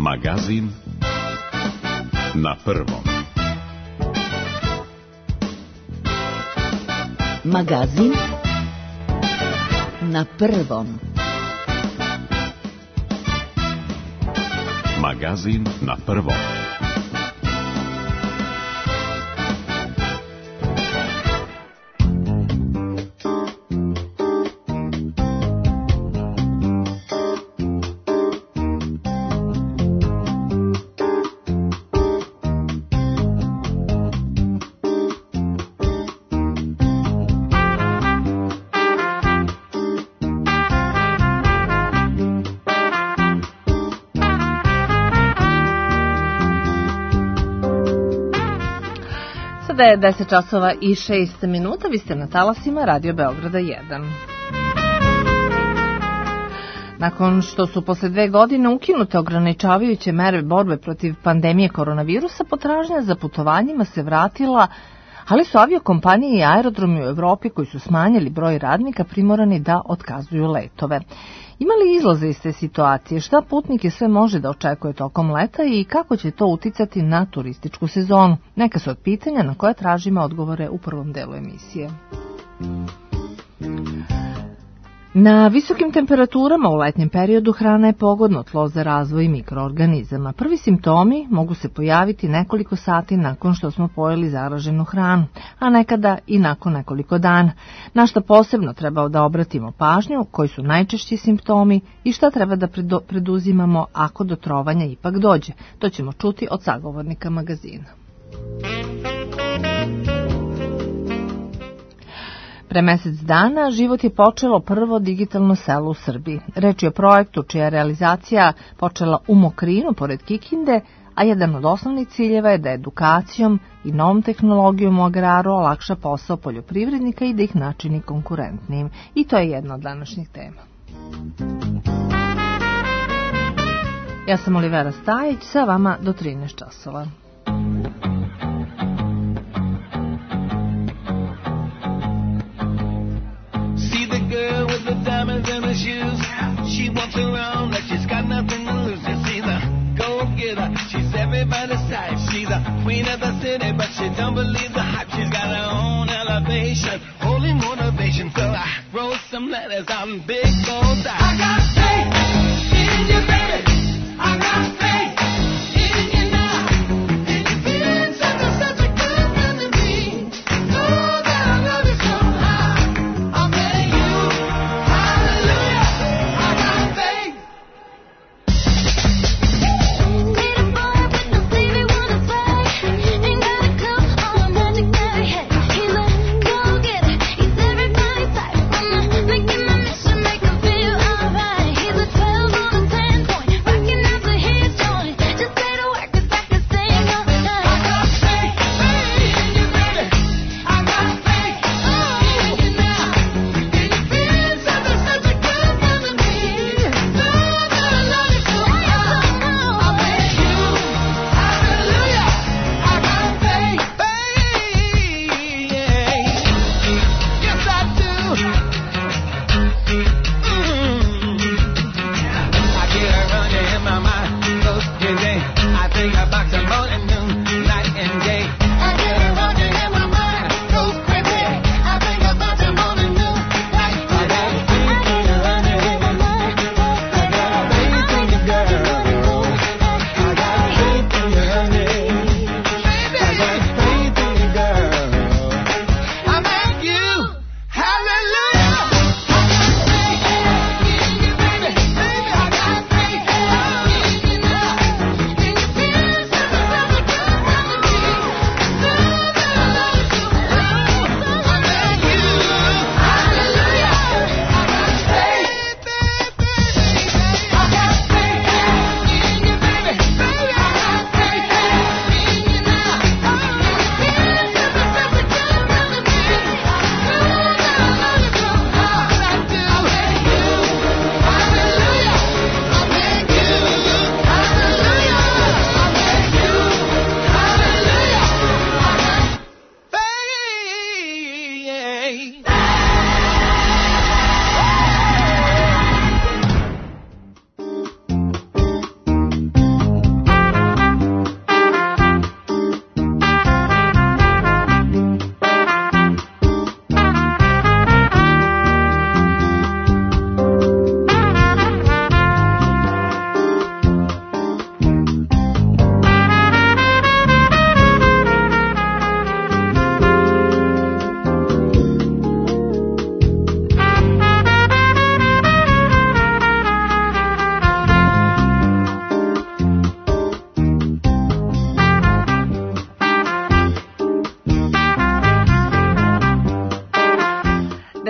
Magazin na prvom. Magazin na prvom. Magazin na prvom. Sada je 10 časova i 6 minuta, vi ste na talasima Radio Beograda 1. Nakon što su posle 2 godine ukinute ograničavajuće mere borbe protiv pandemije koronavirusa, potražnja za putovanjima se vratila, ali su aviokompanije i aerodromi u Evropi koji su smanjili broj radnika primorani da otkazuju letove. Ima li izlaza iz te situacije? Šta putnike sve može da očekuje tokom leta i kako će to uticati na turističku sezonu? Neka su od pitanja na koje tražimo odgovore u prvom delu emisije. Na visokim temperaturama u letnjem periodu hrana je pogodno tlo za razvoj mikroorganizama. Prvi simptomi mogu se pojaviti nekoliko sati nakon što smo pojeli zaraženu hranu, a nekada i nakon nekoliko dana. Na šta posebno treba da obratimo pažnju, koji su najčešći simptomi i šta treba da preduzimamo ako do trovanja ipak dođe. To ćemo čuti od sagovornika magazina. Pre mesec dana život je počelo prvo digitalno selo u Srbiji. Reč je o projektu čija je realizacija počela u Mokrinu, pored Kikinde, a jedan od osnovnih ciljeva je da edukacijom i novom tehnologijom u agraru olakša posao poljoprivrednika i da ih načini konkurentnijim. I to je jedna od današnjih tema. Ja sam Olivera Stajić, sa vama do 13 časova. Diamonds in her shoes. She walks around like she's got nothing to lose. You see the go-getter, she's everybody's type. She's the queen of the city, but she don't believe the hype. She's got her own elevation, holy motivation. So I wrote some letters on big gold dice. I got faith in you, baby. I got faith in you now. And you're feeling such a good friend to me. Know that I love you somehow. I'll pay you. Make my mission, make 'em feel alright.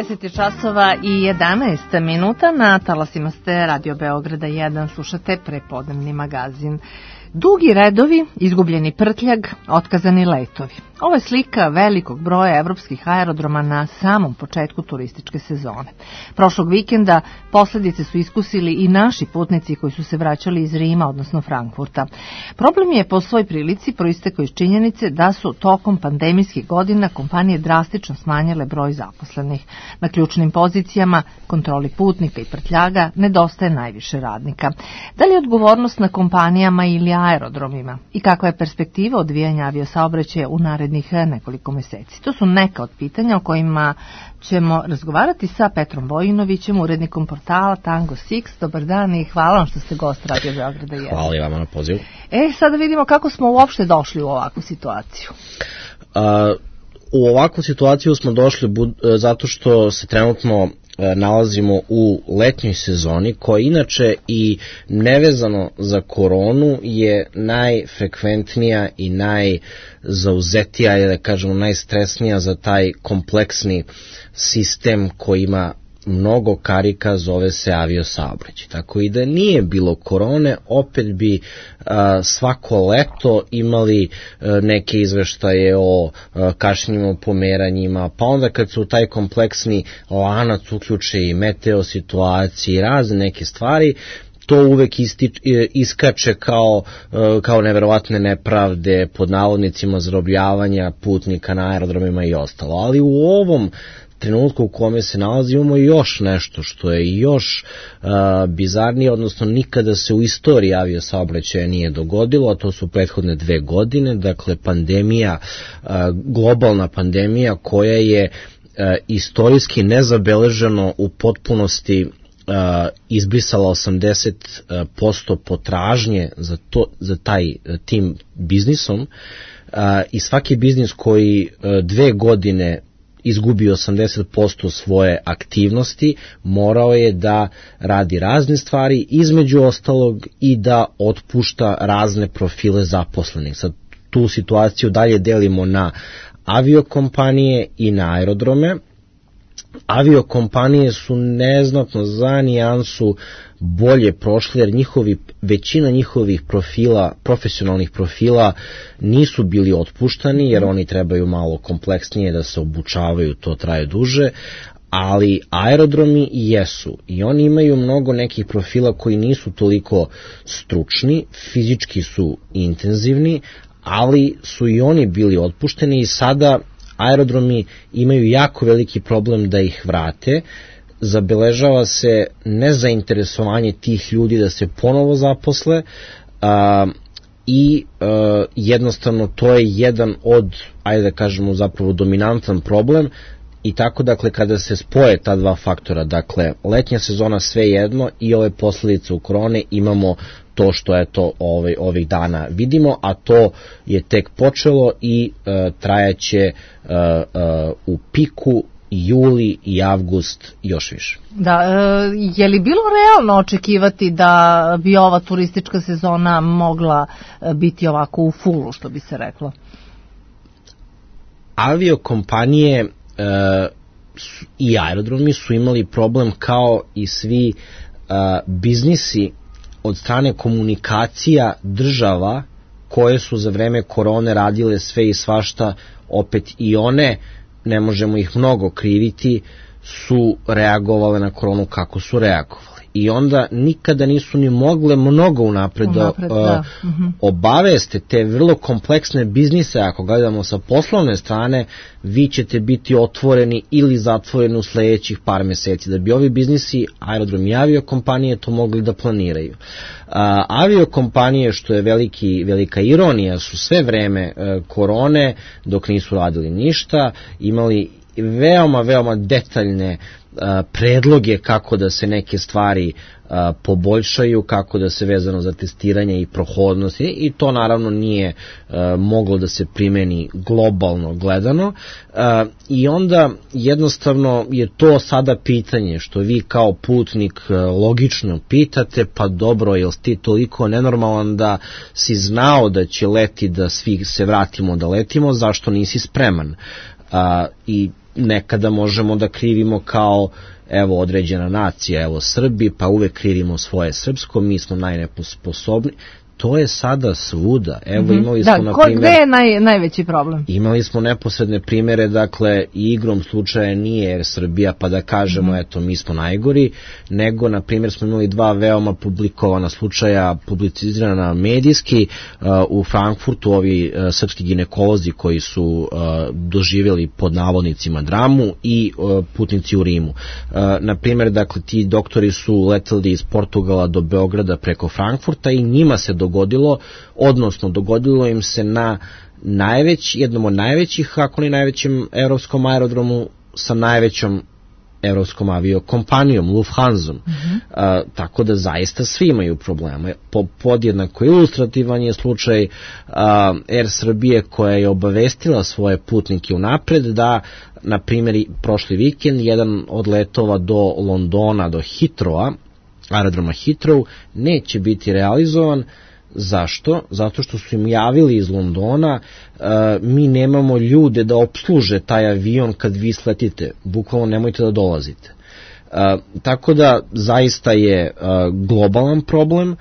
10 časova i 11 minuta, na talasima ste Radio Beograda 1, slušate prepodnevni magazin. Dugi redovi, izgubljeni prtljag, otkazani letovi. Ovo je slika velikog broja evropskih aerodroma na samom početku turističke sezone. Prošlog vikenda posledice su iskusili i naši putnici koji su se vraćali iz Rima, odnosno Frankfurta. Problem je po svoj prilici proistekao iz činjenice da su tokom pandemijskih godina kompanije drastično smanjile broj zaposlenih. Na ključnim pozicijama, kontroli putnika i prtljaga, nedostaje najviše radnika. Da li je odgovornost na kompanijama ili aerodromima? I kakva je perspektiva odvijanja aviosaobraćaja u narednih nekoliko meseci? To su neka od pitanja o kojima ćemo razgovarati sa Petrom Vojinovićem, urednikom portala Tango Six. Dobar dan i hvala vam što ste gost Radio Beograda 1. Hvala i vama na pozivu. Sada vidimo kako smo uopšte došli u ovakvu situaciju. U ovakvu situaciju smo došli zato što se trenutno nalazimo u letnjoj sezoni, koja inače i nevezano za koronu je najfrekventnija i najzauzetija, ili da kažemo najstresnija za taj kompleksni sistem koji ima mnogo karika, zove se aviosaobraćaj. Tako i da nije bilo korone, opet bi svako leto imali neke izveštaje o kašnjenjima, o pomeranjima, pa onda kad se u taj kompleksni lanac uključe i meteo situacije i razne neke stvari, to uvek iskače kao neverovatne nepravde, pod navodnicima zarobljavanja putnika na aerodromima i ostalo. Ali u ovom trenutku u kome se nalazi imamo još nešto što je još bizarnije, odnosno nikada se u istoriji aviosaobraćaja nije dogodilo, a to su prethodne 2 godine, dakle pandemija, globalna pandemija koja je istorijski nezabeleženo u potpunosti izbrisala 80% potražnje za tim biznisom, i svaki biznis koji 2 godine izgubio 80% svoje aktivnosti, morao je da radi razne stvari, između ostalog i da otpušta razne profile zaposlenih. Sad tu situaciju dalje delimo na aviokompanije i na aerodrome. Aviokompanije su neznatno za nijansu bolje prošle, jer većina njihovih profila, profesionalnih profila, nisu bili otpuštani, jer oni trebaju malo kompleksnije da se obučavaju, to traje duže, ali aerodromi jesu i oni imaju mnogo nekih profila koji nisu toliko stručni, fizički su intenzivni, ali su i oni bili otpušteni i sada aerodromi imaju jako veliki problem da ih vrate. Zabeležava se nezainteresovanje tih ljudi da se ponovo zaposle i jednostavno to je jedan od, ajde da kažemo, zapravo dominantan problem. I tako, dakle, kada se spoje ta dva faktora, dakle, letnja sezona svejedno i ove posljedice u korone, imamo to što eto ovih dana vidimo, a to je tek počelo i trajaće u piku juli i avgust još više. Da, je li bilo realno očekivati da bi ova turistička sezona mogla biti ovako u fulu, što bi se reklo? Aviokompanije i aerodromi su imali problem kao i svi biznisi od strane komunikacija država koje su za vreme korone radile sve i svašta. Opet i one, ne možemo ih mnogo kriviti, su reagovale na koronu kako su reagovali. I onda nikada nisu ni mogle mnogo unapred da obaveste te vrlo kompleksne biznise. Ako gledamo sa poslovne strane, vi ćete biti otvoreni ili zatvoreni u sledećih par meseci. Da bi ovi biznisi, aerodromi i aviokompanije, to mogli da planiraju. Aviokompanije, što je velika ironija, su sve vreme korone, dok nisu radili ništa, imali veoma detaljne predloge kako da se neke stvari poboljšaju, kako da se vezano za testiranje i prohodnost, i to naravno nije moglo da se primeni globalno gledano, i onda jednostavno je to sada pitanje što vi kao putnik logično pitate, pa dobro, jel ti toliko nenormalan da si znao da će leti, da svi se vratimo da letimo, zašto nisi spreman? I nekada možemo da krivimo kao evo određena nacija, evo Srbi, pa uvek krivimo svoje srpsko, mi smo najnesposobni. To je sada svuda. Evo imali smo, na primjer... Gde je najveći problem? Imali smo neposredne primere, dakle, igrom slučaja nije Air Srbija, pa da kažemo, eto, mi smo najgori, nego, na primjer, smo imali 2 veoma publikovana slučaja, publicizirana medijski, u Frankfurtu, ovi srpski ginekolozi koji su doživjeli pod navodnicima dramu i putnici u Rimu. Na primjer, dakle, ti doktori su leteli iz Portugala do Beograda preko Frankfurta i njima se dogodilo im se na jednom od najvećih, ako ne najvećem evropskom aerodromu sa najvećom evropskom aviokompanijom, Lufthansom. Tako da zaista svi imaju probleme. Podjednako ilustrativan je slučaj Air Srbije koja je obavestila svoje putnike unapred da, na primjer, prošli vikend jedan od letova do Londona, do Heathrowa, aerodroma Heathrow, neće biti realizovan. Zašto? Zato što su im javili iz Londona, mi nemamo ljude da opsluže taj avion kad vi sletite, bukvalno nemojte da dolazite. Tako da zaista je globalan problem.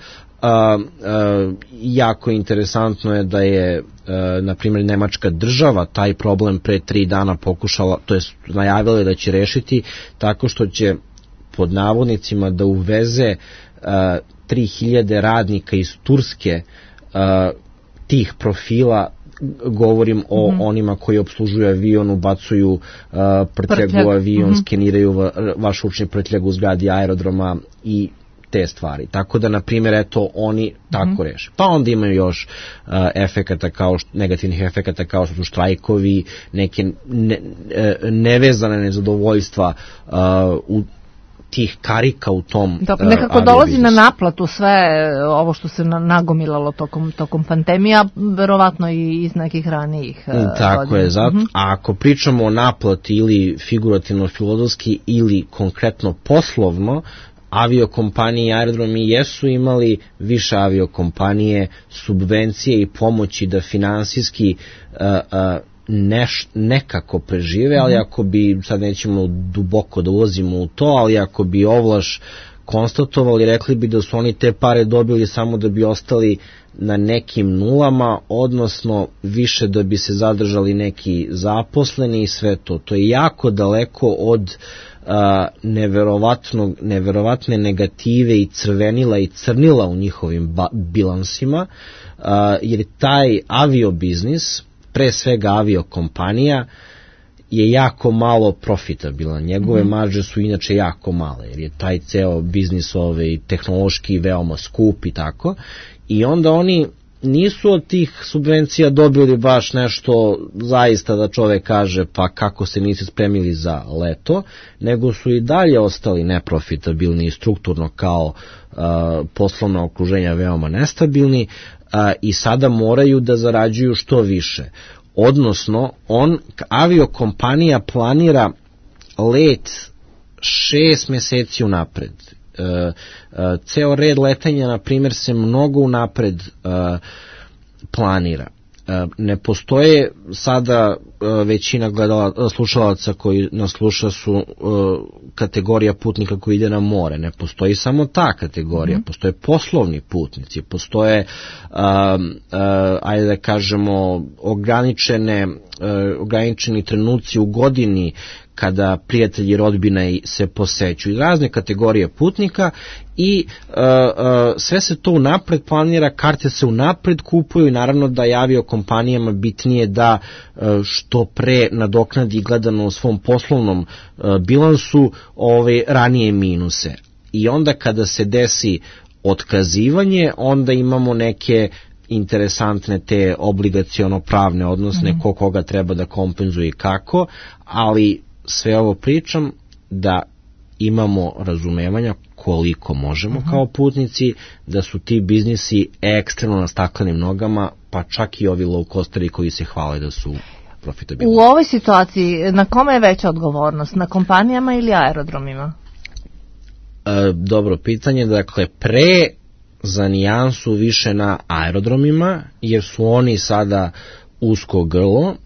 Jako interesantno je da je, na primjer, nemačka država taj problem pre 3 dana pokušala, to je najavila da će rešiti tako što će pod navodnicima da uveze 3000 radnika iz Turske tih profila, govorim o onima koji opslužuju avion, ubacuju prtljagu u avion, skeniraju vaš ručni prtljag u zgradi aerodroma i te stvari. Tako da, na primjer, eto, oni tako reše. Pa onda imaju još negativnih efekata kao što su štrajkovi, neke nevezane nezadovoljstva u tih karika u tom nekako dolazi na naplatu sve ovo što se nagomilalo tokom pandemija, verovatno i iz nekih ranijih tako godina. Je, zato. A ako pričamo o naplati ili figurativno filozofski ili konkretno poslovno, aviokompanije i aerodromi jesu imali više aviokompanije, subvencije i pomoći da finansijski nekako prežive, ali ako bi, sad nećemo duboko da ulazimo u to, ali ako bi ovlaš konstatovali, rekli bi da su oni te pare dobili samo da bi ostali na nekim nulama, odnosno više da bi se zadržali neki zaposleni i sve to. To je jako daleko od neverovatne negative i crvenila i crnila u njihovim bilansima, jer taj aviobiznis, pre svega aviokompanija, je jako malo profitabilan. Njegove marže su inače jako male, jer je taj ceo biznis tehnološki veoma skup i tako. I onda oni nisu od tih subvencija dobili baš nešto zaista da čovek kaže pa kako se nisi spremili za leto, nego su i dalje ostali neprofitabilni i strukturno kao poslovna okruženja veoma nestabilni, i sada moraju da zarađuju što više. Odnosno, aviokompanija planira let 6 meseci unapred. Ceo red letenja, na primjer, se mnogo unapred planira. Ne postoje sada, većina slušalaca koji nas sluša su kategorija putnika koji ide na more. Ne postoji samo ta kategorija, postoje poslovni putnici, postoje ajde da kažemo ograničeni trenuci u godini kada prijatelji i rodbina se posećuju, razne kategorije putnika i sve se to unapred planira, karte se unapred kupuju i naravno da je aviokompanijama bitnije da što pre nadoknadi gledano u svom poslovnom bilansu ranije minuse. I onda kada se desi otkazivanje, onda imamo neke interesantne te obligaciono-pravne odnosne, koga treba da kompenzuje i kako, ali sve ovo pričam da imamo razumevanja koliko možemo kao putnici, da su ti biznisi ekstremno na staklenim nogama, pa čak i ovi low costeri koji se hvale da su profitabilni. U ovoj situaciji na kome je veća odgovornost? Na kompanijama ili aerodromima? Dobro pitanje, dakle pre za nijansu više na aerodromima, jer su oni sada usko grlo,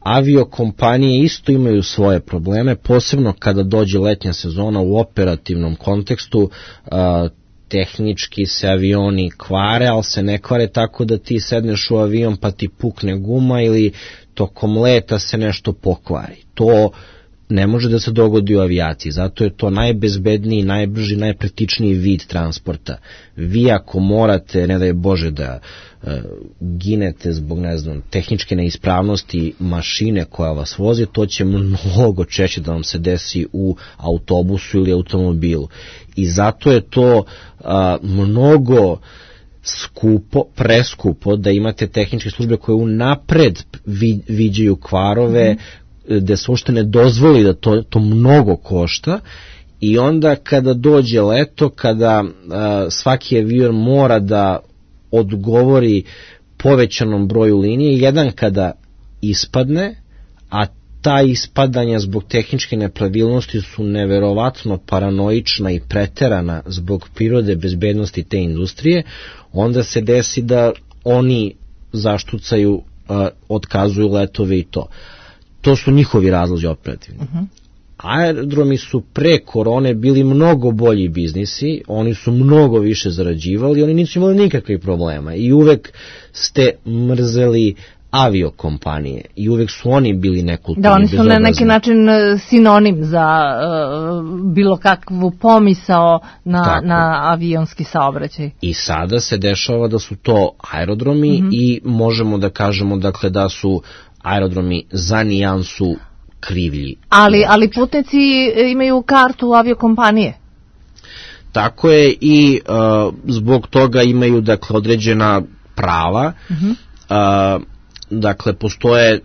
aviokompanije isto imaju svoje probleme, posebno kada dođe letnja sezona u operativnom kontekstu. Tehnički se avioni kvare, ali se ne kvare tako da ti sedneš u avion pa ti pukne guma ili tokom leta se nešto pokvari. To ne može da se dogodi u avijaciji, zato je to najbezbedniji, najbrži, najpraktičniji vid transporta. Vi ako morate, ne daj Bože, da ginete zbog, ne znam, tehničke neispravnosti mašine koja vas vozi, to će mnogo češće da vam se desi u autobusu ili automobilu. I zato je to mnogo skupo, preskupo da imate tehničke službe koje unapred viđaju kvarove, gde se uopšte ne dozvoli da to mnogo košta, i onda kada dođe leto, kada svaki avion mora da odgovori povećanom broju linije, jedan kada ispadne, a ta ispadanja zbog tehničke nepravilnosti su neverovatno paranoična i preterana zbog prirode bezbednosti te industrije, onda se desi da oni zaštucaju, otkazuju letove i to. To su njihovi razlozi operativni. Aerodromi su pre korone bili mnogo bolji biznisi, oni su mnogo više zarađivali, oni nisu imali nikakvih problema i uvek ste mrzeli aviokompanije i uvek su oni bili nekulturni. Da, oni su na neki način sinonim za bilo kakvu pomisao na avionski saobraćaj. I sada se dešava da su to aerodromi i možemo da kažemo, dakle, da su aerodromi za nijansu krivlji. Ali putnici imaju kartu aviokompanije. Tako je, i zbog toga imaju, dakle, određena prava. Dakle, postoje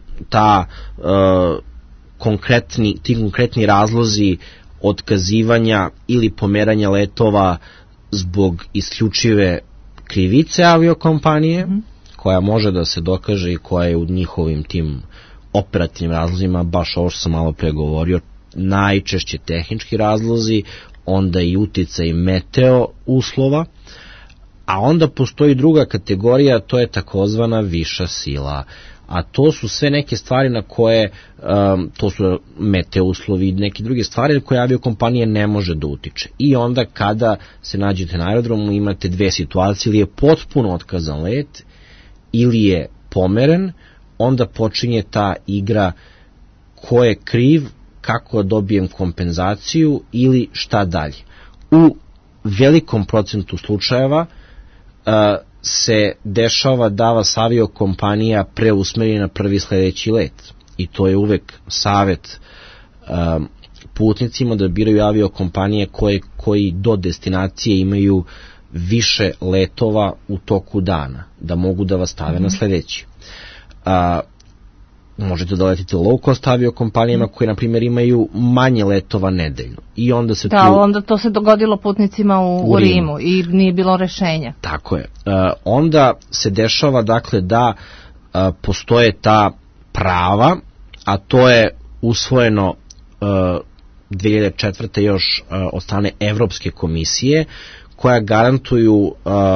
ti konkretni razlozi otkazivanja ili pomeranja letova zbog isključive krivice aviokompanije, koja može da se dokaže i koja je u njihovim tim operativnim razlozima, baš ovo što sam malo pre govorio, najčešće tehnički razlozi, onda i uticaj meteo uslova, a onda postoji druga kategorija, to je takozvana viša sila, a to su sve neke stvari na koje, to su meteo uslovi i neke druge stvari na koje aviokompanije ne može da utiče. I onda kada se nađete na aerodromu imate dve situacije, ili je potpuno otkazan let, ili je pomeren, onda počinje ta igra ko je kriv, kako dobijem kompenzaciju ili šta dalje. U velikom procentu slučajeva se dešava da vas aviokompanija preusmeri na prvi sledeći let. I to je uvek savet putnicima da biraju aviokompanije koji do destinacije imaju više letova u toku dana, da mogu da vas stave na sledeći. Možete da letite low cost aviokompanijama koje, na primjer, imaju manje letova nedeljno. I onda se onda to se dogodilo putnicima u Rimu i nije bilo rešenja. Tako je. Onda se dešava, dakle, da postoje ta prava, a to je usvojeno 2004. još od strane Evropske komisije, koja garantuju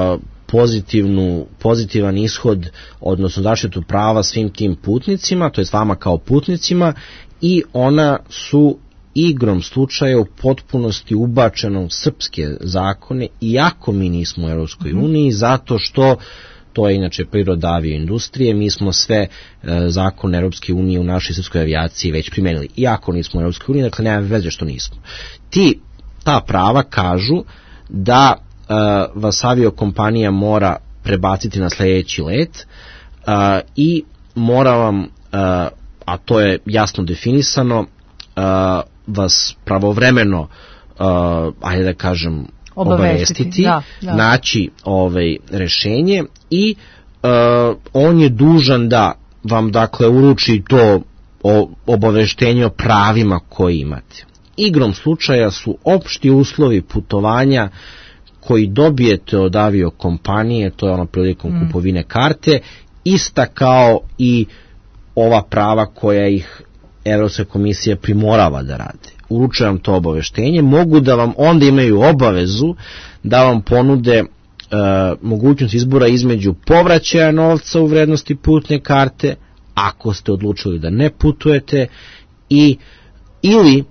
pozitivan ishod, odnosno zaštitu prava svim tim putnicima, to je vama kao putnicima, i ona su igrom slučaja u potpunosti ubačena u srpske zakone, iako mi nismo u Europskoj uniji, zato što to je inače priroda avioindustrije, mi smo sve zakone Europske unije u našoj srpskoj avijaciji već primenili, iako nismo u Europskoj uniji, dakle nema veze što nismo. Ta prava kažu da vas aviokompanija mora prebaciti na sledeći let i mora vam, a to je jasno definisano, vas pravovremeno, ajde da kažem, obavestiti, naći rešenje i on je dužan da vam, dakle, uruči to obaveštenje o pravima koje imate. Igrom slučaja su opšti uslovi putovanja koji dobijete od aviokompanije, to je ono prilikom kupovine karte, ista kao i ova prava koja ih Evropska komisija primorava da rade. Uručujem vam to obaveštenje, mogu da vam onda imaju obavezu da vam ponude mogućnost izbora između povraćaja novca u vrednosti putne karte, ako ste odlučili da ne putujete, ili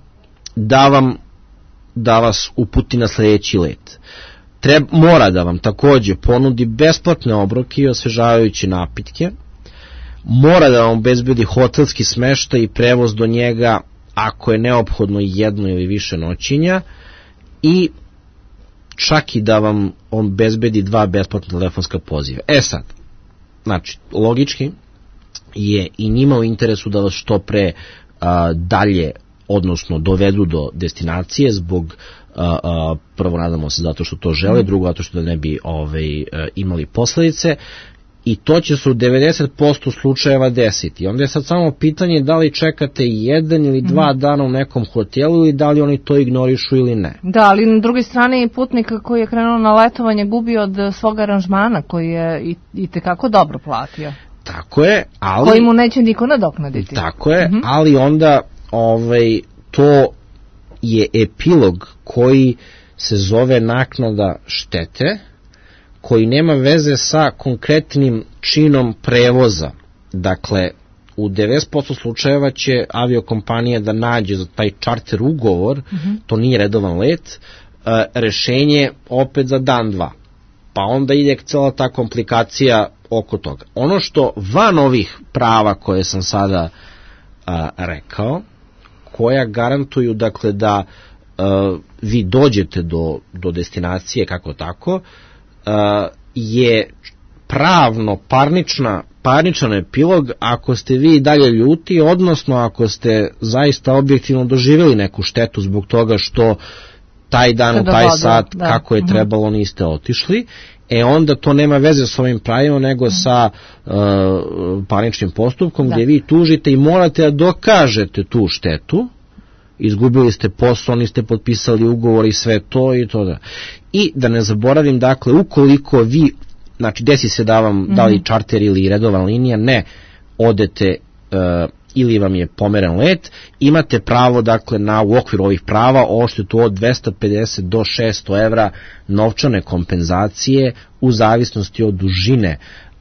da vas uputi na sledeći let. Mora da vam takođe ponudi besplatne obroke i osvežavajuće napitke, mora da vam obezbedi hotelski smeštaj i prevoz do njega ako je neophodno jedno ili više noćenja, i čak i da vam obezbedi 2 besplatna telefonska poziva. Sad, znači, logički je i njima u interesu da vas što pre dalje, odnosno dovedu do destinacije, zbog prvo nadamo se zato što to žele, drugo zato što da ne bi imali posledice, i to će se u 90% slučajeva desiti. Onda je sad samo pitanje da li čekate 1 ili 2 dana u nekom hotelu, ili da li oni to ignorišu ili ne. Da, ali na drugoj strani putnik koji je krenuo na letovanje gubi od svog aranžmana koji je i tekako dobro platio. Tako je, ali... Koji mu neće niko nadoknaditi. Tako je, ali onda to je epilog koji se zove naknada štete, koji nema veze sa konkretnim činom prevoza. Dakle, u 90% slučajeva će aviokompanija da nađe za taj čarter ugovor, to nije redovan let, rešenje opet za dan, 2. Pa onda ide cela ta komplikacija oko toga. Ono što van ovih prava koje sam sada rekao, koja garantuju, dakle, da vi dođete do destinacije kako tako, je pravno parničan epilog ako ste vi dalje ljuti, odnosno ako ste zaista objektivno doživjeli neku štetu zbog toga što taj dan u taj sat kako je trebalo niste otišli, onda to nema veze s ovim pravima nego sa parničnim postupkom gdje vi tužite i morate da dokažete tu štetu. Izgubili ste posao, niste potpisali ugovor i sve to i to da. I da ne zaboravim, dakle, ukoliko vi, znači desi se da vam da li čarter ili redovan linija, ne odete ili vam je pomeren let, imate pravo, dakle, u okviru ovih prava odštetu od 250 do 600 evra novčane kompenzacije u zavisnosti od dužine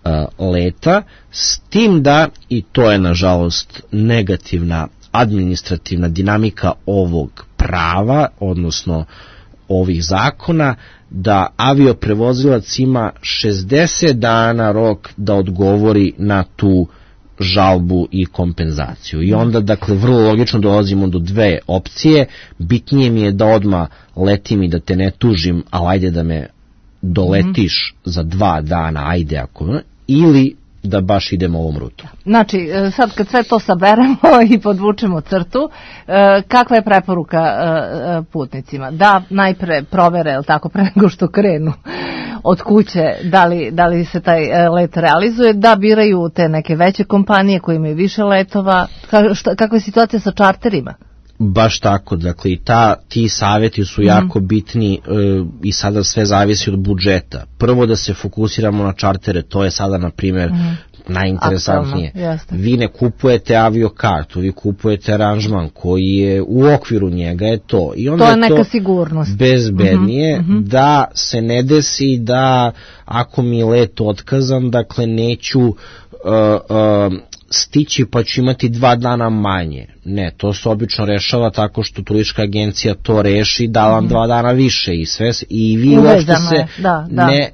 leta, s tim da, i to je nažalost negativna administrativna dinamika ovog prava, odnosno ovih zakona, da avioprevozilac ima 60 dana rok da odgovori na tu žalbu i kompenzaciju. I onda, dakle, vrlo logično dolazimo do 2 opcije. Bitnije mi je da odmah letim i da te ne tužim, ali ajde da me doletiš za 2 dana, ajde ako, ili da baš idemo ovom rutom. Znači, sad kad sve to saberemo i podvučemo crtu, kakva je preporuka putnicima? Da najpre provere, ili tako, pre nego što krenu od kuće, da li se taj let realizuje, da biraju te neke veće kompanije koje imaju više letova. Kakva je situacija sa čarterima? Baš tako, dakle, ti savjeti su jako bitni i sada sve zavisi od budžeta. Prvo da se fokusiramo na čartere, to je sada, na primjer, najinteresantnije. Vi ne kupujete aviokartu, vi kupujete aranžman koji je u okviru njega, je to. I onda to je neka sigurnost. Bezbednije da se ne desi da ako mi je let otkazan, dakle, neću stići pa ću imati 2 dana manje. Ne, to se obično rešava tako što turistička agencija to reši, da vam 2 dana više i sve, i vi uopšte se ne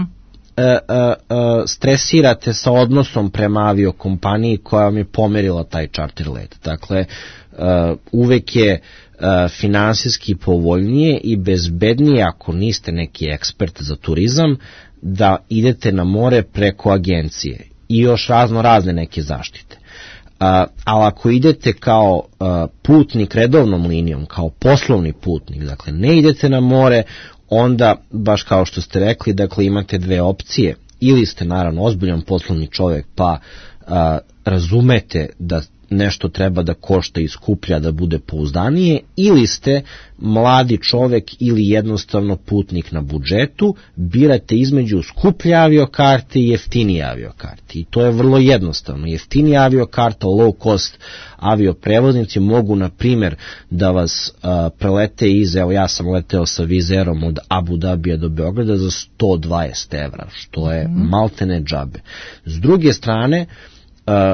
stresirate sa odnosom prema aviokompaniji koja vam je pomerila taj čarter let. Dakle, uvek je finansijski povoljnije i bezbednije, ako niste neki ekspert za turizam, da idete na more preko agencije i još razne neke zaštite. Ali ako idete kao putnik redovnom linijom, kao poslovni putnik, dakle ne idete na more, onda, baš kao što ste rekli, dakle imate 2 opcije. Ili ste naravno ozbiljan poslovni čovjek pa razumete da nešto treba da košta i skuplja da bude pouzdanije, ili ste mladi čovek ili jednostavno putnik na budžetu, birate između skuplje aviokarte i jeftinije aviokarte. I to je vrlo jednostavno. Jeftinija aviokarta, low cost avioprevoznici mogu, na primjer, da vas prelete evo ja sam leteo sa Vizerom od Abu Dabija do Beograda za 120 evra, što je maltene džabe. S druge strane,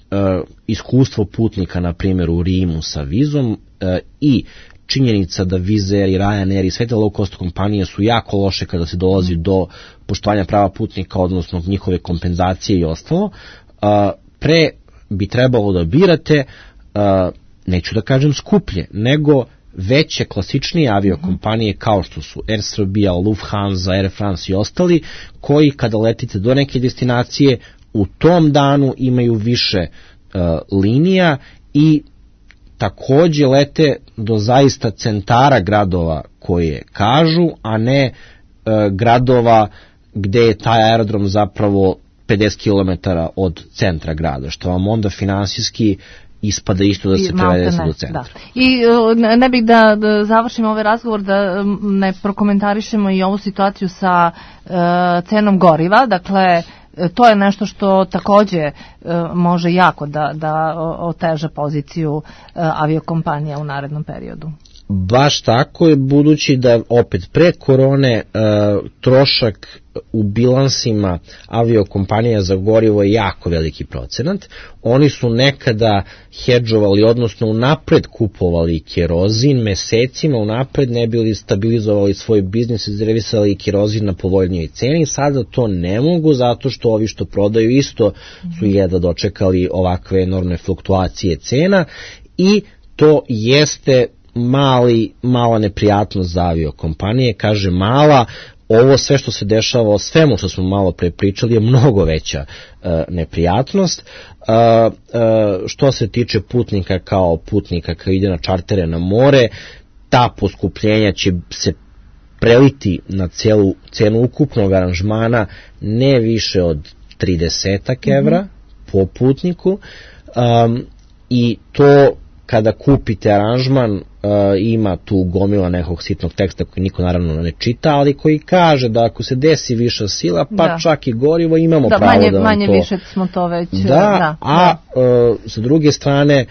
iskustvo putnika, na primjer, u Rimu sa vizom i činjenica da Wizz Air i Ryanair i sve te low cost kompanije su jako loše kada se dolazi do poštovanja prava putnika, odnosno njihove kompenzacije i ostalo, pre bi trebalo da birate, neću da kažem skuplje, nego veće, klasičnije aviokompanije kao što su Air Serbia, Lufthansa, Air France i ostali, koji kada letite do neke destinacije u tom danu imaju više linija i takođe lete do zaista centara gradova koje kažu, a ne gradova gde je taj aerodrom zapravo 50 km od centra grada, što vam onda finansijski ispada isto da se prevede se do centra. Da. I ne bih da završimo ovaj razgovor da ne prokomentarišemo i ovu situaciju sa cenom goriva, dakle to je nešto što takođe može jako da oteža poziciju aviokompanija u narednom periodu. Baš tako je, budući da opet pre korone trošak u bilansima aviokompanija za gorivo je jako veliki procenat. Oni su nekada hedžovali, odnosno unapred kupovali kerozin mesecima unapred, ne bili stabilizovali svoj biznis i rezervisali kerozin na povoljnijoj ceni. Sada to ne mogu zato što ovi što prodaju isto su jedva dočekali ovakve enormne fluktuacije cena i to jeste mala neprijatnost za aviokompanije. Kaže mala, ovo sve što se dešava o svemu što smo malo pre pričali je mnogo veća neprijatnost. Što se tiče putnika kao putnika koji ide na čartere na more, ta poskupljenja će se preliti na celu cenu ukupnog aranžmana ne više od 30 evra po putniku, i to kada kupite aranžman ima tu gomila nekog sitnog teksta koji niko naravno ne čita, ali koji kaže da ako se desi viša sila, pa čak i gorivo, imamo pravo da vam manje to... više smo to već... Sa druge strane,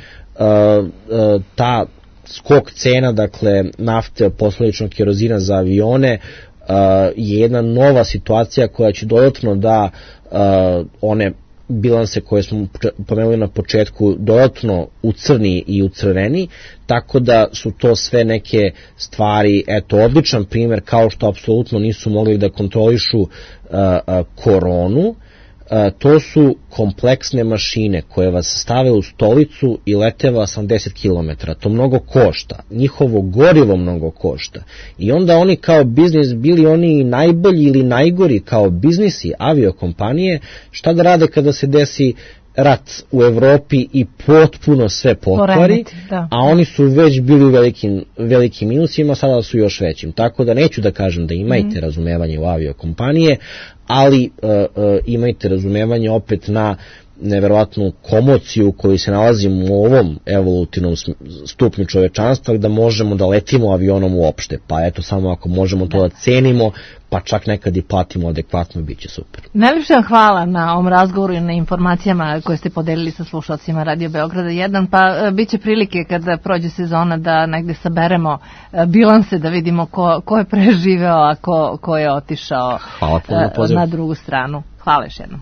ta skok cena, dakle, nafte, posledičnog kerozina za avione, je jedna nova situacija koja će dodatno da one bilanse koje smo pomenuli na početku dodatno ucrni i ucrveni, tako da su to sve neke stvari, eto, odličan primjer, kao što apsolutno nisu mogli da kontrolišu koronu, to su kompleksne mašine koje vas stave u stolicu i lete vas 80 km. To mnogo košta. Njihovo gorivo mnogo košta. I onda oni kao biznis, bili oni najbolji ili najgori kao biznisi aviokompanije, šta da rade kada se desi rat u Evropi i potpuno sve pokvari, a oni su već bili u velikim minusima, sada su još većim. Tako da neću da kažem da imajte razumevanje u aviokompanije, ali imajte razumevanje opet na neverovatnu komociju u kojoj se nalazimo u ovom evolutivnom stupnju čovečanstva, da možemo da letimo avionom uopšte. Pa eto, samo ako možemo to da cenimo, pa čak nekad i platimo adekvatno, bit će super. Najlepše vam hvala na ovom razgovoru i na informacijama koje ste podelili sa slušalcima Radio Beograda 1, pa bit će prilike kada prođe sezona da negde saberemo bilanse, da vidimo ko je preživeo, a ko je otišao na drugu stranu. Hvala još jednom.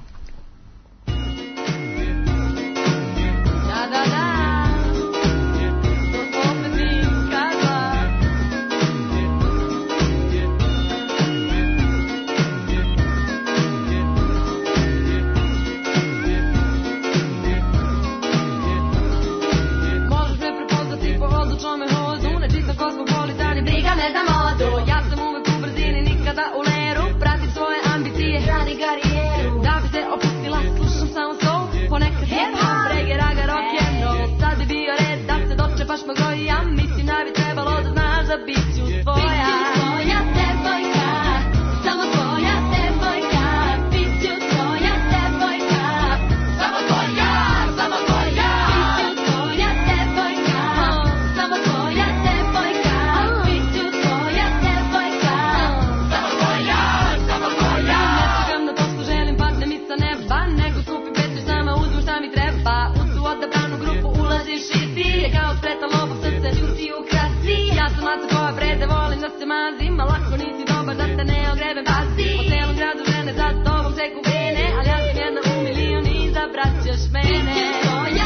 Seku bene, ali ja sam jedna u milion i zabrat ćeš mene.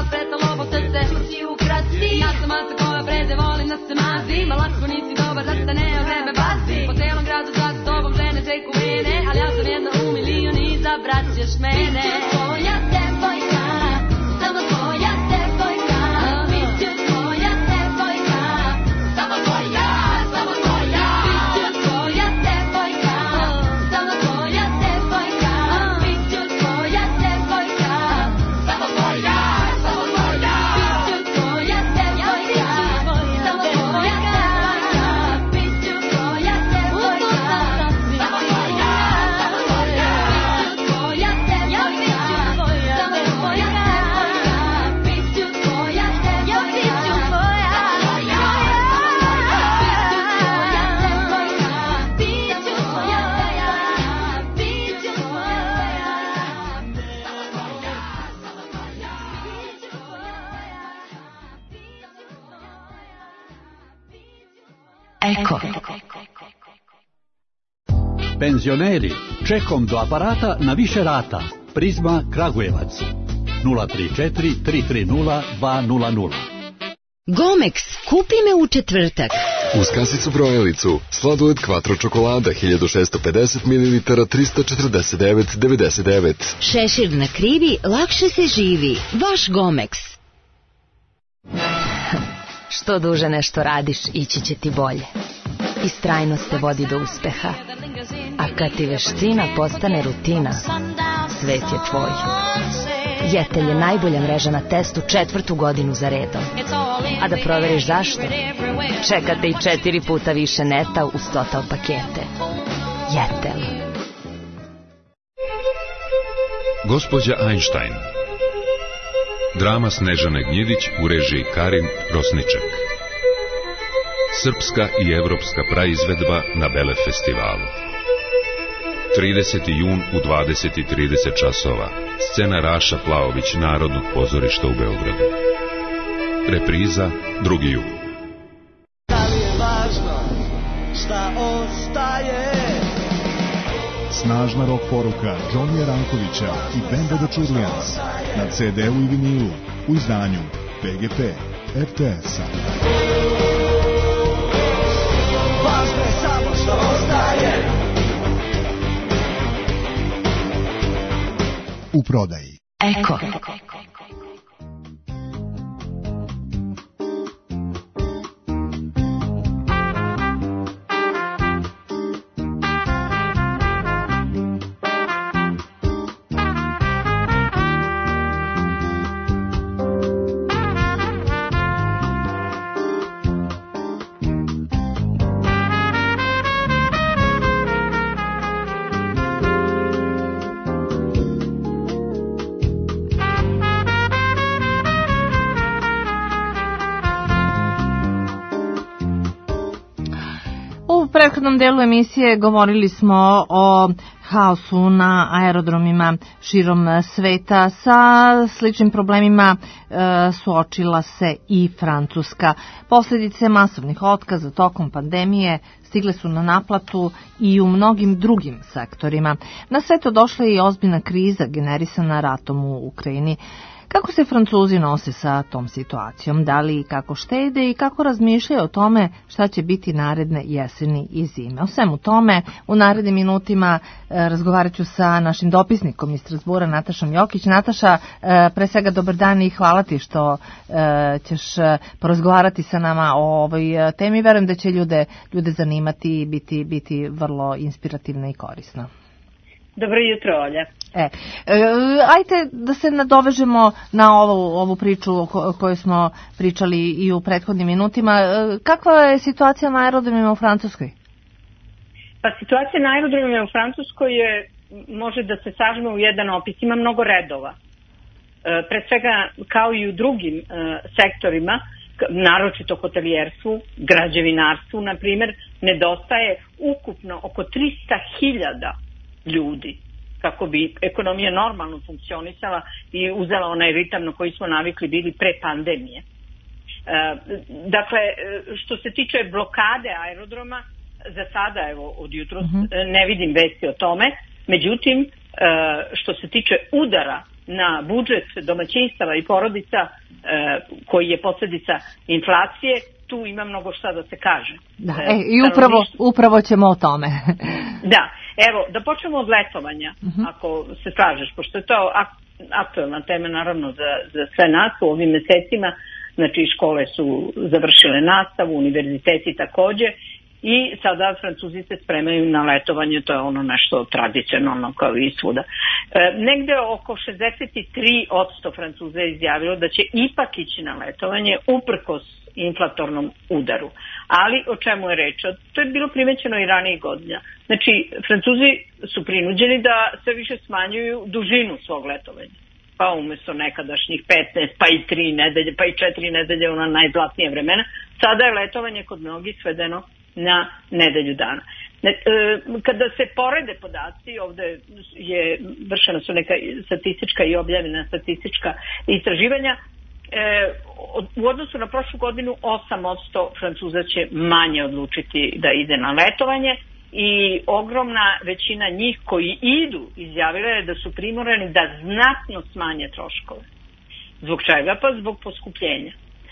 pretno lovo srce, čuti ukrasti. Ja sam maca koja prede, volim da se mazi. Ma lako nisi dobar, da se ne od tebe bazi. Po celom gradu sad s tobom žene čeku mene, ali ja sam jedna u milion i zabrat ćeš mene. Tvoja devojka, samo tvoja devojka, bit ću tvoja devojka, samo tvoja, samo tvoja. Bit ću tvoja devojka, samo tvoja devojka, bit ću tvoja devojka, samo tvoja, samo tvoja. Bit ću tvoja devojka, samo tvoja devojka, bit ću tvoja devojka, samo tvoja, samo tvoja. Bit ću tvoja devojka, samo tvoja devojka, bit ću tvoja Eko. Penzioneri, čekom do aparata na više rata. Prizma Kragujevac 034 330 200. Gomex, kupi me u četvrtak. Uz kasicu brojalicu, sladoled Quattro čokolada 1650 ml 349,99. Šešir na krivi, lakše se živi. Vaš Gomex. Što duže nešto radiš, ići će ti bolje. Istrajnost te vodi do uspeha. A kad ti veština postane rutina, svet je tvoj. Jetel je najbolja mreža na testu 4. godinu za redom. A da proveriš zašto? Čekate i 4 puta više neta uz Total pakete. Jetel. Gospođa Einstein. Drama Snežane Gnjidić u režiji Karin Rosniček. Srpska i evropska praizvedba na Bele festivalu. 30. jun u 20:30 časova. Scena Raša Plaović Narodnog pozorišta u Beogradu. Repriza 2. jun. Da li je važno šta ostaje? Snažna rock poruka Johnnyja Rankovića i Benda The Churlians na CD-u i vinilu u izdanju PGP RTS-a. Važno je samo što ostaje. U prodaji. Eko. U prethodnom delu emisije govorili smo o haosu na aerodromima širom sveta. Sa sličnim problemima suočila se i Francuska. Posljedice masovnih otkaza tokom pandemije stigle su na naplatu i u mnogim drugim sektorima. Na sve to došla je i ozbiljna kriza generisana ratom u Ukrajini. Kako se Francuzi nose sa tom situacijom? Da li i kako štede i kako razmišljaju o tome šta će biti naredne jeseni i zime? O svemu tome u narednim minutima razgovarat ću sa našim dopisnikom iz Strasbura, Natašom Jokić. Nataša, pre svega dobar dan i hvala ti što ćeš porazgovarati sa nama o ovoj temi. Verujem da će ljude zanimati i biti vrlo inspirativno i korisno. Dobro jutro, Olja. Ajde da se nadovežemo na ovu priču o kojoj smo pričali i u prethodnim minutima. Kakva je situacija na aerodromima u Francuskoj? Pa situacija na aerodromima u Francuskoj može da se sažme u jedan opis. Ima mnogo redova. Pre svega, kao i u drugim sektorima, naročito hotelijerstvu, građevinarstvu, na primjer, nedostaje ukupno oko 300.000 ljudi kako bi ekonomija normalno funkcionisala i uzela onaj ritam na koji smo navikli bili pre pandemije. Dakle, što se tiče blokade aerodroma, za sada, evo, od jutros ne vidim vesti o tome. Međutim, što se tiče udara na budžet domaćinstava i porodica koji je posljedica inflacije, tu ima mnogo šta da se kaže. Da, i upravo ćemo o tome. Da, evo, da počnemo od letovanja, ako se slažeš, pošto je to aktuelna tema naravno za sve nas u ovim mesecima. Znači, škole su završile nastavu, univerziteti takođe, i sada Francuzi se spremaju na letovanje, to je ono nešto tradicionalno kao i svuda. Negde oko 63% Francuza je izjavilo da će ipak ići na letovanje uprkos inflatornom udaru. Ali o čemu je reč? To je bilo primećeno i ranijih godina. Znači, Francuzi su prinuđeni da sve više smanjuju dužinu svog letovanja. Pa umjesto nekadašnjih 15, pa i 3 nedelje, pa i 4 nedelje, ona najzlatnija vremena, sada je letovanje kod mnogih svedeno na nedelju dana. Kada se porede podaci, ovde je vršena su neka statistička i objavljena statistička istraživanja, u odnosu na prošlu godinu 8% Francuza će manje odlučiti da ide na letovanje i ogromna većina njih koji idu izjavila je da su primorani da znatno smanje troškove. Zbog čega? Pa zbog poskupljenja.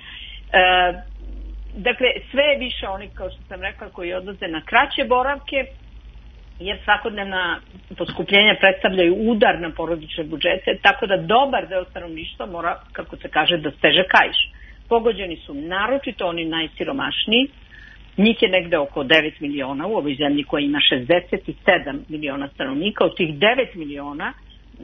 Dakle, sve je više oni, kao što sam rekla, koji odlaze na kraće boravke, jer svakodnevna poskupljenja predstavljaju udar na porodične budžete, tako da dobar deo stanovništva mora, kako se kaže, da steže kaiš. Pogođeni su naročito oni najsiromašniji, njih je negde oko 9 miliona u ovoj zemlji koja ima 67 miliona stanovnika. Od tih 9 miliona,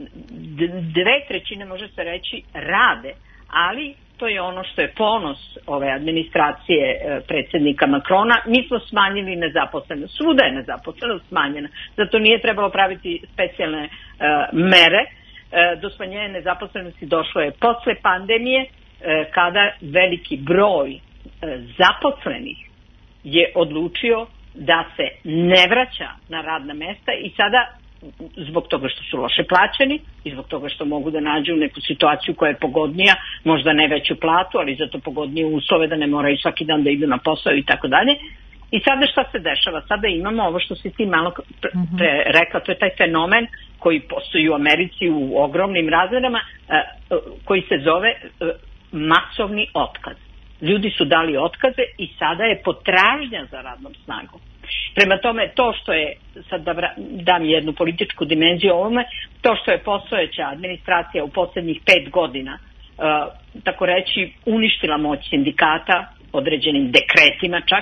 2/3 može se reći rade, ali to je ono što je ponos ove administracije predsjednika Macrona. Mi smo smanjili nezaposlenost. Svuda je nezaposlenost smanjena. Zato nije trebalo praviti specijalne mere. Do smanjenja nezaposlenosti došlo je posle pandemije, kada veliki broj zaposlenih je odlučio da se ne vraća na radna mesta i sada, zbog toga što su loše plaćeni i zbog toga što mogu da nađu neku situaciju koja je pogodnija, možda ne veću platu, ali zato pogodnije uslove da ne moraju svaki dan da idu na posao i tako dalje. I sada šta se dešava? Sada imamo ovo što si ti malo rekla, to je taj fenomen koji postoji u Americi u ogromnim razmerama, koji se zove masovni otkaz. Ljudi su dali otkaze i sada je potražnja za radnom snagom. Prema tome, to što je, sad da dam jednu političku dimenziju ovome, to što je postojeća administracija u posljednjih 5 godina, tako reći, uništila moć sindikata određenim dekretima čak,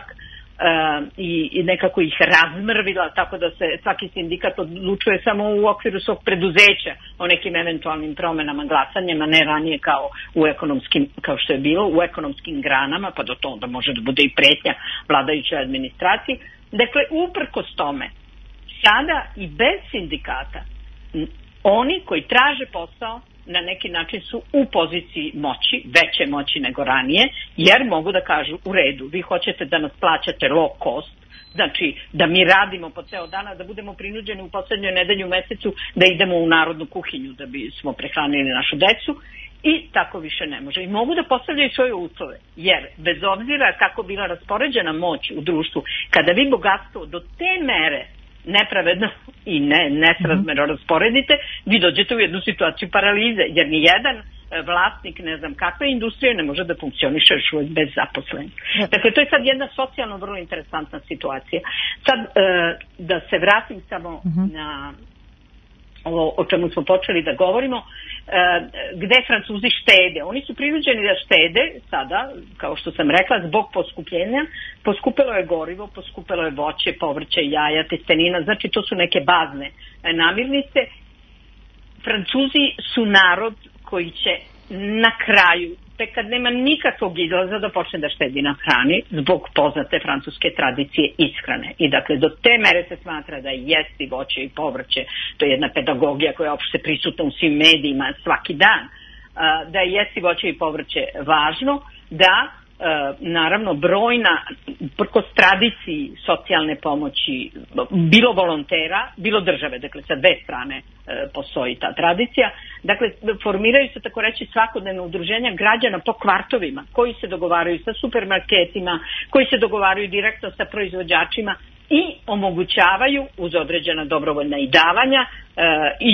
i nekako ih razmrvila, tako da se svaki sindikat odlučuje samo u okviru svog preduzeća o nekim eventualnim promenama glasanjem, a ne ranije kao u ekonomskim, kao što je bilo u ekonomskim granama, pa do toga da može da bude i pretnja vladajućoj administraciji. Dakle, uprkos tome, sada i bez sindikata, oni koji traže posao na neki način su u poziciji moći, veće moći nego ranije, jer mogu da kažu u redu, vi hoćete da nas plaćate low cost, znači da mi radimo po ceo dana, da budemo prinuđeni u poslednjoj nedelji u mesecu da idemo u narodnu kuhinju da bismo prehranili našu decu, i tako više ne može. I mogu da postavljaju svoje uslove, jer bez obzira kako bila raspoređena moć u društvu, kada vi bogatstvo do te mere nepravedno i nesrazmerno rasporedite, vi dođete u jednu situaciju paralize, jer ni jedan vlasnik ne znam kakve industrije ne može da funkcioniše još uvijek bez zaposlenja. Dakle, to je sad jedna socijalno vrlo interesantna situacija. Sad, da se vratim samo na o čemu smo počeli da govorimo, gde Francuzi štede. Oni su prinuđeni da štede sada, kao što sam rekla, zbog poskupljenja. Poskupelo je gorivo, poskupelo je voće, povrće, jaja, testenina, znači to su neke bazne namirnice. Francuzi su narod koji će na kraju, tek kad nema nikakvog izlaza, da počne da štedi na hrani zbog poznate francuske tradicije ishrane. I dakle, do te mere se smatra da jesti voće i povrće, to je jedna pedagogija koja je opšte prisutna u svim medijima svaki dan, da je jesti voće i povrće važno, da naravno brojna, prkos tradiciji socijalne pomoći, bilo volontera, bilo države, dakle sa dve strane postoji ta tradicija, dakle formiraju se tako reći svakodnevno udruženja građana po kvartovima koji se dogovaraju sa supermarketima, koji se dogovaraju direktno sa proizvođačima i omogućavaju uz određena dobrovoljna i davanja i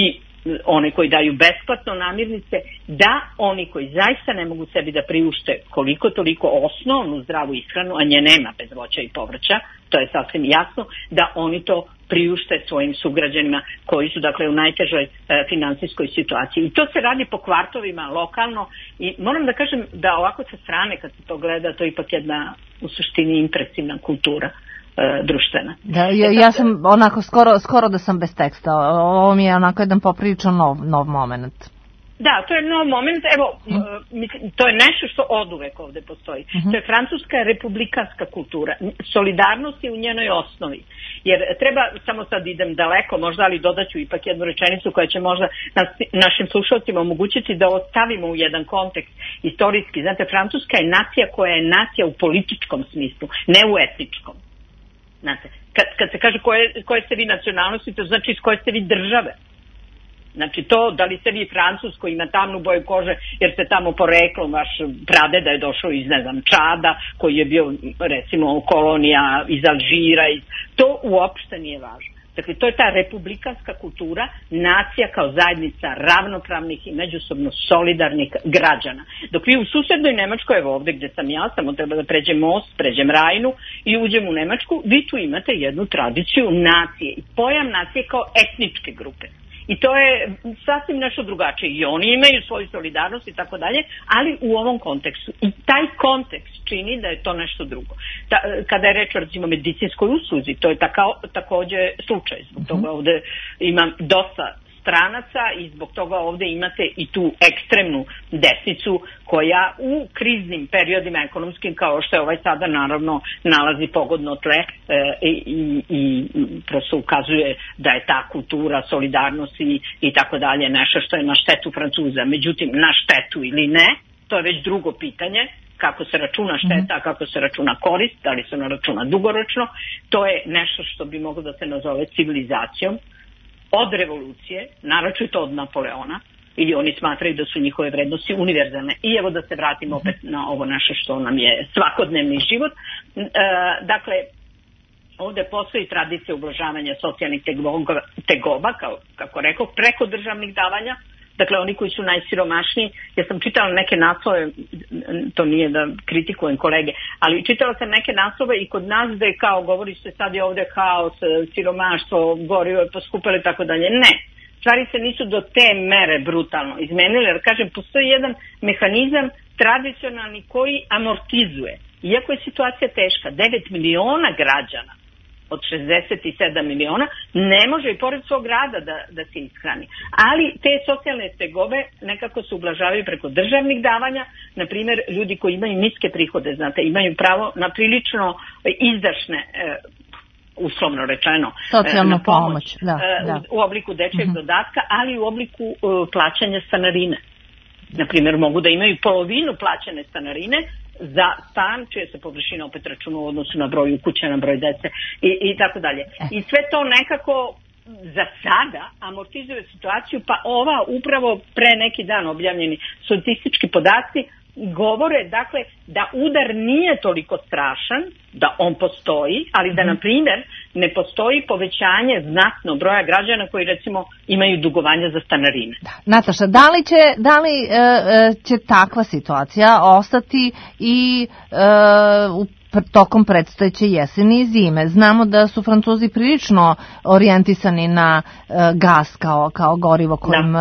one koji daju besplatno namirnice, da oni koji zaista ne mogu sebi da priušte koliko toliko osnovnu zdravu ishranu, a nje nema bez voća i povrća, to je sasvim jasno, da oni to priušte svojim sugrađanima koji su dakle u najtežoj finansijskoj situaciji. I to se radi po kvartovima lokalno i moram da kažem da ovako sa strane kad se to gleda, to je ipak jedna u suštini impresivna kultura društvena. Da, ja sam onako skoro da sam bez teksta. Ovo mi je onako jedan poprilično nov moment. Da, to je nov moment. Evo, to je nešto što oduvek ovde postoji. To je francuska republikanska kultura. Solidarnost je u njenoj osnovi. Jer treba, samo sad idem daleko, možda, ali dodaću ipak jednu rečenicu koja će možda našim slušalcima omogućiti da ostavimo u jedan kontekst istorijski. Znate, Francuska je nacija koja je nacija u političkom smislu, ne u etničkom. Znate, kad se kaže koje ste vi nacionalnosti, to znači iz koje ste vi države. Znači to, da li ste vi Francus koji ima tamnu boju kože jer ste tamo poreklom, vaš pradeda je došao iz, ne znam, Čada, koji je bio, recimo, kolonija iz Alžira, to uopšte nije važno. Dakle, to je ta republikanska kultura, nacija kao zajednica ravnopravnih i međusobno solidarnih građana. Dok vi u susednoj Nemačkoj, evo ovde gde sam ja, samo treba da pređem most, pređem Rajnu i uđem u Nemačku, vi tu imate jednu tradiciju nacije i pojam nacije kao etničke grupe. I to je sasvim nešto drugačije. I oni imaju svoju solidarnost i tako dalje, ali u ovom kontekstu. I taj kontekst čini da je to nešto drugo. Kada je reč o, recimo, medicinskoj usluzi, to je takođe slučaj. Zbog toga ovde imam dosta stranaca i zbog toga ovde imate i tu ekstremnu desnicu koja u kriznim periodima ekonomskim, kao što je ovaj sada, naravno nalazi pogodno tle i prosto ukazuje da je ta kultura solidarnosti i tako dalje nešto što je na štetu Francuza. Međutim, na štetu ili ne, to je već drugo pitanje, kako se računa šteta, kako se računa korist, da li se ona računa dugoročno, to je nešto što bi moglo da se nazove civilizacijom. Od revolucije, naročito od Napoleona, ili oni smatraju da su njihove vrednosti univerzalne. I evo da se vratimo opet na ovo naše što nam je svakodnevni život. Dakle, ovde postoji tradicija ublažavanja socijalnih tegoba, kako rekao, preko državnih davanja. Dakle, oni koji su najsiromašniji, ja sam čitala neke naslove, to nije da kritikujem kolege, ali čitala sam neke naslove i kod nas da je kao, govori se sad je ovde haos, siromaštvo, gorivo je poskupilo i tako dalje. Ne, stvari se nisu do te mere brutalno izmenile, jer kažem, postoji jedan mehanizam tradicionalni koji amortizuje. Iako je situacija teška, 9 miliona građana od 67 miliona, ne može i pored svog rada da se ishrani. Ali te socijalne tegobe nekako se ublažavaju preko državnih davanja. Na primjer, ljudi koji imaju niske prihode, znate, imaju pravo na prilično izdašne, uslovno rečeno, socijalnu pomoć. U obliku dečjeg dodatka, ali u obliku plaćanja stanarine. Na primjer, mogu da imaju polovinu plaćene stanarine za stan, čija se površina opet računa u odnosu na broj ukuća, na broj dece i tako dalje. I sve to nekako za sada amortizuje situaciju, pa ova upravo pre neki dan objavljeni statistički podaci govore, dakle, da udar nije toliko strašan, da on postoji, ali da, na primjer, ne postoji povećanje znatno broja građana koji, recimo, imaju dugovanja za stanarine. Nataša, da li će takva situacija ostati i tokom predstojeće jeseni i zime? Znamo da su Francuzi prilično orijentisani na gas kao gorivo kojim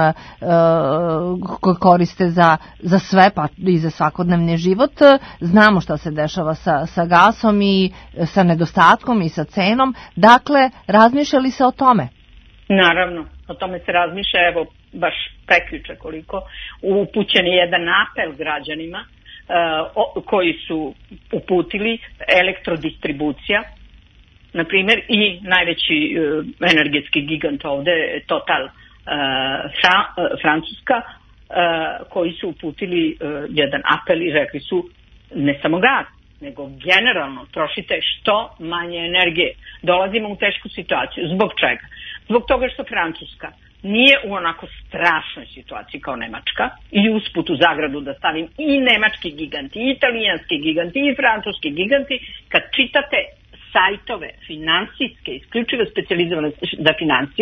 koriste za sve, pa i za svakodnevni život. Znamo šta se dešava sa gasom i sa nedostatkom i sa cenom. Dakle, razmišljali se o tome? Naravno, o tome se razmišlja, evo, baš prekjuče koliko. Upućen je jedan apel građanima koji su uputili elektrodistribucija, na primjer, i najveći energetski gigant ovde, Total Francuska, koji su uputili jedan apel i rekli su ne samo gas, nego generalno trošite što manje energije. Dolazimo u tešku situaciju. Zbog čega? Zbog toga što Francuska nije u onako strašnoj situaciji kao Nemačka, i usput u zagradu da stavim i nemački giganti, i italijanski giganti, i francuski giganti. Kad čitate sajtove finansijske, isključivo specijalizovane za financije,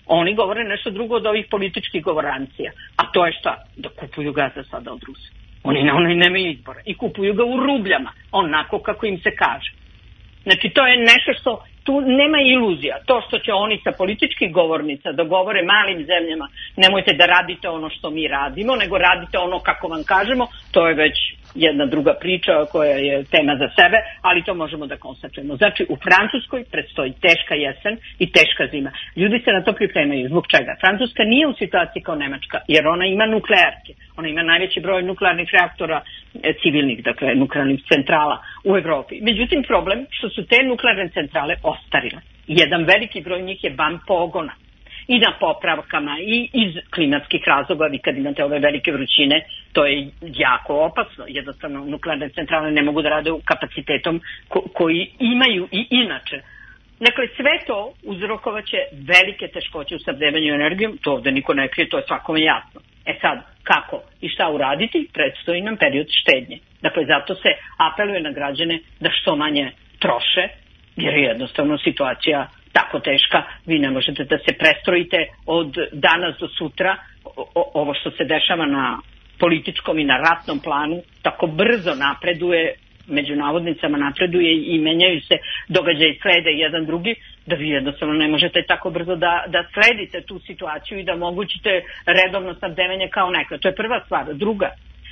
Oni govore nešto drugo od ovih političkih govorancija. A to je šta? Da kupuju gaza sada od Rusa. Oni nemaju izbora. I kupuju ga u rubljama, onako kako im se kaže. Znači, to je nešto što tu nema iluzija. To što će oni sa političkih govornica dogovore malim zemljama, nemojte da radite ono što mi radimo, nego radite ono kako vam kažemo, to je već jedna druga priča koja je tema za sebe, ali to možemo da konstatujemo. Znači, u Francuskoj predstoji teška jesen i teška zima. Ljudi se na to pripremaju. Zbog čega? Francuska nije u situaciji kao Nemačka, jer ona ima nuklearke. Ona ima najveći broj nuklearnih reaktora civilnih, dakle nuklearnih centrala u Evropi. Međutim, problem što su te nuklearne centrale ostarile. Jedan veliki broj njih je van pogona. I na popravkama i iz klimatskih razloga, vi kad imate ove velike vrućine, to je jako opasno. Jednostavno, nuklearne centrale ne mogu da rade u kapacitetom koji imaju i inače. Dakle, sve to uzrokovaće velike teškoće u snabdevanju energijom, to ovde niko ne krije, to je svakome jasno. Sad, kako i šta uraditi, predstoji nam period štednje. Dakle, zato se apeluje na građane da što manje troše, jer je jednostavno situacija tako teška, vi ne možete da se prestrojite od danas do sutra. Ovo što se dešava na političkom i na ratnom planu tako brzo napreduje, među navodnicama napreduje i menjaju se događaji, slede jedan drugi, da vi jednostavno ne možete tako brzo da sledite tu situaciju i da omogućite redovno snabdevanje kao nekada. To je prva stvar. Druga,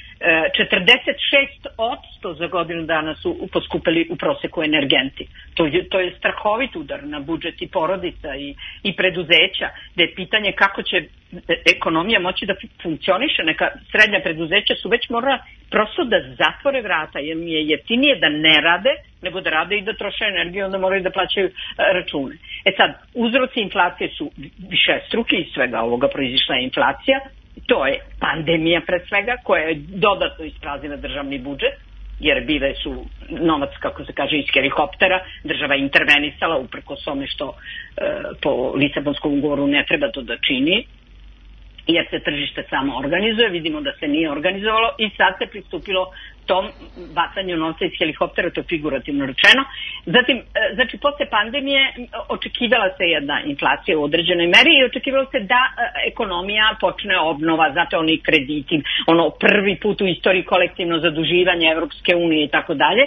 46% za godinu dana su poskupili u proseku energenti. To je strahovit udar na budžet i porodica i preduzeća, da je pitanje kako će ekonomija moći da funkcioniše. Neka srednja preduzeća su već morala prosto da zatvore vrata, jer mi je jeftinije da ne rade, nego da rade i da troše energiju, onda moraju da plaćaju račune. Sad, uzroci inflacije su višestruki, iz svega ovoga proizišla je inflacija. To je pandemija pred svega, koja je dodatno isprazila državni budžet, jer bile su novac, kako se kaže, iz helikoptera, država intervenisala uprkos tome što po Lisabonskom ugovoru ne treba to da čini, jer se tržište samo organizuje, vidimo da se nije organizovalo i sad se pristupilo tom bacanju novca iz helikoptera, to je figurativno rečeno. Zatim, znači, posle pandemije očekivala se jedna inflacija u određenoj meri i očekivalo se da ekonomija počne obnova, znate, oni krediti, prvi put u istoriji kolektivno zaduživanje Evropske unije i tako dalje.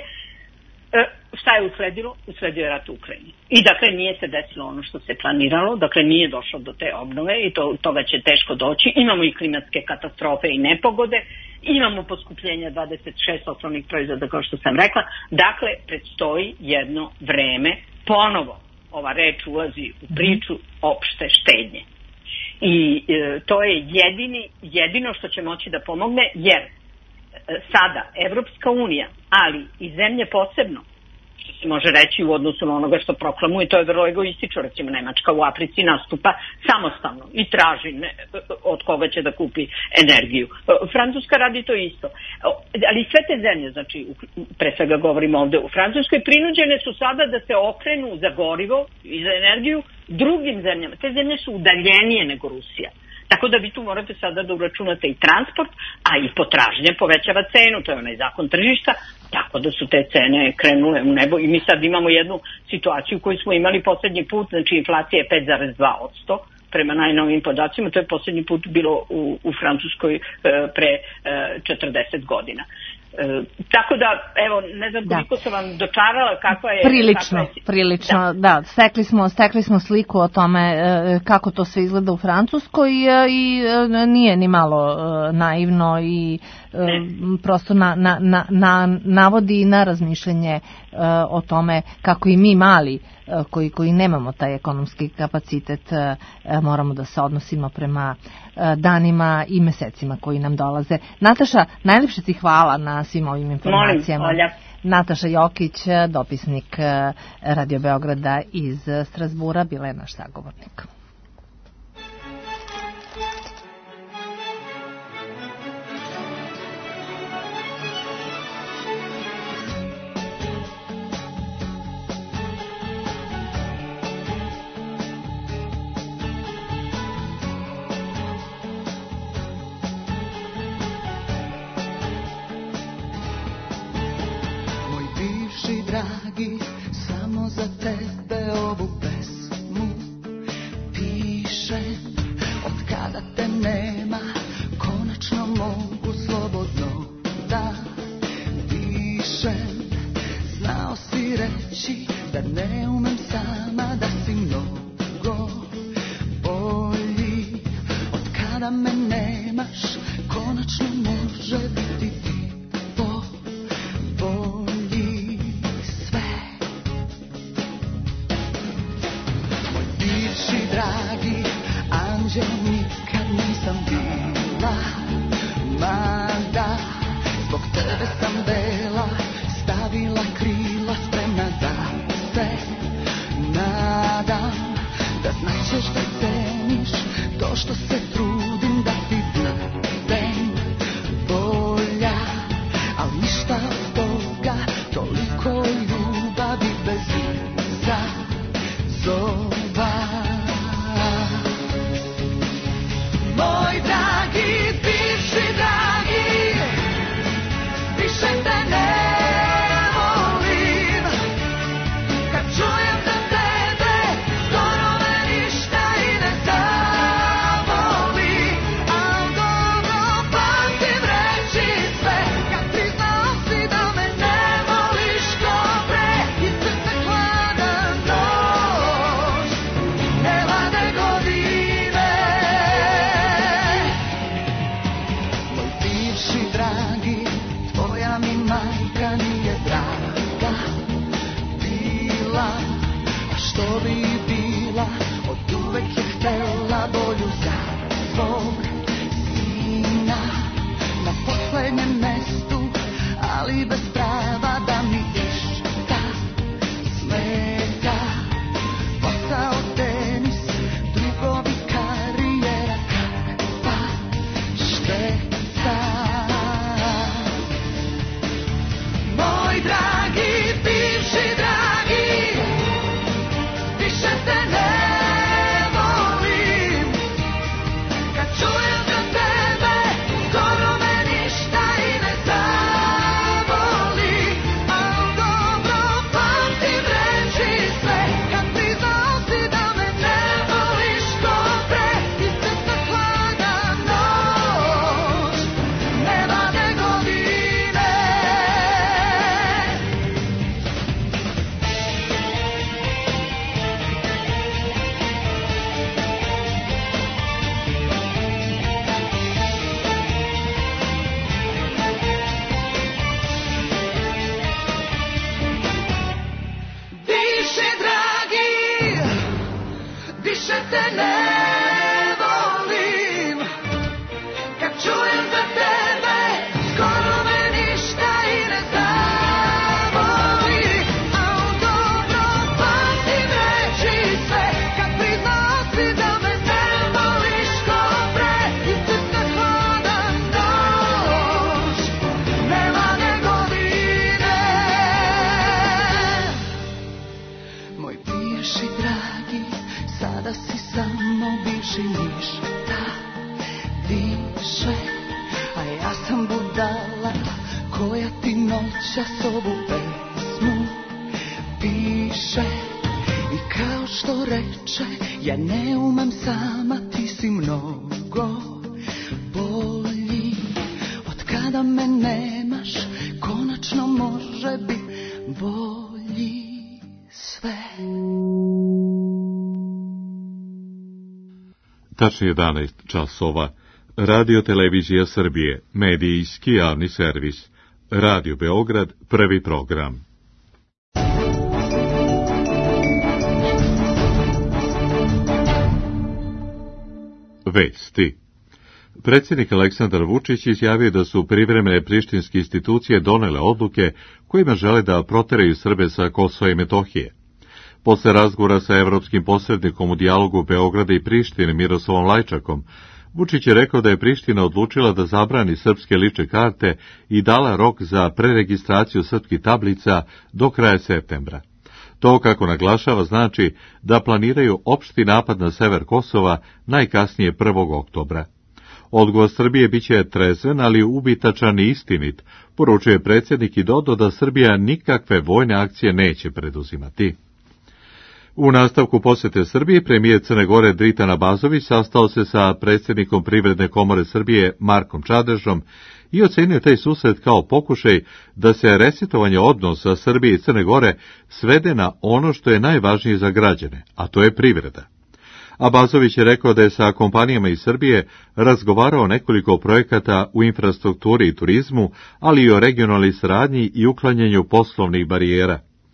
Šta je usledilo? Usledio je rat u Ukrajini. I dakle nije se desilo ono što se planiralo, dakle nije došlo do te obnove i toga će teško doći. Imamo i klimatske katastrofe i nepogode, imamo poskupljenje 26 osnovnih proizvoda, kao što sam rekla. Dakle, predstoji jedno vreme, ponovo ova reč ulazi u priču opšte štednje. I to je jedino što će moći da pomogne, jer sada Evropska unija, ali i zemlje posebno, što se može reći u odnosu na onoga što proklamuje, to je vrlo egoistično. Recimo, Nemačka u Africi nastupa samostalno i traži od koga će da kupi energiju. Francuska radi to isto. Ali sve te zemlje, znači, pre svega govorimo ovde u Francuskoj, prinuđene su sada da se okrenu za gorivo i za energiju drugim zemljama. Te zemlje su udaljenije nego Rusija. Tako da vi tu morate sada da uračunate i transport, a i potražnje povećava cenu, to je onaj zakon tržišta, tako da su te cene krenule u nebo i mi sad imamo jednu situaciju koju smo imali poslednji put, znači inflacija je 5,2%, prema najnovim podacima, to je poslednji put bilo u Francuskoj pre 40 godina. Tako da, evo, ne znam koliko sam vam dočarala kakva je... Prilično, da. Stekli smo sliku o tome kako to sve izgleda u Francuskoj i nije ni malo naivno i prosto navodi na razmišljanje o tome kako i mi mali koji nemamo taj ekonomski kapacitet moramo da se odnosimo prema danima i mesecima koji nam dolaze. Nataša, najlepše ti hvala na svim ovim informacijama. Molim, Olja. Nataša Jokić, dopisnik Radio Beograda iz Strazbura, bila je naš sagovornik. Dragi, samo za tebe ovu pesmu piše bivši dragi, anđel nikad nisam bila, mada zbog tebe sam bela, stavila krila spremna da se nadam, da znaćeš da ceniš to što se trudim da ti budem bolja, al ništa od toga, toliko ljubavi bez izazova. Moj dragi, bivši dragi, više te ne volim, kad čujem za tebe, skoro me ništa i ne zavoli, al dobro pamtim reći sve, kad priznao si da me ne voliš ko pre, i srce hladan noć, ne vade godine. Moj bivši dragi, tvoja mi majka nije draga bila, a što bi bila, od uvek je htela bolju za svog sina, na poslednjem mestu, ali bez prava da mi išta smeta. Posao, tenis, drugovi, karijera, kakva šteta. Moj dragi, bivši dragi, više te ne volim, kad čujem za tebe, skoro me ništa i ne zavoli, al dobro pamtim reći sve, kad priznao si da me ne voliš ko pre, i srce hladan noć, ne vade godine. Bivši dragi, više te ne volim, kad čujem za tebe, skoro me ništa i ne zavoli, al dobro pamtim reći sve, kad priznao si da me ne voliš ko pre, i srce hladan noć, ne vade godine. Moj bivši dragi, sada si samo bivši, ništa više, a ja sam budala koja ti noćas ovu pesmu piše, i kao što reče, ja ne umem sama, ti si mnogo bolji, od kada me nemaš, konačno može bit bolji sve. Tačno 11 časova. Radio Televizija Srbije, medijski javni servis. Radio Beograd, prvi program. Vesti. Predsjednik Aleksandar Vučić izjavio da su privremene prištinske institucije donele odluke kojima žele da proteraju Srbe sa Kosova i Metohije. Posle razgovora sa evropskim posrednikom u dijalogu Beograda i Prištine Miroslavom Lajčakom, Vučić je rekao da je Priština odlučila da zabrani srpske lične karte i dala rok za preregistraciju srpskih tablica do kraja septembra. To, kako naglašava, znači da planiraju opšti napad na sever Kosova najkasnije 1. oktobra. Odgovor Srbije biće trezven, ali ubitačan i istinit, poručuje predsjednik i dodao da Srbija nikakve vojne akcije neće preduzimati. U nastavku posjete Srbije, premijer Crne Gore Dritan Abazović sastao se sa predsjednikom Privredne komore Srbije Markom Čadežom i ocenio taj susret kao pokušaj da se resetovanje odnosa Srbije i Crne Gore svede na ono što je najvažnije za građane, a to je privreda. Abazović je rekao da je sa kompanijama iz Srbije razgovarao o nekoliko projekata u infrastrukturi i turizmu, ali i o regionalnoj saradnji i uklanjanju poslovnih barijera.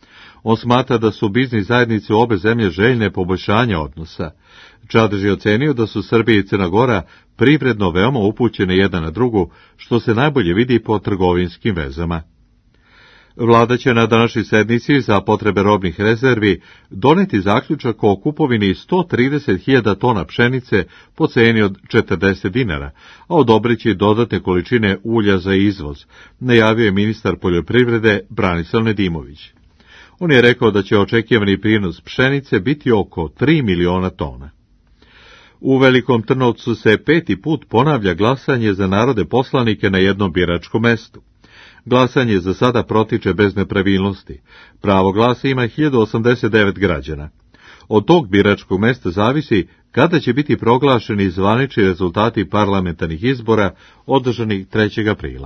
On smatra da su biznis zajednice u obe zemlje željne poboljšanja odnosa. Čadež je ocenio da su Srbija i Crna Gora privredno veoma upućene jedna na drugu, što se najbolje vidi po trgovinskim vezama. Vlada će na današnjoj sednici za potrebe robnih rezervi doneti zaključak o kupovini 130.000 tona pšenice po ceni od 40 dinara, a odobrit će dodatne količine ulja za izvoz, najavio je ministar poljoprivrede Branislav Nedimović. On je rekao da će očekivani prinos pšenice biti oko 3 miliona tona. U Velikom Trnovcu se 5. put ponavlja glasanje za narodne poslanike na jednom biračkom mestu. Glasanje za sada protiče bez nepravilnosti. Pravo glasa ima 1089 građana. Od tog biračkog mesta zavisi kada će biti proglašeni zvanični rezultati parlamentarnih izbora održanih 3. aprila.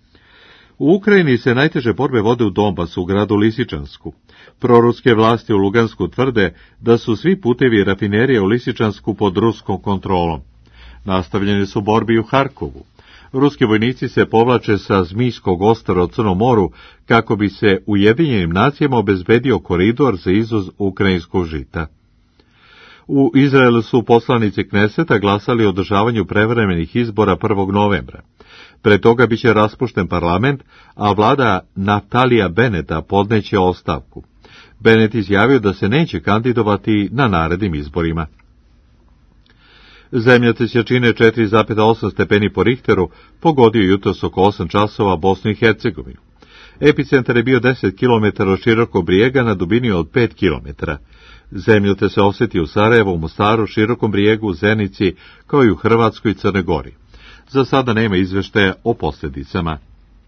U Ukrajini se najteže borbe vode u Donbasu, u gradu Lisičansku. Proruske vlasti u Lugansku tvrde da su svi putevi rafinerije u Lisičansku pod ruskom kontrolom. Nastavljene su borbi u Harkovu. Ruski vojnici se povlače sa Zmijskog ostrva u Crnom moru kako bi se Ujedinjenim nacijama obezbedio koridor za izvoz ukrajinskog žita. U Izraelu su poslanici Kneseta glasali o održavanju prevremenih izbora 1. novembra. Pre toga biće raspušten parlament, a vlada Naftalija Beneta podneće ostavku. Benet izjavio da se neće kandidovati na narednim izborima. Zemljotres jačine 4,8 stepeni po Richteru pogodio jutros oko 8 časova Bosnu i Hercegovinu. Epicentar je bio 10 km od Širokog Brijega na dubini od 5 km. Zemljotres se osjetio u Sarajevu, u Mostaru, Širokom Brijegu, Zenici, kao i u Hrvatskoj i Crnoj Gori. Za sada nema izveštaja o posljedicama.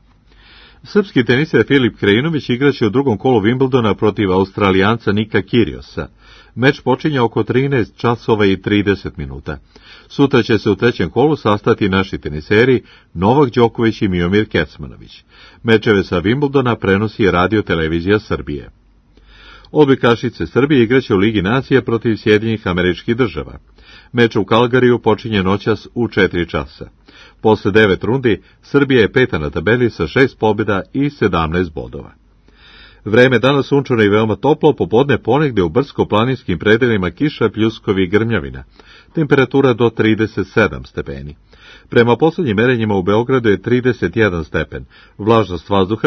Srpski teniser Filip Krajinović igraće u drugom kolu Wimbledona protiv Australijanca Nika Kyrgiosa. Meč počinje oko 13 časova i 30 minuta. Sutra će se u trećem kolu sastati naši teniseri Novak Đoković i Miomir Kecmanović. Mečeve sa Wimbledona prenosi Radio Televizija Srbije. Odbojkašice Srbije igraće u Ligi nacija protiv Sjedinjenih Američkih Država. Meč u Kalgariju počinje noćas u 4 časa. Posle 9 rundi, Srbija je 5. na tabeli sa 6 pobjeda i 17 bodova. Vreme danas sunčano i veoma toplo, popodne ponegde u brdsko-planinskim predelima kiša, pljuskovi i grmljavina. Temperatura do 37 stepeni. Prema poslednjim merenjima u Beogradu je 31 stepen, vlažnost vazduha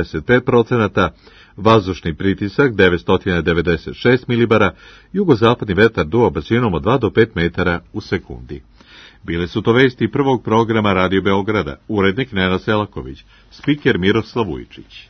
45%, vazdušni pritisak 996 milibara, jugozapadni vetar duva brzinom od 2 do 5 metara u sekundi. Bile su to vesti prvog programa Radio Beograda, urednik Nenad Selaković, spiker Miroslav Vujčić.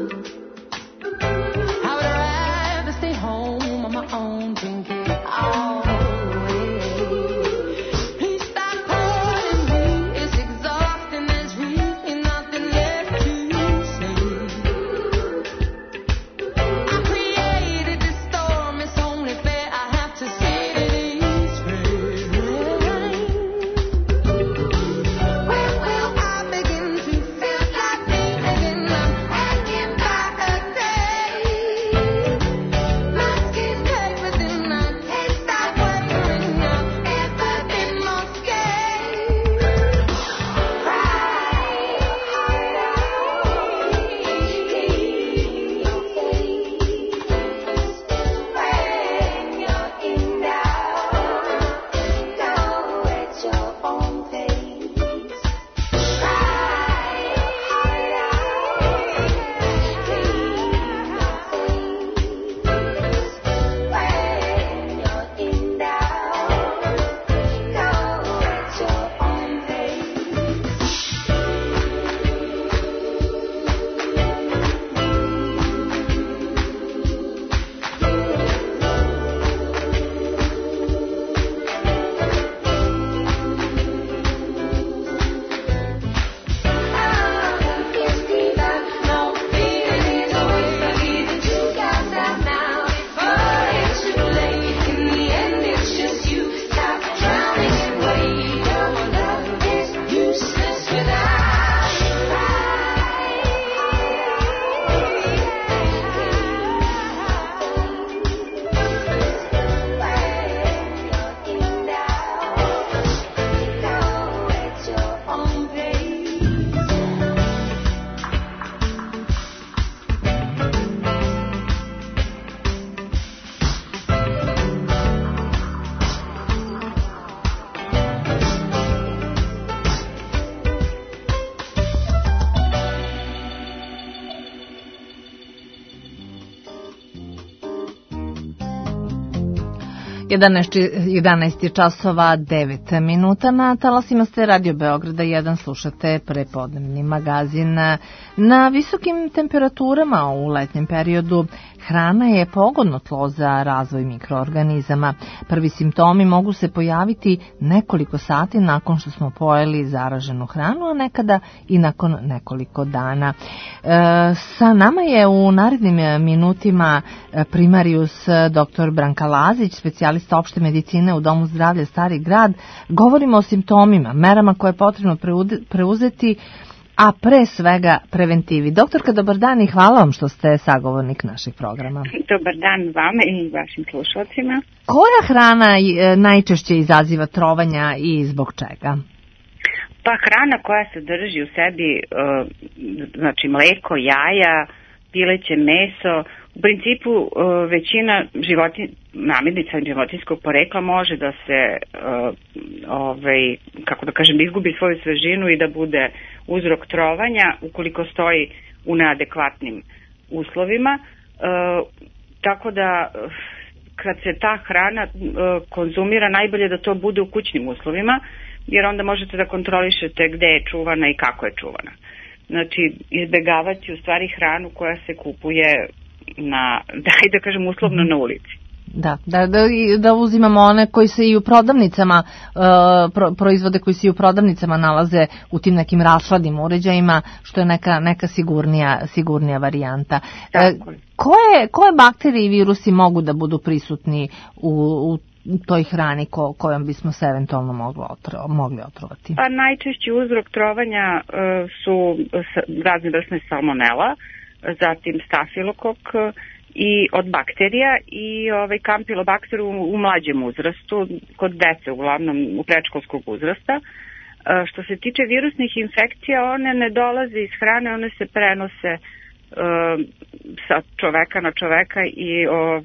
I would rather stay home on my own, drinking all 11 časova 9 minuta na talasima ste Radio Beograda 1, slušate prepodnevni magazin. Na visokim temperaturama u letnjem periodu hrana je pogodno tlo za razvoj mikroorganizama. Prvi simptomi mogu se pojaviti nekoliko sati nakon što smo pojeli zaraženu hranu, a nekada i nakon nekoliko dana. Sa nama je u narednim minutima primarius dr. Branka Lazić, specijalista opšte medicine u Domu zdravlja Stari grad. Govorimo o simptomima, merama koje je potrebno preuzeti, a pre svega preventivi. Doktorka, dobar dan i hvala vam što ste sagovornik naših programa. Dobar dan vama i vašim slušalcima. Koja hrana najčešće izaziva trovanja i zbog čega? Pa hrana koja sadrži u sebi znači mleko, jaja, pileće meso, u principu većina namirnica životinjskog porekla može da se kako da kažem, izgubi svoju svežinu i da bude uzrok trovanja ukoliko stoji u neadekvatnim uslovima. Tako da kad se ta hrana konzumira, najbolje da to bude u kućnim uslovima, jer onda možete da kontrolišete gde je čuvana i kako je čuvana. Znači, izbegavati u stvari hranu koja se kupuje da kažem, uslovno na ulici. Da uzimamo one koji se i u prodavnicama, proizvode koji se i u prodavnicama nalaze u tim nekim rashladnim uređajima, što je neka sigurnija varijanta. Koje bakterije i virusi mogu da budu prisutni u toj hrani kojom bismo se eventualno mogli otrovati? Pa najčešći uzrok trovanja su raznovrsne salmonela, zatim stafilokok i od bakterija i kampilobakter u mlađem uzrastu, kod dece uglavnom u predškolskog uzrasta. Što se tiče virusnih infekcija, one ne dolaze iz hrane, one se prenose sa čoveka na čoveka i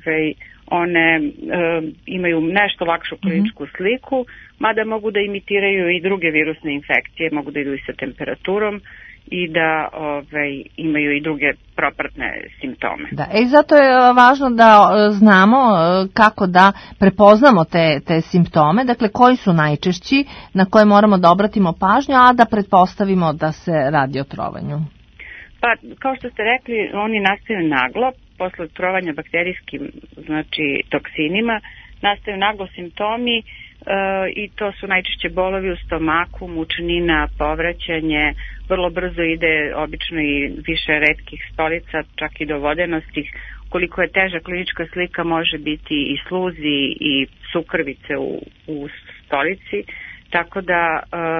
one imaju nešto lakšu kliničku sliku, mada mogu da imitiraju i druge virusne infekcije, mogu da idu i sa temperaturom i da imaju i druge propratne simptome. I zato je važno da znamo kako da prepoznamo te simptome, dakle koji su najčešći, na koje moramo da obratimo pažnju, a da pretpostavimo da se radi o trovanju. Pa, kao što ste rekli, oni nastaju naglo, posle trovanja bakterijskim, znači toksinima, nastaju naglo simptomi i to su najčešće bolovi u stomaku, mučnina, povraćanje, vrlo brzo ide obično i više retkih stolica, čak i do vodenosti. Koliko je teža klinička slika, može biti i sluzi i sukrvice u stolici, tako da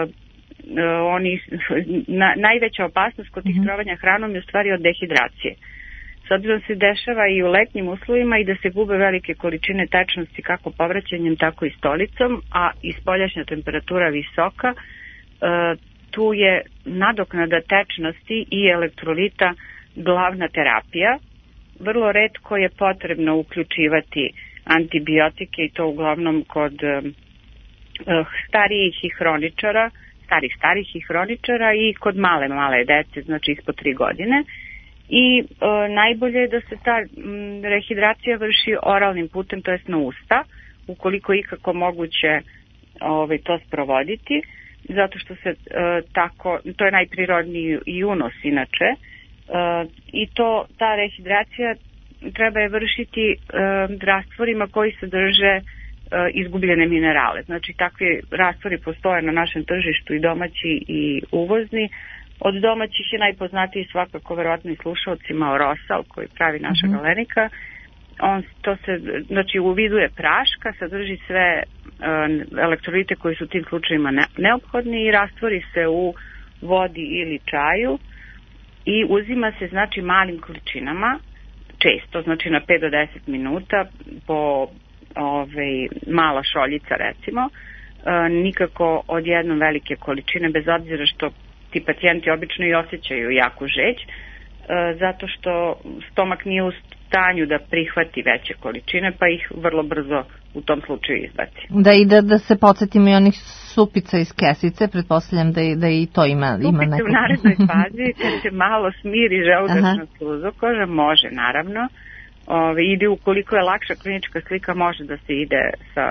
najveća opasnost kod tih trovanja hranom je u stvari od dehidracije. S obzirom se dešava i u letnjim uslovima i da se gube velike količine tečnosti kako povraćanjem, tako i stolicom, a i spoljašnja temperatura visoka, tu je nadoknada tečnosti i elektrolita glavna terapija. Vrlo retko je potrebno uključivati antibiotike i to uglavnom kod starijih i hroničara, starih i hroničara i kod male dece, znači ispod 3 godine. I najbolje je da se ta rehidracija vrši oralnim putem, to jest na usta, ukoliko je ikako moguće to sprovoditi, zato što se to je najprirodniji i unos inače, i ta rehidracija treba je vršiti rastvorima koji sadrže izgubljene minerale. Znači takvi rastvori postoje na našem tržištu i domaći i uvozni. Od domaćih je najpoznatiji svakako verovatno i slušalcima Orosal koji pravi naša Galenika. Znači u vidu je praška, sadrži sve elektrolite koji su u tim slučajima neophodni i rastvori se u vodi ili čaju i uzima se znači malim količinama, često, znači na 5 do 10 minuta po mala šoljica recimo, nikako odjednom velike količine, bez obzira što ti pacijenti obično i osjećaju jaku žeđ, zato što stomak nije u stanju da prihvati veće količine, pa ih vrlo brzo u tom slučaju izbaci. Da se podsjetimo i onih supica iz kesice, pretpostavljam da i to ima neko. Supice u narednoj fazi, kad se malo smiri želudačna sluzokoža, može naravno, ide ukoliko je lakša klinička slika, može da se ide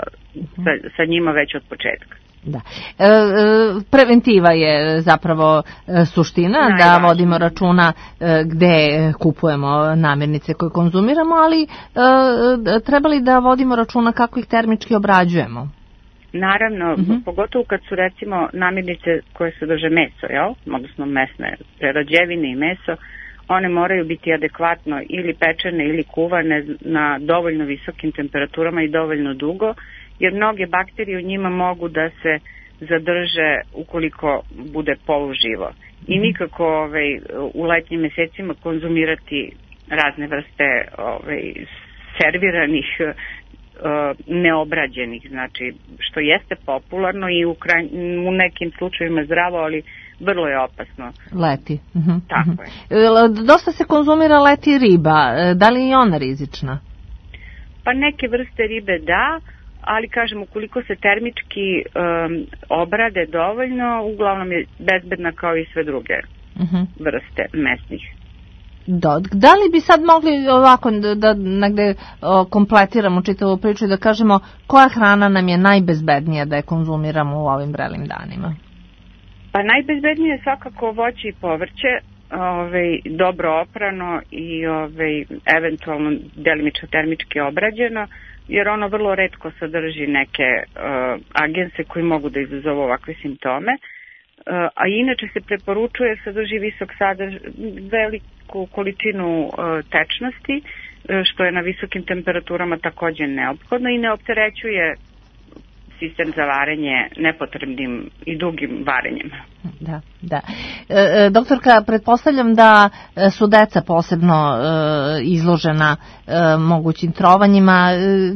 sa njima već od početka. Da. Preventiva je zapravo suština, da vodimo računa gde kupujemo namirnice koje konzumiramo, ali trebali da vodimo računa kako ih termički obrađujemo. Naravno, pogotovo kad su recimo namirnice koje sadrže meso, odnosno mesne prerađevine i meso, one moraju biti adekvatno ili pečene ili kuvane na dovoljno visokim temperaturama i dovoljno dugo, jer mnoge bakterije u njima mogu da se zadrže ukoliko bude poluživo. I nikako u letnjim mesecima konzumirati razne vrste serviranih, neobrađenih, znači što jeste popularno i u nekim slučajevima zdravo, ali vrlo je opasno. Leti. Tako je. Dosta se konzumira leti riba, da li je ona rizična? Pa neke vrste ribe da, ali kažem, ukoliko se termički obrade dovoljno, uglavnom je bezbedna kao i sve druge vrste mesnih. Da li bi sad mogli ovako da negde kompletiramo čitavu priču i da kažemo koja hrana nam je najbezbednija da je konzumiramo u ovim vrelim danima? Pa najbezbednije je svakako voće i povrće, dobro oprano i eventualno delimično termički obrađeno, jer ono vrlo retko sadrži neke agense koji mogu da izazovu ovakve simptome. A inače se preporučuje, sadrži veliku količinu tečnosti, što je na visokim temperaturama također neophodno i ne opterećuje sistem za varenje nepotrebnim i dugim varenjem. Da. Doktorka, pretpostavljam da su deca posebno izložena mogućim trovanjima.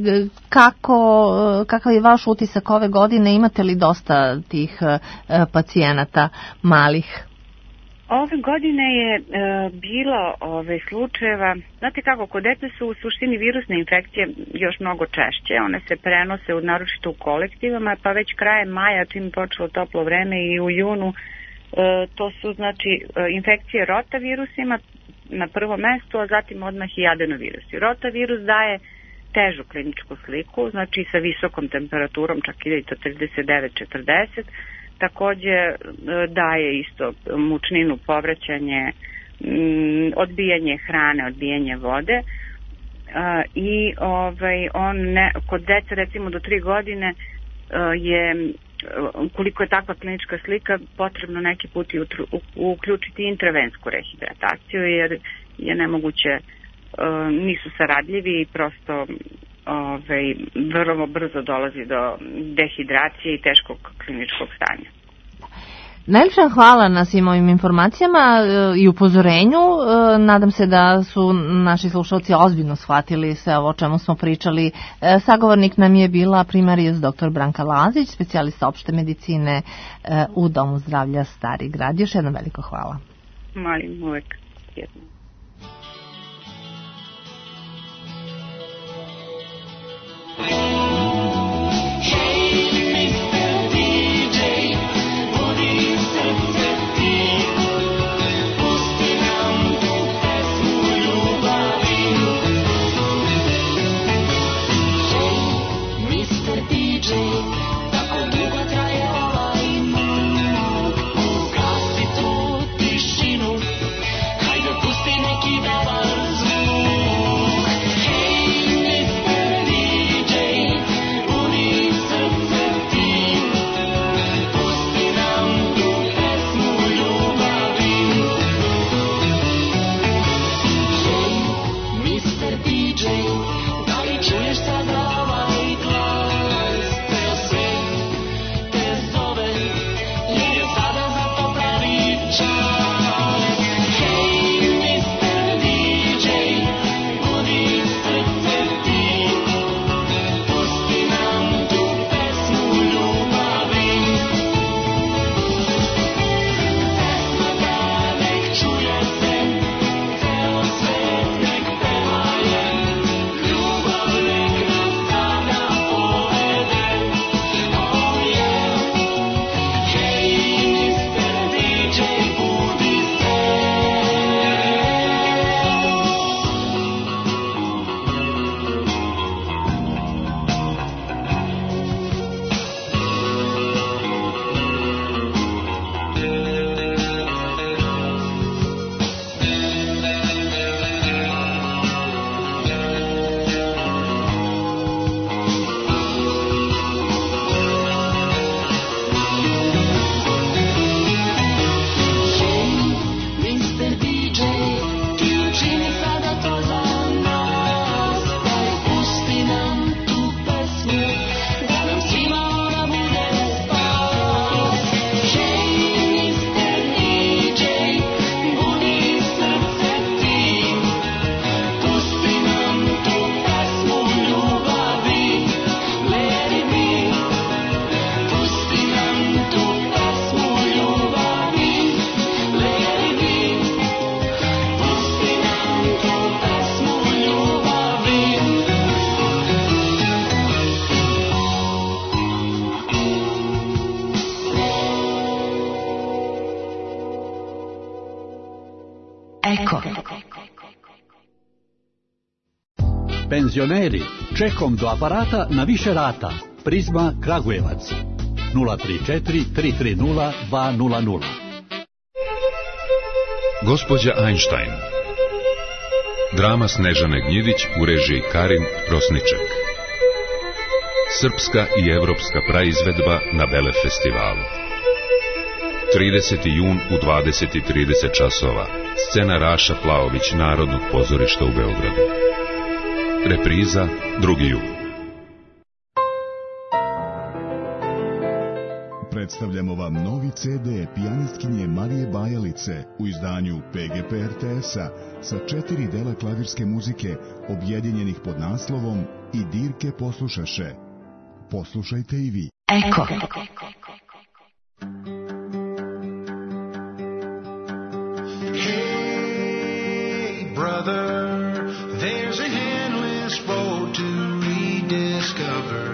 Kakav je vaš utisak ove godine? Imate li dosta tih pacijenata malih? Ove godine je bilo slučajeva, znate kako, kod dece su u suštini virusne infekcije još mnogo češće, one se prenose naročito u kolektivama, pa već krajem maja, čim je počelo toplo vreme i u junu, to su znači infekcije rotavirusima na prvom mestu, a zatim odmah i adenovirusi. Rotavirus daje težu kliničku sliku, znači sa visokom temperaturom, čak i 39-40, također daje isto mučninu, povraćanje, odbijanje hrane, odbijanje vode i kod dece recimo do 3 godine je, koliko je takva klinička slika, potrebno neki put i uključiti intravensku rehidrataciju, jer je nemoguće, nisu saradljivi i prosto vrlo brzo dolazi do dehidracije i teškog kliničkog stanja. Najljepša hvala na svim ovim informacijama i upozorenju. Nadam se da su naši slušalci ozbiljno shvatili sve ovo o čemu smo pričali. Sagovornik nam je bila primarijus dr. Branka Lazić, specijalista opšte medicine u Domu zdravlja Stari grad. Još jedno veliko hvala. Molim, uvek jedno. Pusti Eko. Penzioneri, čekom do aparata na više rata. Prizma Kragujevac. 034 330 200. Gospođa Einstein. Drama Snežane Gnjidić u režiji Karin Prosniček. Srpska i evropska praizvedba na Bele festivalu. 30. jun u 20:30 časova. Scena Raša Plaović Narodnog pozorišta u Beogradu. Repriza 2. jun. Predstavljamo vam novi CD pijanistkinje Marije Bajalice u izdanju PGP RTS-a sa 4 dela klavirske muzike objedinjenih pod naslovom I dirke poslušaše. Poslušajte i vi. Eko. Hey, brother, there's an endless road to rediscover.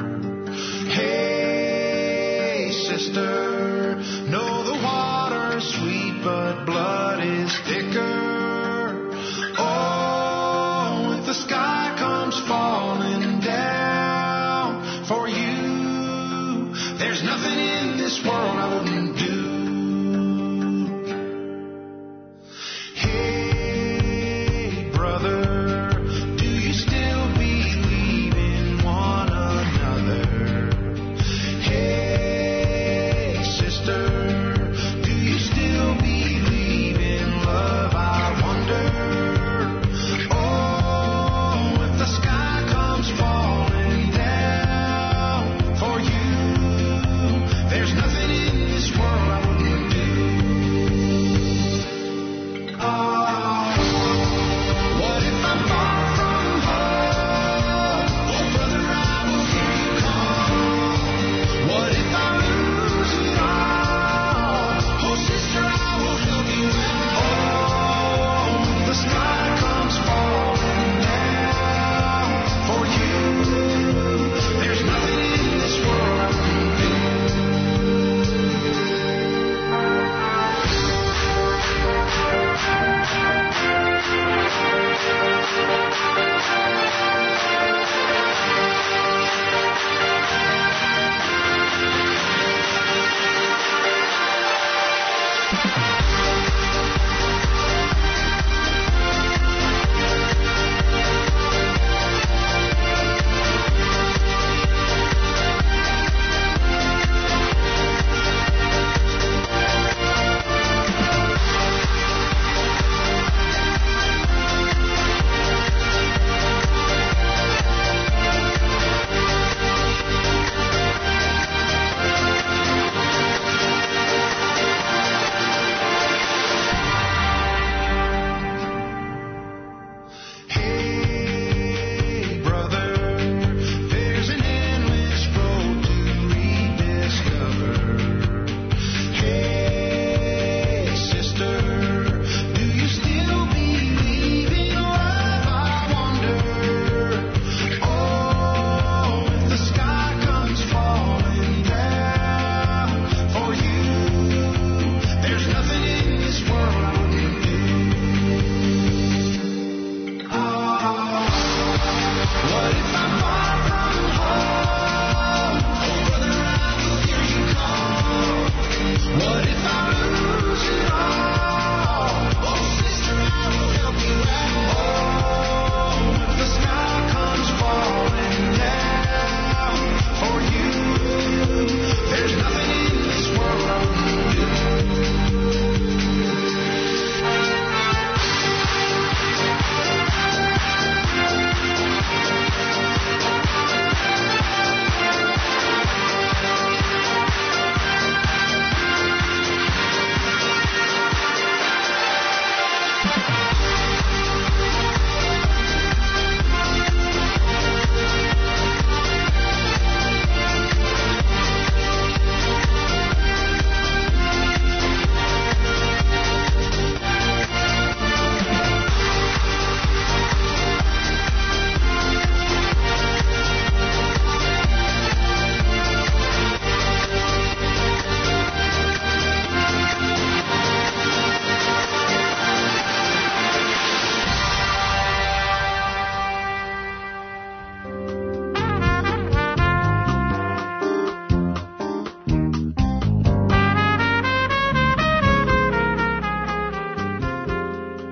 Hey, sister, know the water's sweet, but blood is thicker. Oh, if the sky comes falling down for you, there's nothing in this world I wouldn't do. Hey, brother, do you still believe in one another? Hey, sister, do you still believe in love? I wonder. Oh, if the sky comes falling down for you, there's nothing in this world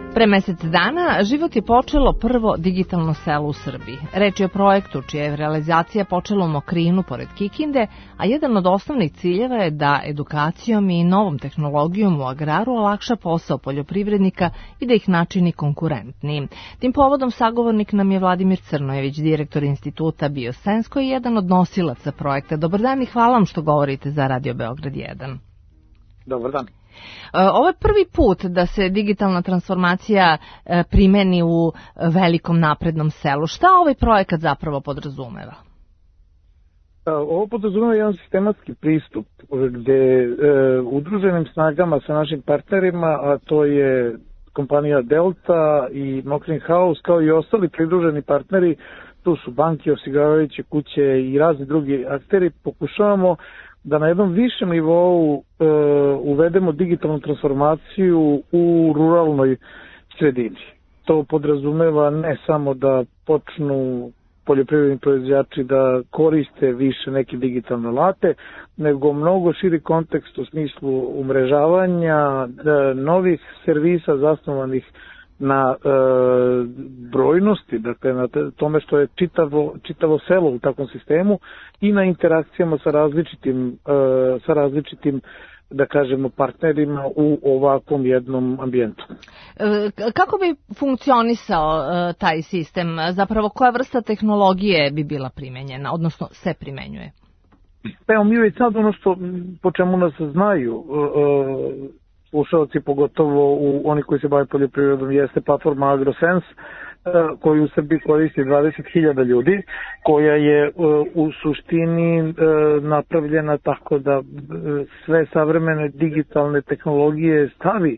Pre mesec dana život je počelo prvo digitalno selo u Srbiji. Reč je o projektu čija je realizacija počela u Mokrinu pored Kikinde, a jedan od osnovnih ciljeva je da edukacijom i novom tehnologijom u agraru olakša posao poljoprivrednika i da ih načini konkurentnijim. Tim povodom sagovornik nam je Vladimir Crnojević, direktor instituta Biosens, koji je jedan od nosilaca projekta. Dobar dan i hvala vam što govorite za Radio Beograd 1. Dobar dan. Ovo je prvi put da se digitalna transformacija primeni u velikom naprednom selu. Šta ovaj projekat zapravo podrazumeva? Ovo podrazumeva jedan sistematski pristup gde udruženim snagama sa našim partnerima, a to je kompanija Delta i Mokrin House, kao i ostali pridruženi partneri, tu su banke, osiguravajuće kuće i razni drugi akteri, pokušavamo da na jednom višem nivou uvedemo digitalnu transformaciju u ruralnoj sredini. To podrazumeva ne samo da počnu poljoprivredni proizvođači da koriste više neke digitalne alate, nego mnogo širi kontekst u smislu umrežavanja novih servisa zasnovanih na brojnosti, dakle na tome što je čitavo selo u takvom sistemu i na interakcijama sa različitim da kažemo partnerima u ovakvom jednom ambijentu. Kako bi funkcionisao taj sistem? Zapravo koja vrsta tehnologije bi bila primenjena, odnosno se primenjuje? Evo mi već sad ono što po čemu nas znaju slušalci, pogotovo oni koji se bave poljoprivredom, jeste platforma AgroSense, koju u Srbiji koristi 20.000 ljudi, koja je u suštini napravljena tako da sve savremene digitalne tehnologije stavi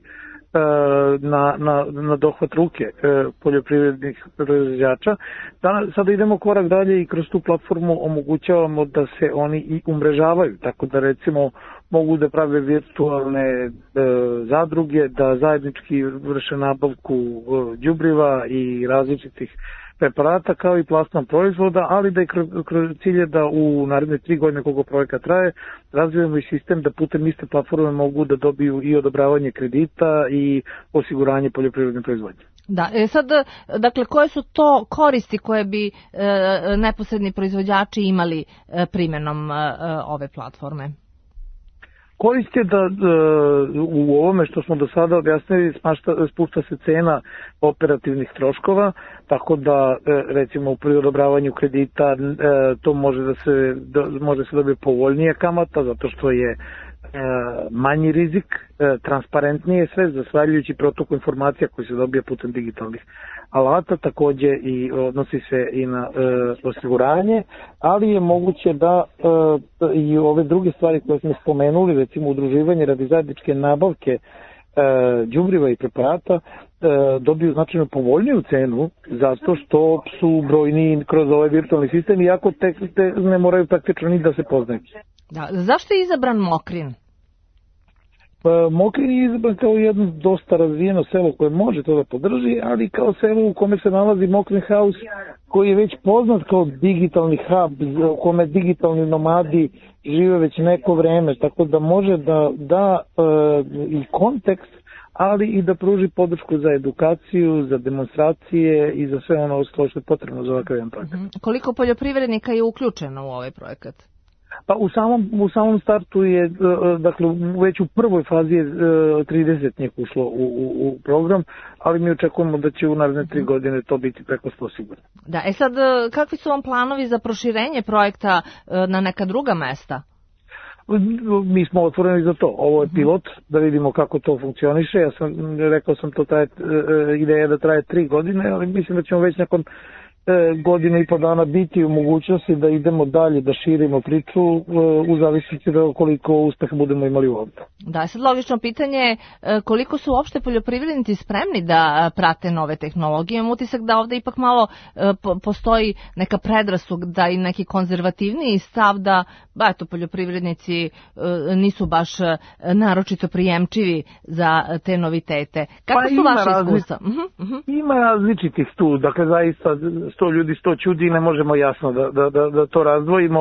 na dohvat ruke poljoprivrednih proizvođača. Sada idemo korak dalje i kroz tu platformu omogućavamo da se oni i umrežavaju, tako da recimo mogu da prave virtualne zadruge, da zajednički vrše nabavku đubriva i različitih preparata kao i plasman proizvoda, ali da je kroz cilje da u naredne 3 godine koliko projekat traje, razvijemo i sistem da putem iste platforme mogu da dobiju i odobravanje kredita i osiguranje poljoprivredne proizvodnje. Da, sad, dakle, koje su to koristi koje bi neposredni proizvođači imali primjenom ove platforme? Korist je da u ovome što smo do sada objasnili spušta se cena operativnih troškova, tako da recimo pri odobravanju kredita to može se dobiti povoljnija kamata zato što je manji rizik, transparentnije sve, zahvaljujući protoku informacija koji se dobije putem digitalnih alata, takođe i odnosi se i na osiguranje, ali je moguće da i ove druge stvari koje smo spomenuli, recimo udruživanje radi zajedničke nabavke đubriva i preparata, dobiju značajno povoljniju cenu zato što su brojni kroz ovaj virtualni sistem, iako te ne moraju praktično ni da se poznaju. Da, zašto je izabran Mokrin? Mokrin je izabran kao jedno dosta razvijeno selo koje može to da podrži, ali kao selo u kome se nalazi Mokrin House, koji je već poznat kao digitalni hub, u kome digitalni nomadi žive već neko vreme, tako da može da i kontekst, ali i da pruži podršku za edukaciju, za demonstracije i za sve ono ostalo što je potrebno za ovakav jedan projekat. Koliko poljoprivrednika je uključeno u ovaj projekat? Pa u samom startu je, dakle, već u prvoj fazi je 30 njih ušlo u program, ali mi očekujemo da će u naredne 3 godine to biti preko 100 sigurno. Da, sad, kakvi su vam planovi za proširenje projekta na neka druga mesta? Mi smo otvoreni za to. Ovo je pilot, da vidimo kako to funkcioniše. Rekao sam to ideja da traje 3 godine, ali mislim da ćemo već nakon godine i po dana biti u mogućnosti da idemo dalje, da širimo priču u zavisnosti da koliko uspeha budemo imali ovdje. Da, sad logično pitanje je koliko su uopšte poljoprivrednici spremni da prate nove tehnologije. Imam utisak da ovde ipak malo postoji neka predrasuda i neki konzervativniji stav da poljoprivrednici nisu baš naročito prijemčivi za te novitete. Kako su vaše iskustva? Ima različitih tu, dakle zaista 100 ljudi, 100 čudi, ne možemo jasno da to razdvojimo.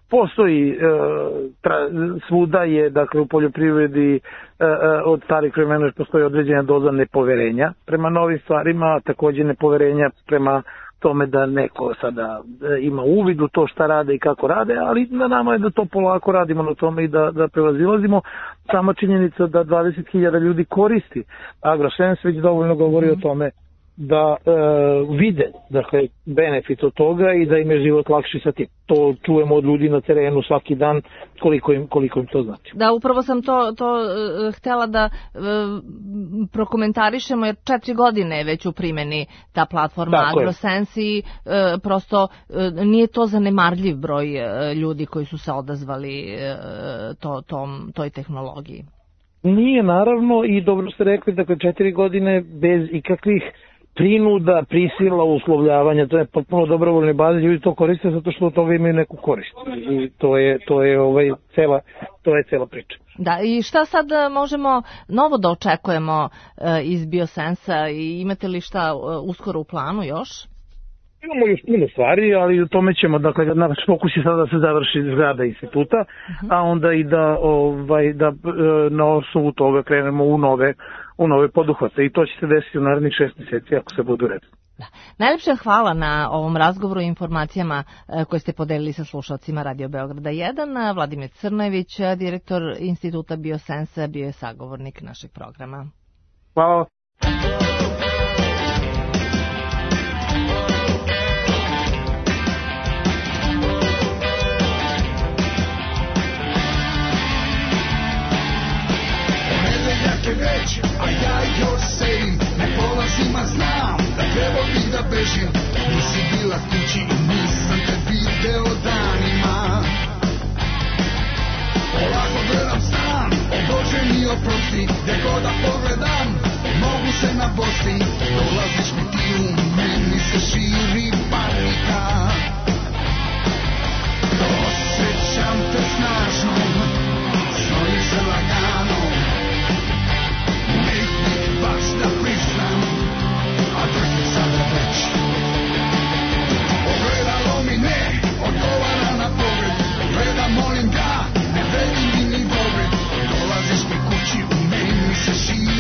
Postoji, svuda je, dakle u poljoprivredi od starih vremena postoji određena doza nepoverenja prema novim stvarima, takođe nepoverenja prema tome da neko sada ima uvid u to šta rade i kako rade, ali na nama je da to polako radimo na tome i da prevazilazimo. Sama činjenica da 20.000 ljudi koristi AgroSense već dovoljno govori o tome da vide, dakle, benefit od toga i da im je život lakši sa tim. To čujemo od ljudi na terenu svaki dan koliko im to znači. Da, upravo sam to htela da prokomentarišemo, jer 4 godine je već u primjeni ta platforma AgroSense i prosto nije to zanemarljiv broj ljudi koji su se odazvali toj tehnologiji. Nije, naravno, i dobro ste rekli, dakle 4 godine bez ikakvih prinuda, prisila, uslovljavanja, to je potpuno dobrovoljne baze, ljudi to koriste zato što od toga imaju neku korist i to je cela priča. Da, i šta sad možemo novo da očekujemo iz BioSense-a i imate li šta uskoro u planu još? Imamo još puno stvari, ali o tome ćemo, dakle, naš fokus je sada da se završi zgrada instituta, a onda i da na osnovu toga krenemo u nove poduhvate i to će se desiti u narednih 6 mjeseci ako se budu redni. Da. Najlepše hvala na ovom razgovoru i informacijama koje ste podelili sa slušalcima Radio Beograda 1. Vladimir Crnojević, direktor instituta BioSense, bio je sagovornik našeg programa. Hvala. Već, a ja još sedim, ne polazim, a znam da trebao bih da bežim. Nisi bila kući i nisam te video danima. Polako gledam stan, o Bože mi oprosti, gdje god da pogledam, mogu se nabosti. Dolaziš mi ti u meni se širi panika. Osjećam te snažno, snojim se lagano. Baš da priznam, a drži sada već. Ogledalo mi ne odgovara na pogled. Gledam, molim ga, ne vredi mi ni dogled. Dolaziš mi kući, u meni se širi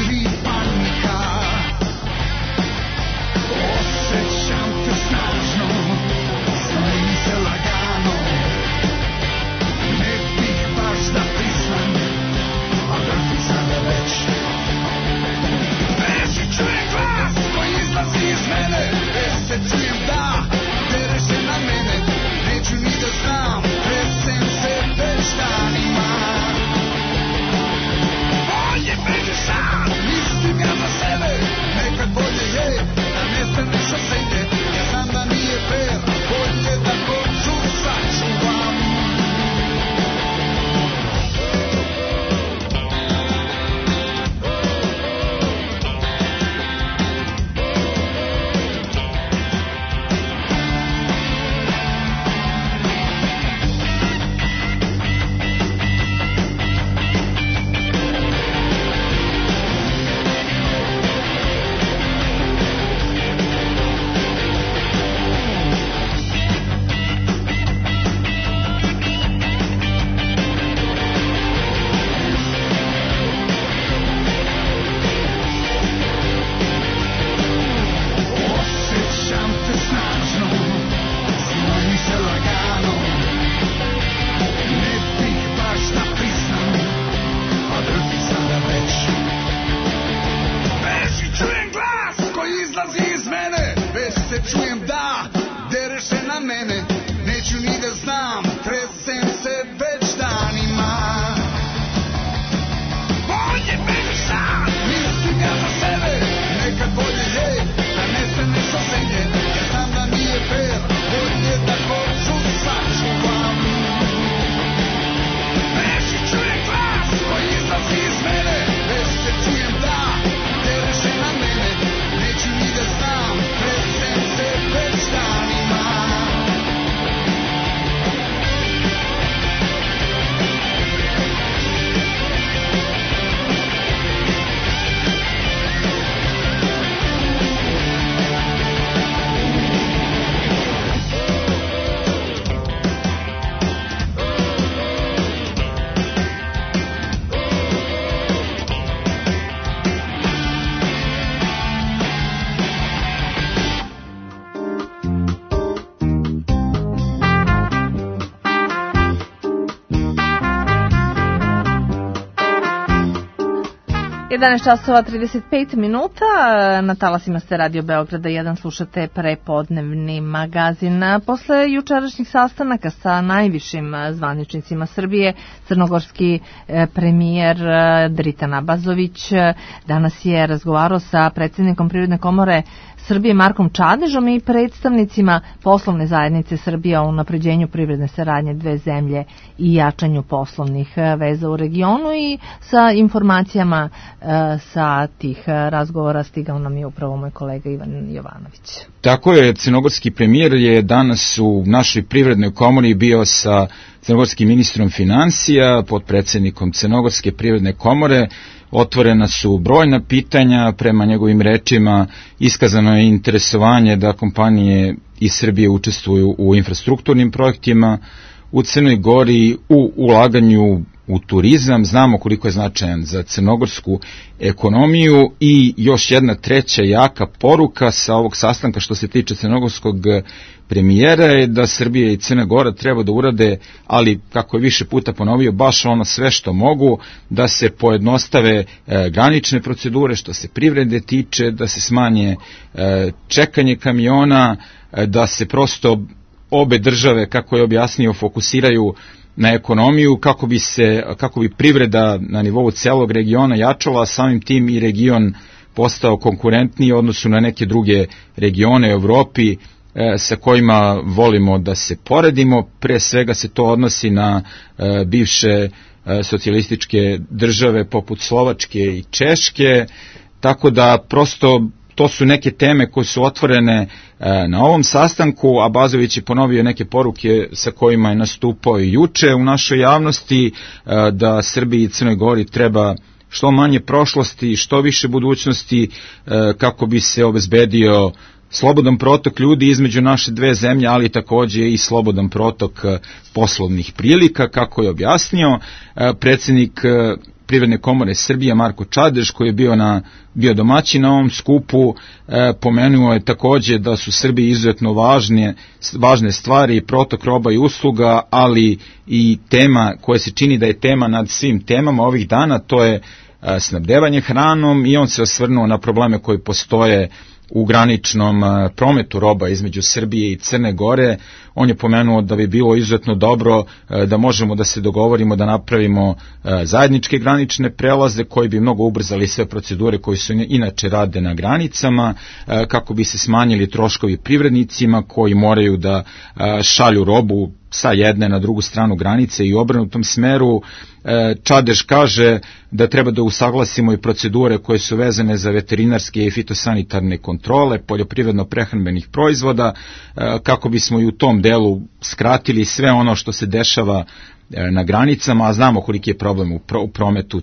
11 časova 35 minuta, na talasima ste Radio Beograda 1, slušate prepodnevni magazin. Posle jučerašnjih sastanaka sa najvišim zvaničnicima Srbije, crnogorski premijer Dritan Abazović danas je razgovarao sa predsjednikom Privredne komore Srbije Markom Čadežom i predstavnicima poslovne zajednice Srbije o unapređenju privredne saradnje dve zemlje i jačanju poslovnih veza u regionu, i sa informacijama sa tih razgovora stigao nam je upravo moj kolega Ivan Jovanović. Tako je, crnogorski premijer je danas u našoj privrednoj komori bio sa crnogorskim ministrom financija, potpredsjednikom Crnogorske privredne komore. Otvorena su brojna pitanja, prema njegovim rečima iskazano je interesovanje da kompanije iz Srbije učestvuju u infrastrukturnim projektima u Crnoj Gori, u ulaganju u turizam. Znamo koliko je značajan za crnogorsku ekonomiju. I još jedna treća jaka poruka sa ovog sastanka što se tiče crnogorskog premijera je da Srbija i Crna Gora treba da urade, ali kako je više puta ponovio, baš ono sve što mogu, da se pojednostave granične procedure što se privrede tiče, da se smanje čekanje kamiona, da se obe države, kako je objasnio, fokusiraju na ekonomiju kako bi privreda na nivou celog regiona jačala, a samim tim i region postao konkurentniji u odnosu na neke druge regione u Evropi sa kojima volimo da se poredimo. Pre svega se to odnosi na bivše socijalističke države poput Slovačke i Češke, tako da prosto to su neke teme koje su otvorene na ovom sastanku. Abazović je ponovio neke poruke sa kojima je nastupao i juče u našoj javnosti, da Srbiji i Crnoj Gori treba što manje prošlosti, što više budućnosti, kako bi se obezbedio slobodan protok ljudi između naše dve zemlje, ali takođe i slobodan protok poslovnih prilika, kako je objasnio predsjednik Privredne komore Srbije Marko Čadež, koji je bio domaćin na ovom skupu. Pomenuo je takođe da su Srbiji izuzetno važne stvari, protok roba i usluga, ali i tema koja se čini da je tema nad svim temama ovih dana, to je snabdevanje hranom, i on se osvrnuo na probleme koji postoje u graničnom prometu roba između Srbije i Crne Gore. On je pomenuo da bi bilo izuzetno dobro da možemo da se dogovorimo da napravimo zajedničke granične prelaze koji bi mnogo ubrzali sve procedure koje su inače rade na granicama, kako bi se smanjili troškovi privrednicima koji moraju da šalju robu sa jedne na drugu stranu granice i u obrnutom smeru. Čadež kaže da treba da usaglasimo i procedure koje su vezane za veterinarske i fitosanitarne kontrole poljoprivredno-prehrambenih proizvoda, kako bismo i u tom delu skratili sve ono što se dešava na granicama, a znamo koliki je problem u prometu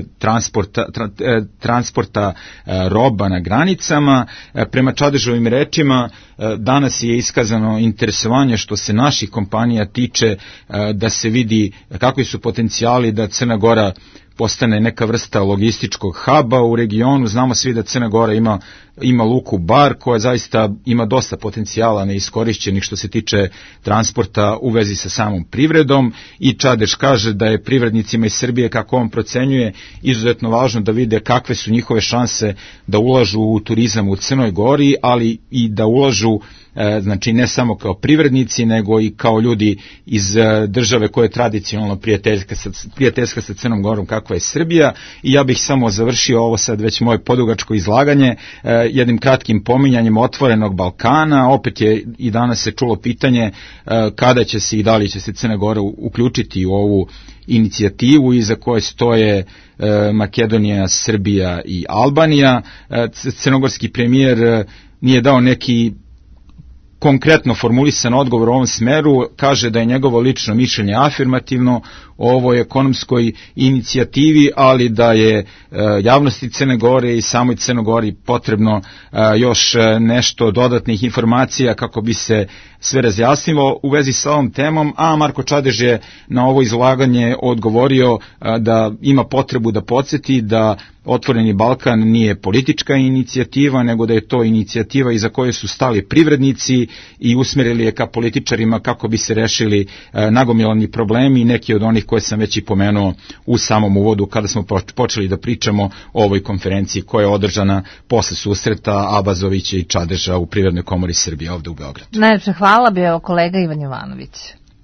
transporta roba na granicama. Prema Čadežovim rečima, danas je iskazano interesovanje što se naših kompanija tiče, da se vidi kakvi su potencijali da Crna Gora postane neka vrsta logističkog huba u regionu. Znamo svi da Crna Gora ima luku Bar koja zaista ima dosta potencijala neiskorišćenih što se tiče transporta u vezi sa samom privredom, i Čadež kaže da je privrednicima iz Srbije, kako on procenjuje, izuzetno važno da vide kakve su njihove šanse da ulažu u turizam u Crnoj Gori, ali i da ulažu, znači ne samo kao privrednici, nego i kao ljudi iz države koja je tradicionalno prijateljska sa Crnom Gorom kakva je Srbija. I ja bih samo završio ovo sad već moje podugačko izlaganje jednim kratkim pominjanjem Otvorenog Balkana. Opet je i danas se čulo pitanje kada će se i da li će se Crna Gora uključiti u ovu inicijativu iza koje stoje Makedonija, Srbija i Albanija. Crnogorski premijer nije dao neki konkretno formulisan odgovor u ovom smeru, kaže da je njegovo lično mišljenje afirmativno o ovoj ekonomskoj inicijativi, ali da je javnosti Crne Gore i samoj Crnoj Gori potrebno još nešto dodatnih informacija kako bi se sve razjasnilo u vezi sa ovom temom, a Marko Čadež je na ovo izlaganje odgovorio da ima potrebu da podsjeti da Otvoreni Balkan nije politička inicijativa, nego da je to inicijativa iza koje su stali privrednici i usmjerili je ka političarima kako bi se rešili nagomilani problemi, neki od onih koje sam već i pomenuo u samom uvodu kada smo počeli da pričamo o ovoj konferenciji koja je održana posle susreta Abazovića i Čadeža u Privrednoj komori Srbije ovde u Beogradu. Najlepše hvala, bio kolega Ivan Jovanović.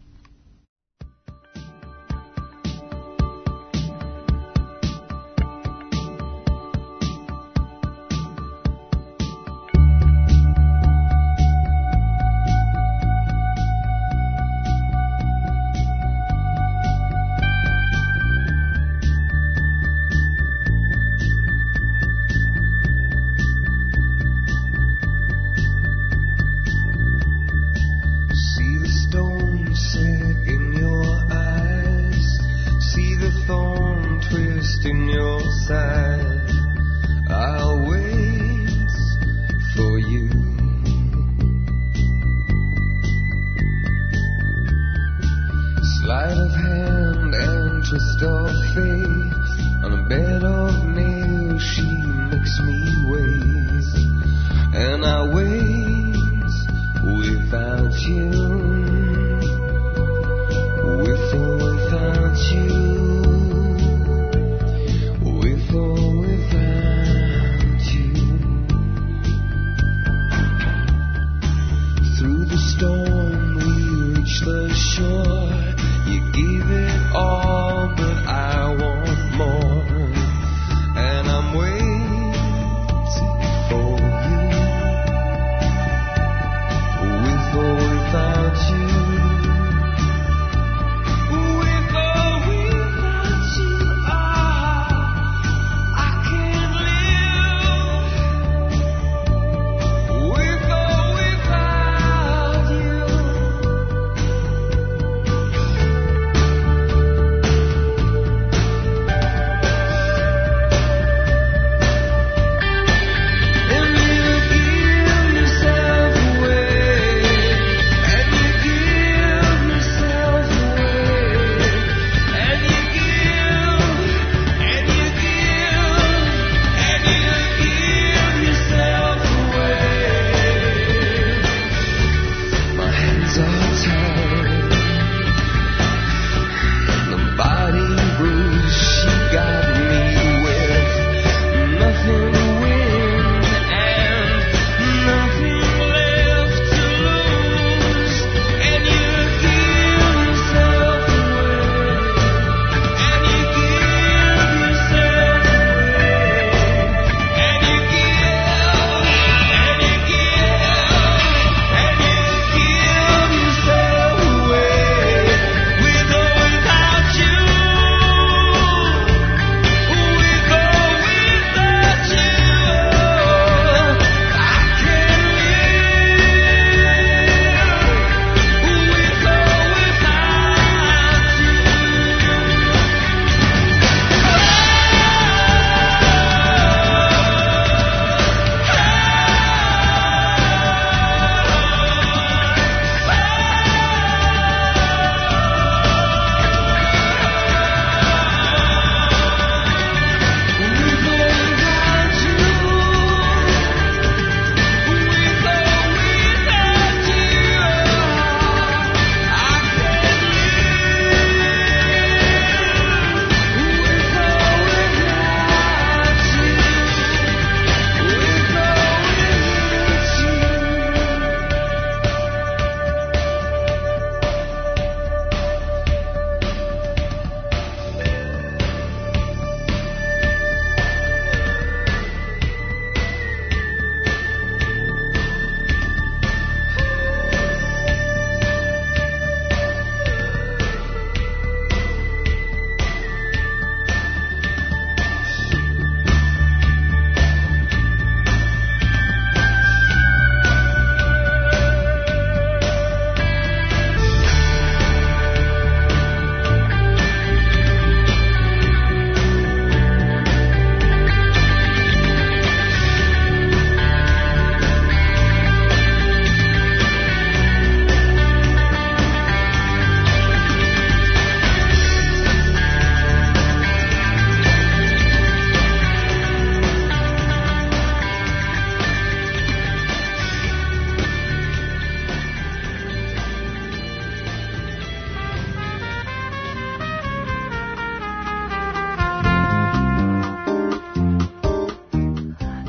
In your side, I'll wait for you. Sleight of hand and twist of fate, on a bed of nails she makes me wait, and I wait without you, with or without you. With or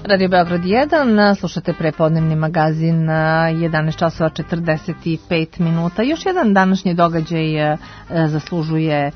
Radio Beograd 1, slušate prepodnevni magazin 11 časova 45 minuta. Još jedan današnji događaj zaslužuje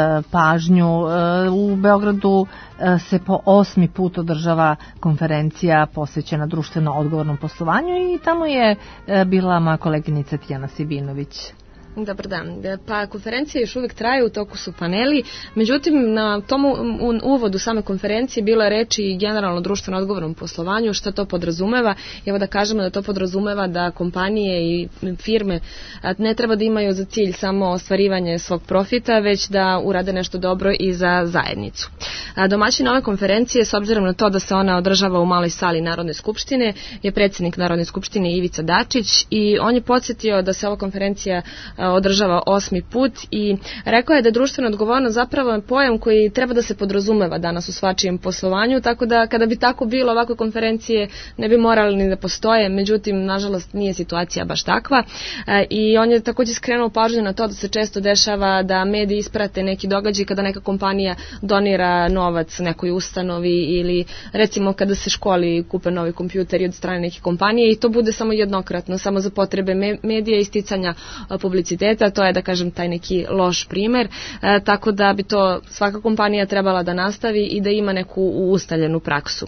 pažnju. U Beogradu se po 8. put održava konferencija posvećena društveno odgovornom poslovanju i tamo je bila moja koleginica Tijana Sibinović. Dobar dan. Pa konferencija još uvijek traje, u toku su paneli, međutim na tom uvodu same konferencije bilo je reči i generalno društveno odgovornom poslovanju, što to podrazumeva. Evo da kažemo da to podrazumeva da kompanije i firme ne treba da imaju za cilj samo ostvarivanje svog profita, već da urade nešto dobro i za zajednicu. Domaćin ove konferencije, s obzirom na to da se ona održava u maloj sali Narodne skupštine, je predsjednik Narodne skupštine Ivica Dačić i on je podsjetio da se ova konferencija održava 8. put i rekao je da je društvena odgovornost zapravo pojam koji treba da se podrazumeva danas u svačijem poslovanju, tako da kada bi tako bilo ovakve konferencije ne bi morali ni da postoje, međutim nažalost nije situacija baš takva i on je također skrenuo pažnju na to da se često dešava da mediji isprate neki događaj kada neka kompanija donira novac nekoj ustanovi ili recimo kada se školi kupe novi kompjuteri od strane neke kompanije i to bude samo jednokratno, samo za potrebe medija i isticanja publiciteta, to je da kažem taj neki loš primer, tako da bi to svaka kompanija trebala da nastavi i da ima neku ustaljenu praksu.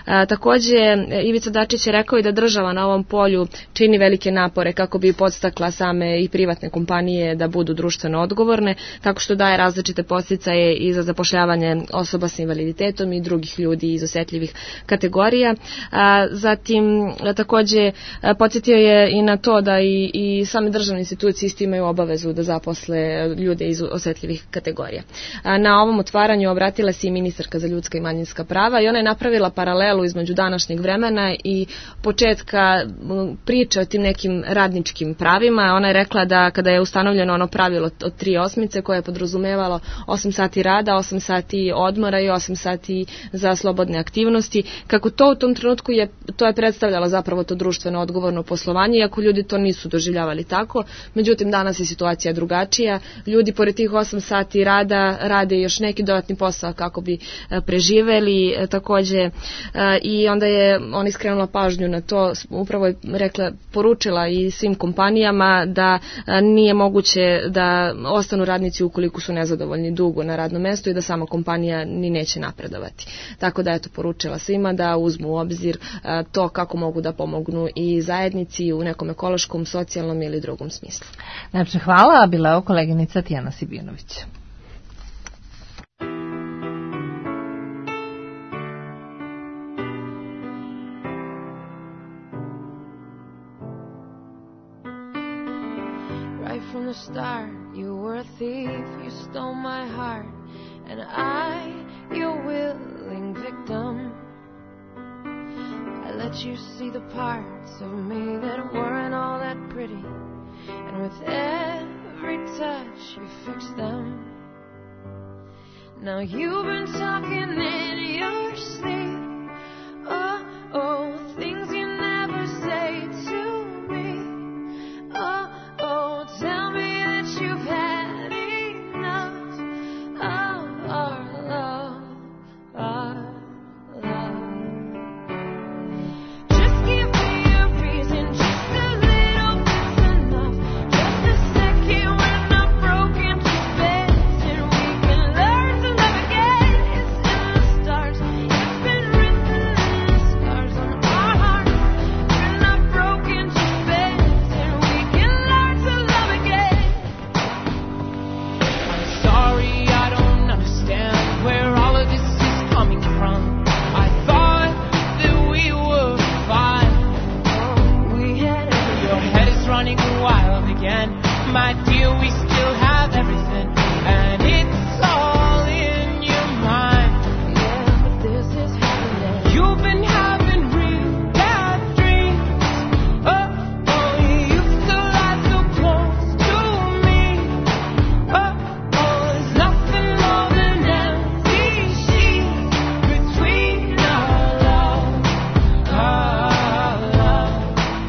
Također Ivica Dačić je rekao i da država na ovom polju čini velike napore kako bi podstakla same i privatne kompanije da budu društveno odgovorne, tako što daje različite podsticaje i za zapošljavanje osoba sa invaliditetom i drugih ljudi iz osetljivih kategorija. Zatim također podsjetio je i na to da i same državne institucije isto imaju obavezu da zaposle ljude iz osetljivih kategorija. Na ovom otvaranju obratila se i ministarka za ljudska i manjinska prava i ona je napravila paralelu između današnjeg vremena i početka priče o tim nekim radničkim pravima. Ona je rekla da kada je ustanovljeno ono pravilo od 3 osmice koje je podrazumevalo 8 sati rada, 8 sati odmora i 8 sati za slobodne aktivnosti, kako to u tom trenutku to je predstavljalo zapravo to društveno odgovorno poslovanje, iako ljudi to nisu doživljavali tako. Međutim, danas je situacija drugačija. Ljudi pored tih 8 sati rada rade još neki dodatni posao kako bi preživeli. Također i onda je on iskrenula pažnju na to, upravo je poručila i svim kompanijama da nije moguće da ostanu radnici ukoliko su nezadovoljni dugo na radnom mjestu i da sama kompanija ni neće napredovati. Tako da je to poručila svima da uzmu u obzir to kako mogu da pomognu i zajednici u nekom ekološkom, socijalnom ili drugom smislu. Najlepše hvala, bila je koleginica Tijana Sibinović. Right from the start, you were a thief, you stole my heart, and I, your willing victim. I let you see the parts of me that weren't all that pretty. And with every touch you fix them. Now you've been talking in your sleep. Oh, oh, things you never say to me. Oh, oh, tell me that you've had enough of our love, our love. Just give me a reason, just a little bit's enough. Just a second when I'm broken to bits and we can learn to love again. It's in the stars, it's been written in the scars on our hearts. When I'm broken to bits and we can learn to love again. I'm sorry, I don't understand where all of this is coming from. I thought that we were fine. We had Your head is running wild again. My dear, we still have everything. And it's all in your mind. this is happening. You've been having real bad dreams. Oh, oh, you used to lie so close to me. Oh, oh, there's nothing more than empty sheets between our love, our love.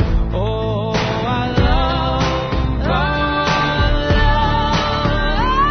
Oh, our love, our love.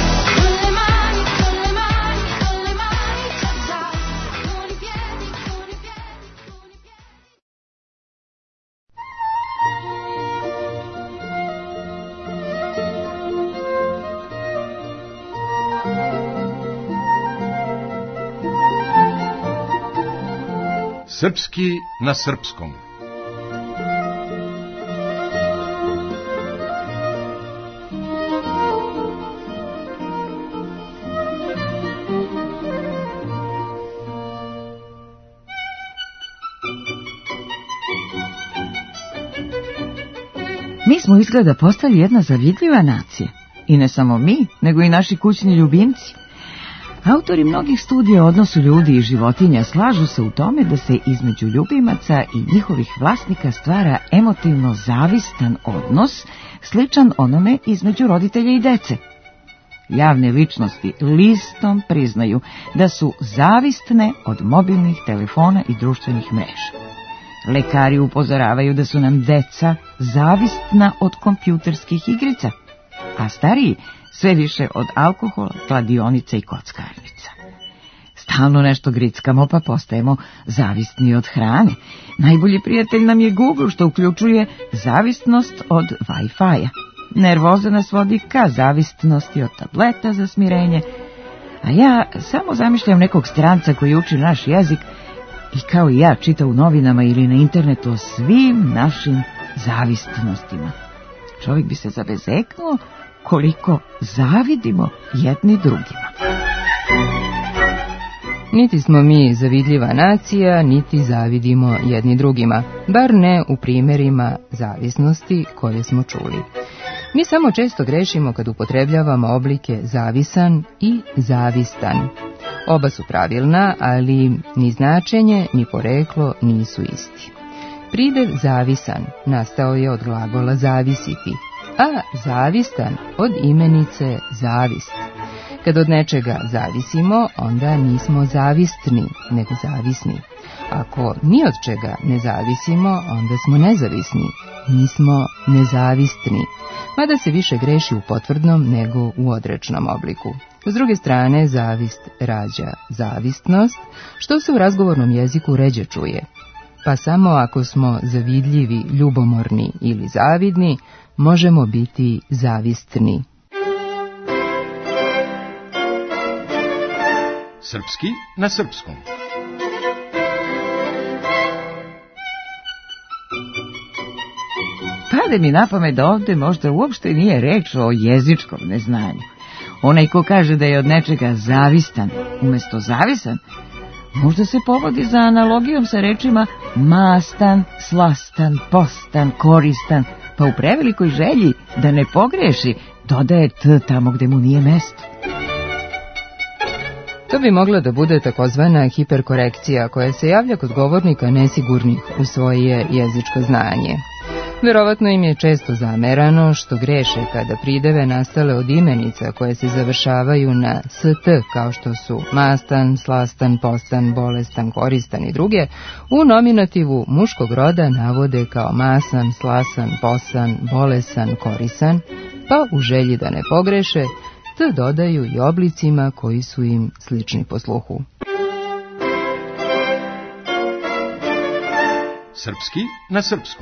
Srpski na srpskom. Mi smo izgleda postali jedna zavidljiva nacija. I ne samo mi, nego i naši kućni ljubimci. Autori mnogih studija o odnosu ljudi i životinja slažu se u tome da se između ljubimaca i njihovih vlasnika stvara emotivno zavistan odnos, sličan onome između roditelja i dece. Javne ličnosti listom priznaju da su zavistne od mobilnih telefona i društvenih mreža. Lekari upozoravaju da su nam deca zavistna od kompjuterskih igrica, a stariji sve više od alkohola, kladionica i kockarnica. Stalno nešto grickamo pa postajemo zavisni od hrane. Najbolji prijatelj nam je Google, što uključuje zavisnost od Wi-Fi-a. Nervoza nas vodi ka zavisnosti od tableta za smirenje, a ja samo zamišljam nekog stranca koji uči naš jezik i kao i ja čita u novinama ili na internetu o svim našim zavisnostima. Čovjek bi se zabezeknuo koliko zavidimo jedni drugima. Niti smo mi zavidljiva nacija, niti zavidimo jedni drugima, bar ne u primjerima zavisnosti koje smo čuli. Mi samo često grešimo kad upotrebljavamo oblike zavisan i zavistan. Oba su pravilna, ali ni značenje, ni poreklo nisu isti. Pridev zavisan nastao je od glagola zavisiti, a zavistan od imenice zavist. Kad od nečega zavisimo, onda nismo zavistni, nego zavisni. Ako ni od čega ne zavisimo, onda smo nezavisni, nismo nezavistni, mada se više greši u potvrdnom nego u odrečnom obliku. S druge strane, zavist rađa zavistnost, što se u razgovornom jeziku ređe čuje. Pa samo ako smo zavidljivi, ljubomorni ili zavidni, možemo biti zavistni. Srpski na srpskom. Pade mi na pamet da ovdje možda uopšte nije reč o jezičkom neznanju. Onaj ko kaže da je od nečega zavistan umjesto zavisan, možda se povodi za analogijom sa rečima mastan, slastan, postan, koristan, pa u prevelikoj želji da ne pogreši dodaje t tamo gde mu nije mesto. To bi mogla da bude takozvana hiperkorekcija koja se javlja kod govornika nesigurnih u svoje jezičko znanje. Verovatno im je često zamerano što greše kada prideve nastale od imenica koje se završavaju na st, kao što su mastan, slastan, postan, bolestan, koristan i druge, u nominativu muškog roda navode kao masan, slasan, posan, bolesan, korisan, pa u želji da ne pogreše, t dodaju i oblicima koji su im slični po sluhu. Srpski na srpskom.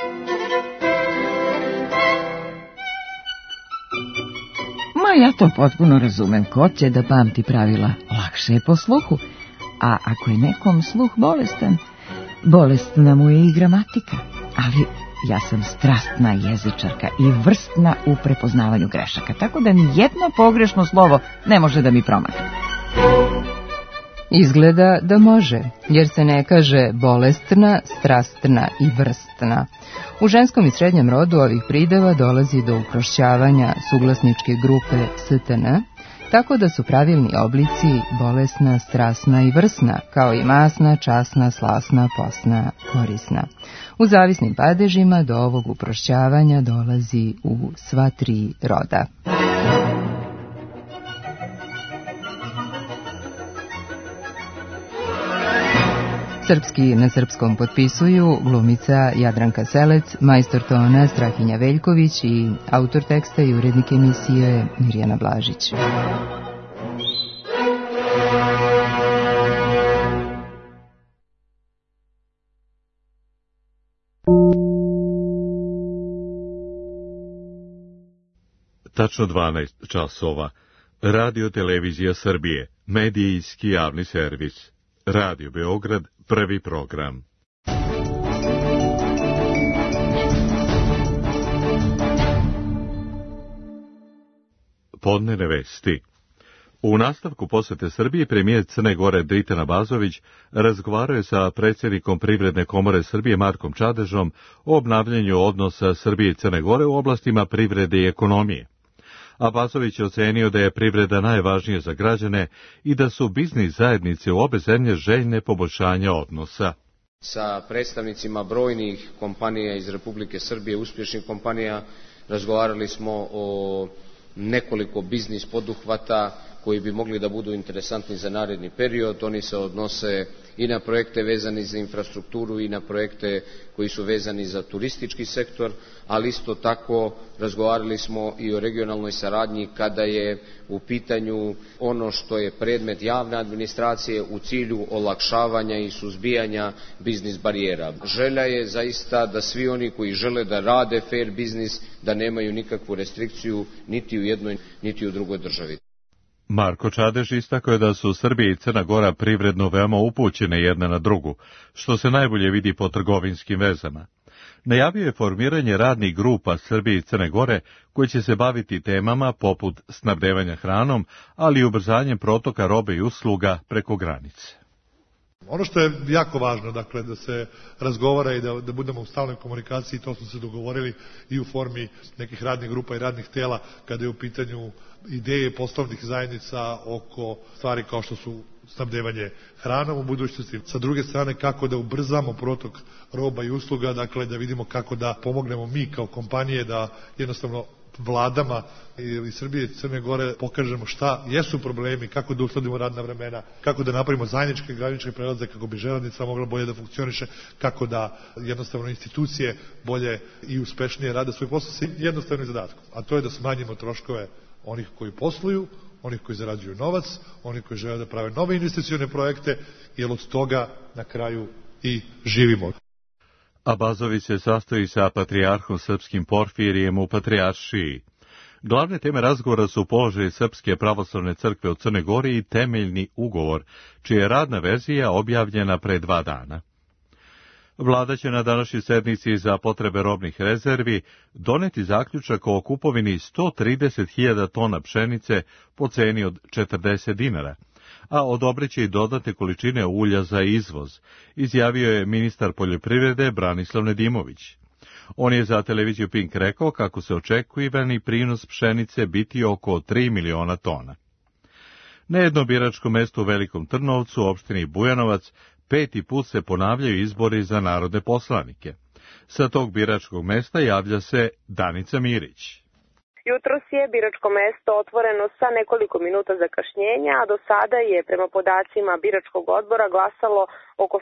Ja to potpuno razumem, ko će da pamti pravila, lakše je po sluhu, a ako je nekom sluh bolestan, bolestna mu je i gramatika, ali ja sam strastna jezičarka i vrstna u prepoznavanju grešaka, tako da ni jedno pogrešno slovo ne može da mi promakne. Izgleda da može, jer se ne kaže bolestna, strastna i vrstna. U ženskom i srednjem rodu ovih prideva dolazi do uprošćavanja suglasničke grupe stn, tako da su pravilni oblici bolesna, strasna i vrsna, kao i masna, časna, slasna, posna, korisna. U zavisnim padežima do ovog uprošćavanja dolazi u sva tri roda. Srpski na srpskom potpisuju glumica Jadranka Selec, majstor tona Strahinja Veljković i autor teksta i urednik emisije Mirjana Blažić. Tačno 12 časova. Radio Televizija Srbije, medijski javni servis. Radio Beograd, prvi program. Podnevne vesti. U nastavku posete Srbije premijer Crne Gore Dritan Abazović razgovarao je sa predsjednikom Privredne komore Srbije Markom Čadežom o obnavljanju odnosa Srbije i Crne Gore u oblastima privrede i ekonomije. Abazović je ocenio da je privreda najvažnija za građane i da su biznis zajednice u obe zemlje željne poboljšanja odnosa. Sa predstavnicima brojnih kompanija iz Republike Srbije, uspješnih kompanija, razgovarali smo o nekoliko biznis poduhvata koji bi mogli da budu interesantni za naredni period. Oni se odnose i na projekte vezani za infrastrukturu i na projekte koji su vezani za turistički sektor, ali isto tako razgovarali smo i o regionalnoj saradnji kada je u pitanju ono što je predmet javne administracije u cilju olakšavanja i suzbijanja biznis barijera. Želja je zaista da svi oni koji žele da rade fair biznis, da nemaju nikakvu restrikciju niti u jednoj niti u drugoj državi. Marko Čadež istakao je da su Srbija i Crna Gora privredno veoma upućene jedna na drugu, što se najbolje vidi po trgovinskim vezama. Najavio je formiranje radnih grupa Srbije i Crne Gore koji će se baviti temama poput snabdevanja hranom, ali i ubrzanjem protoka robe i usluga preko granice. Ono što je jako važno, dakle, da se razgovara i da budemo u stalnoj komunikaciji, to smo se dogovorili i u formi nekih radnih grupa i radnih tela kada je u pitanju ideje poslovnih zajednica oko stvari kao što su snabdevanje hranom u budućnosti. Sa druge strane, kako da ubrzamo protok roba i usluga, dakle da vidimo kako da pomognemo mi kao kompanije da jednostavno vladama i Srbije i Crne Gore pokažemo šta jesu problemi, kako da uskladimo radna vremena, kako da napravimo zajedničke granične prelaze, kako bi železnica mogla bolje da funkcioniše, kako da jednostavno institucije bolje i uspešnije rade svoj posao sa jednostavnim zadatkom, a to je da smanjimo troškove onih koji posluju, onih koji zarađuju novac, onih koji žele da prave nove investicione projekte, jer od toga na kraju i živimo. Abazović se sastoji sa patrijarhom srpskim Porfirijem u Patrijaršiji. Glavne teme razgovora su položaj Srpske pravoslavne crkve u Crnoj Gori i temeljni ugovor, čija je radna verzija objavljena pre 2 dana. Vlada će na današnjoj sednici za potrebe robnih rezervi doneti zaključak o kupovini 130.000 tona pšenice po ceni od 40 dinara, a odobreće i dodatne količine ulja za izvoz, izjavio je ministar poljoprivrede Branislav Nedimović. On je za televiziju Pink rekao kako se očekivani prinos pšenice biti oko 3 miliona tona. Na jednom biračkom mestu u Velikom Trnovcu, opštini Bujanovac, 5. put se ponavljaju izbori za narodne poslanike. Sa tog biračkog mesta javlja se Danica Mirić. Jutros je biračko mesto otvoreno sa nekoliko minuta zakašnjenja, a do sada je prema podacima biračkog odbora glasalo oko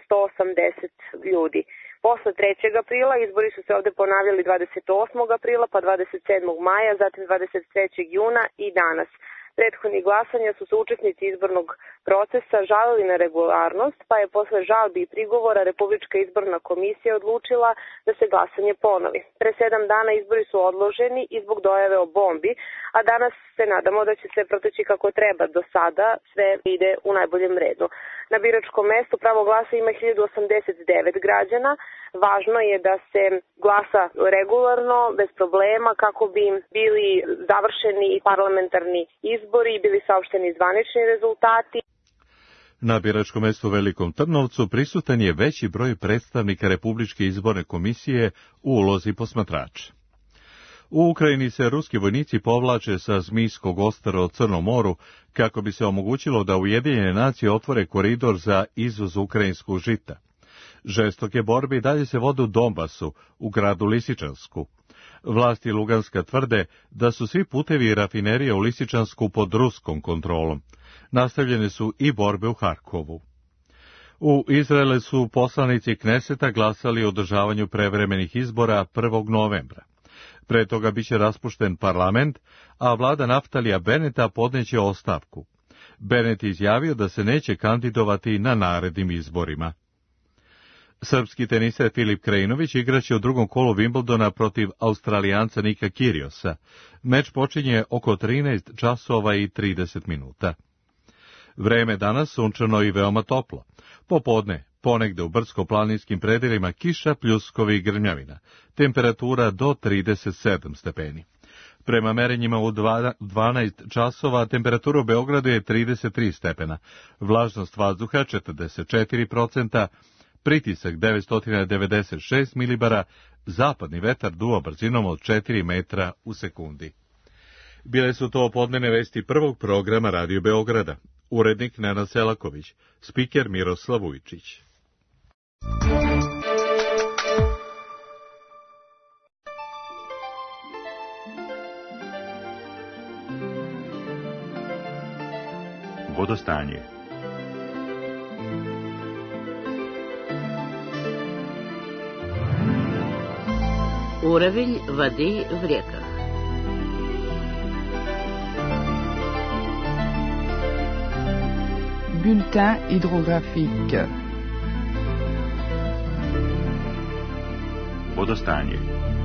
180 ljudi. Posle 3. aprila izbori su se ovde ponavljali 28. aprila, pa 27. maja, zatim 23. juna i danas. Prethodnih glasanja su se učesnici izbornog procesa žalili na regularnost, pa je posle žalbi i prigovora Republička izborna komisija odlučila da se glasanje ponovi. Pre 7 dana izbori su odloženi i zbog dojave o bombi, a danas se nadamo da će sve proteći kako treba. Do sada sve ide u najboljem redu. Na biračkom mestu pravo glasa ima 1089 građana. Važno je da se glasa regularno, bez problema, kako bi bili završeni parlamentarni izbori i bili saopšteni zvanični rezultati. Na biračkom mestu u Velikom Trnovcu prisutan je veći broj predstavnika Republičke izborne komisije u ulozi posmatrača. U Ukrajini se ruski vojnici povlače sa Zmijskog ostrva u Crnom moru kako bi se omogućilo da Ujedinjene nacije otvore koridor za izvoz ukrajinskog žita. Žestoke borbe dalje se vode u Donbasu, u gradu Lisičansku. Vlasti Luganska tvrde da su svi putevi i rafinerije u Lisičansku pod ruskom kontrolom. Nastavljene su i borbe u Harkovu. U Izraelu su poslanici Kneseta glasali o održavanju prevremenih izbora 1. novembra. Pre toga biće raspušten parlament, a vlada Naftalija Beneta podneće ostavku. Benet izjavio da se neće kandidovati na narednim izborima. Srpski teniser Filip Krajinović igraće u drugom kolu Wimbledona protiv Australijanca Nika Kyrgiosa. Meč počinje oko 13 časova i 30 minuta. Vreme danas sunčano i veoma toplo. Popodne, ponegde u brdsko-planinskim predelima kiša, pljuskovi i grmljavina. Temperatura do 37 stepeni. Prema merenjima u 12 časova temperatura u Beogradu je 33 stepena, vlažnost vazduha 44%, pritisak 996 milibara, zapadni vetar duva brzinom od 4 metra u sekundi. Bile su to podnevne vesti prvog programa Radio Beograda. Urednik Nenad Selaković, spiker Miroslav Vujčić. Vodostanje. Уровень воды в реках. Bulletin hydrographique. Vodostanje.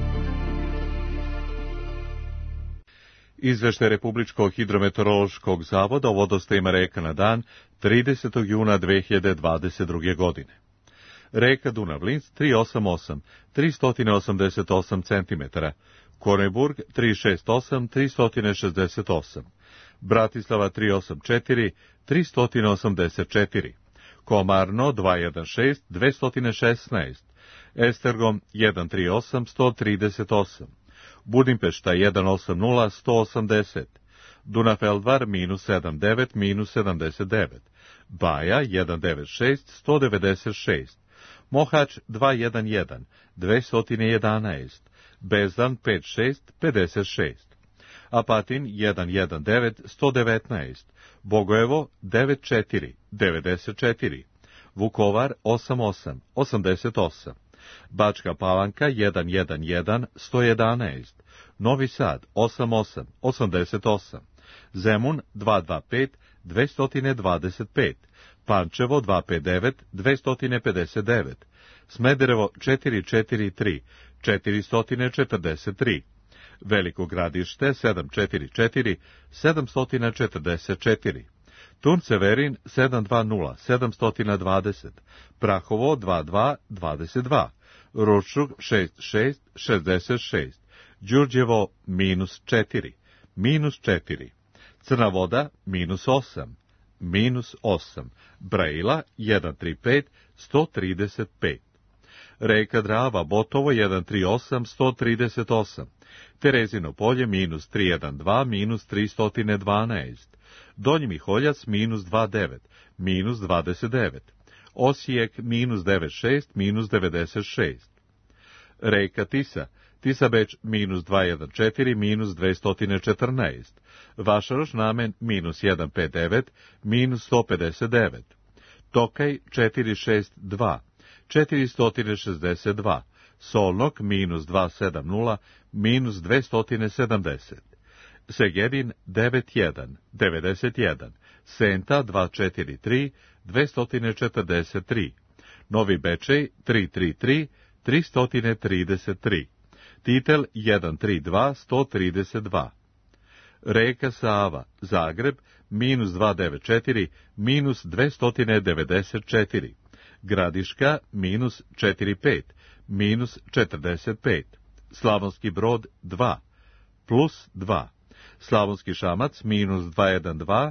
Izveštaj Republičkog hidrometeorološkog zavoda o vodostajima reka na dan 30. juna 2022. godine. Reka Dunav-Linz 388, 388 cm, Korneburg 368, 368, Bratislava 384, 384, Komarno 216, 216, Estergom 138, 138, Budimpešta 180, 180, Dunafeldvar -79, -79, Baja 196, 196, Mohač 211, 211, Bezdan 56, 56, Apatin 119, 119, Bogojevo 94, 94, Vukovar 88, 88, Bačka Palanka 111, 111, Novi Sad 88, 88, Zemun 225, 225, Pančevo 259, 259, Smederevo 443, 443, Veliko Gradište 744, 744, Tunceverin 720, 720, Prahovo 22, 22, Ručug 66, 66, Đurđevo -4, -4, Crna Voda -8, -8, Brejla 135, 135, Reka Drava Botovo 138, 138, Terezino polje -312, -312, Donji Miholjac -29, -29, Osijek -96, -96, Reka Tisa, Tisabeč -214, -214, Vašaroš Namen -159, -159, Tokaj 462, 462, Solnok -270, -270, Segedin 91, 91, Senta 243, 243, Novi Bečej 333, 333, Titel 132, 132, Reka Sava, Zagreb, -294, -294, Gradiška, -45, -45, Slavonski Brod 2, +2, Slavonski Šamac, -212,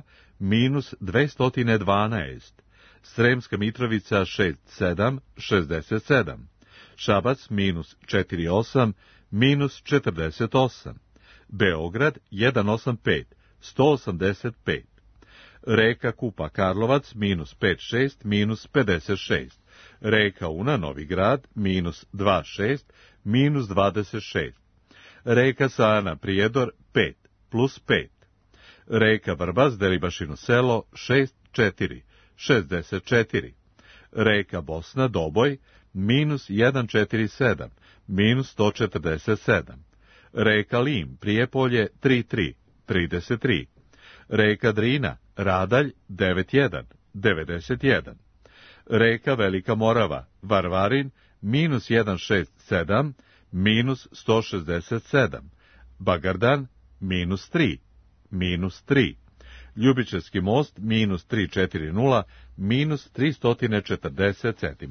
-212, Sremska Mitrovica 67, 67, Šabac -48, -48, Beograd 185, 185, Reka Kupa Karlovac -56, -56, Reka Una Novi Grad -26, -26, Reka Sana Prijedor 5, +5, Reka Vrbas Delibašino Selo 64, 64, Reka Bosna Doboj minus 147, minus 147. Reka Lim Prijepolje 33, 33. Reka Drina Radalj 91, 91. Reka Velika Morava Varvarin minus 167, minus 167. Bagardan minus 3, minus 3. Ljubičevski most minus 340, minus 340 cm.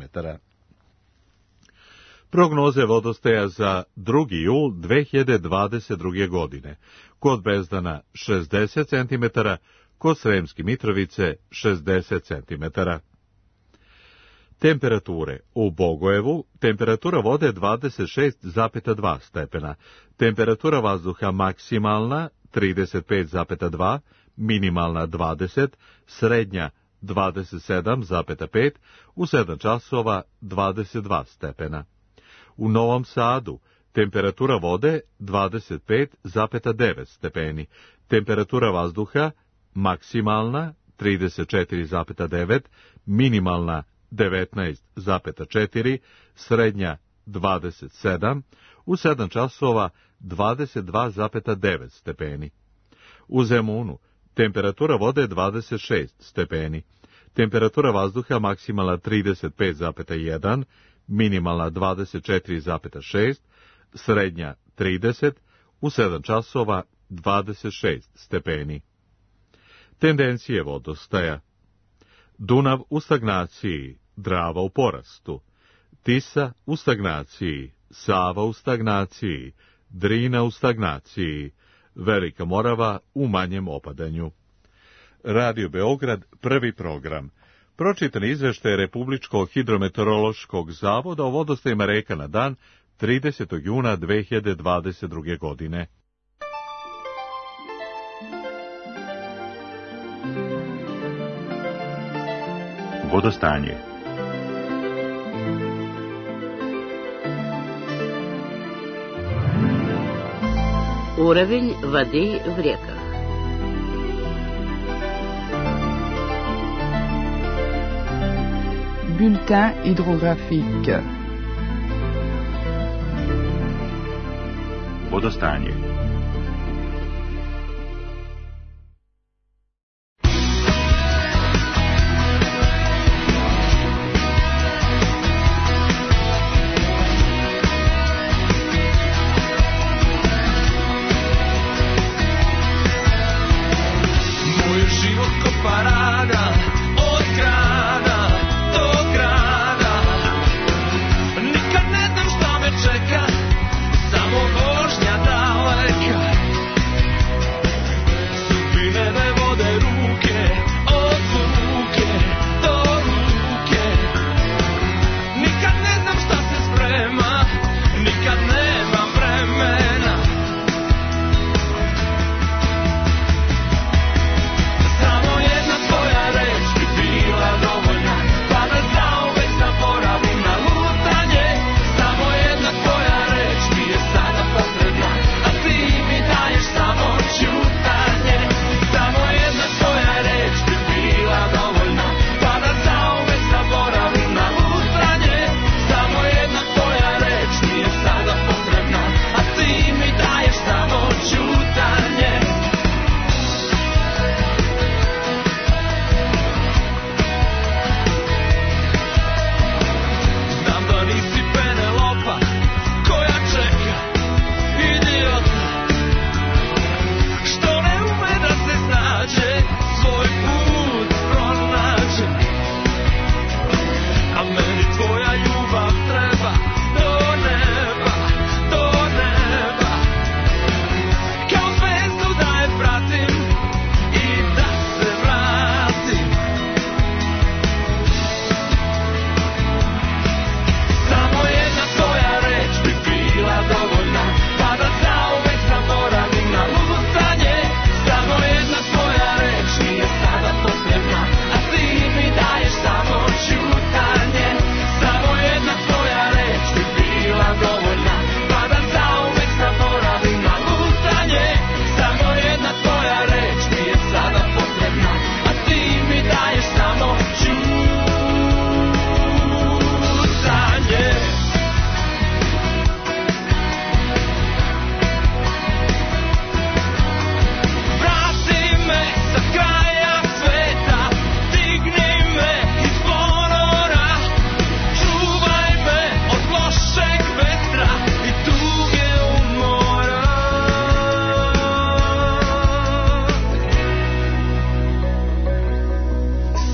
Prognoze vodostaja za 2. jul 2022. godine. Kod Bezdana 60 cm, kod Sremske Mitrovice 60 cm. Temperature. U Bogojevu temperatura vode 26,2 stepena, temperatura vazduha maksimalna 35,2, minimalna 20, srednja 27,5, u 7 časova 22 stepena. U Novom Sadu temperatura vode 25,9 stepeni, temperatura vazduha maksimalna 34,9, minimalna 19,4, srednja 27, u 7 časova 22,9 stepeni. U Zemunu temperatura vode 26 stepeni, temperatura vazduha maksimalna 35,1, minimalna 24,6, srednja 30, u 7 časova 26 stepeni. Tendencije vodostaja. Dunav u stagnaciji, Drava u porastu, Tisa u stagnaciji, Sava u stagnaciji, Drina u stagnaciji, Velika Morava u manjem opadanju. Radio Beograd, prvi program. Pročitan izveštaj Republičkog hidrometeorološkog zavoda o vodostajima reka na dan 30. juna 2022. godine. Vodostanje. Уровень воды в реках. Bulletin hydrographique. Vodostanje.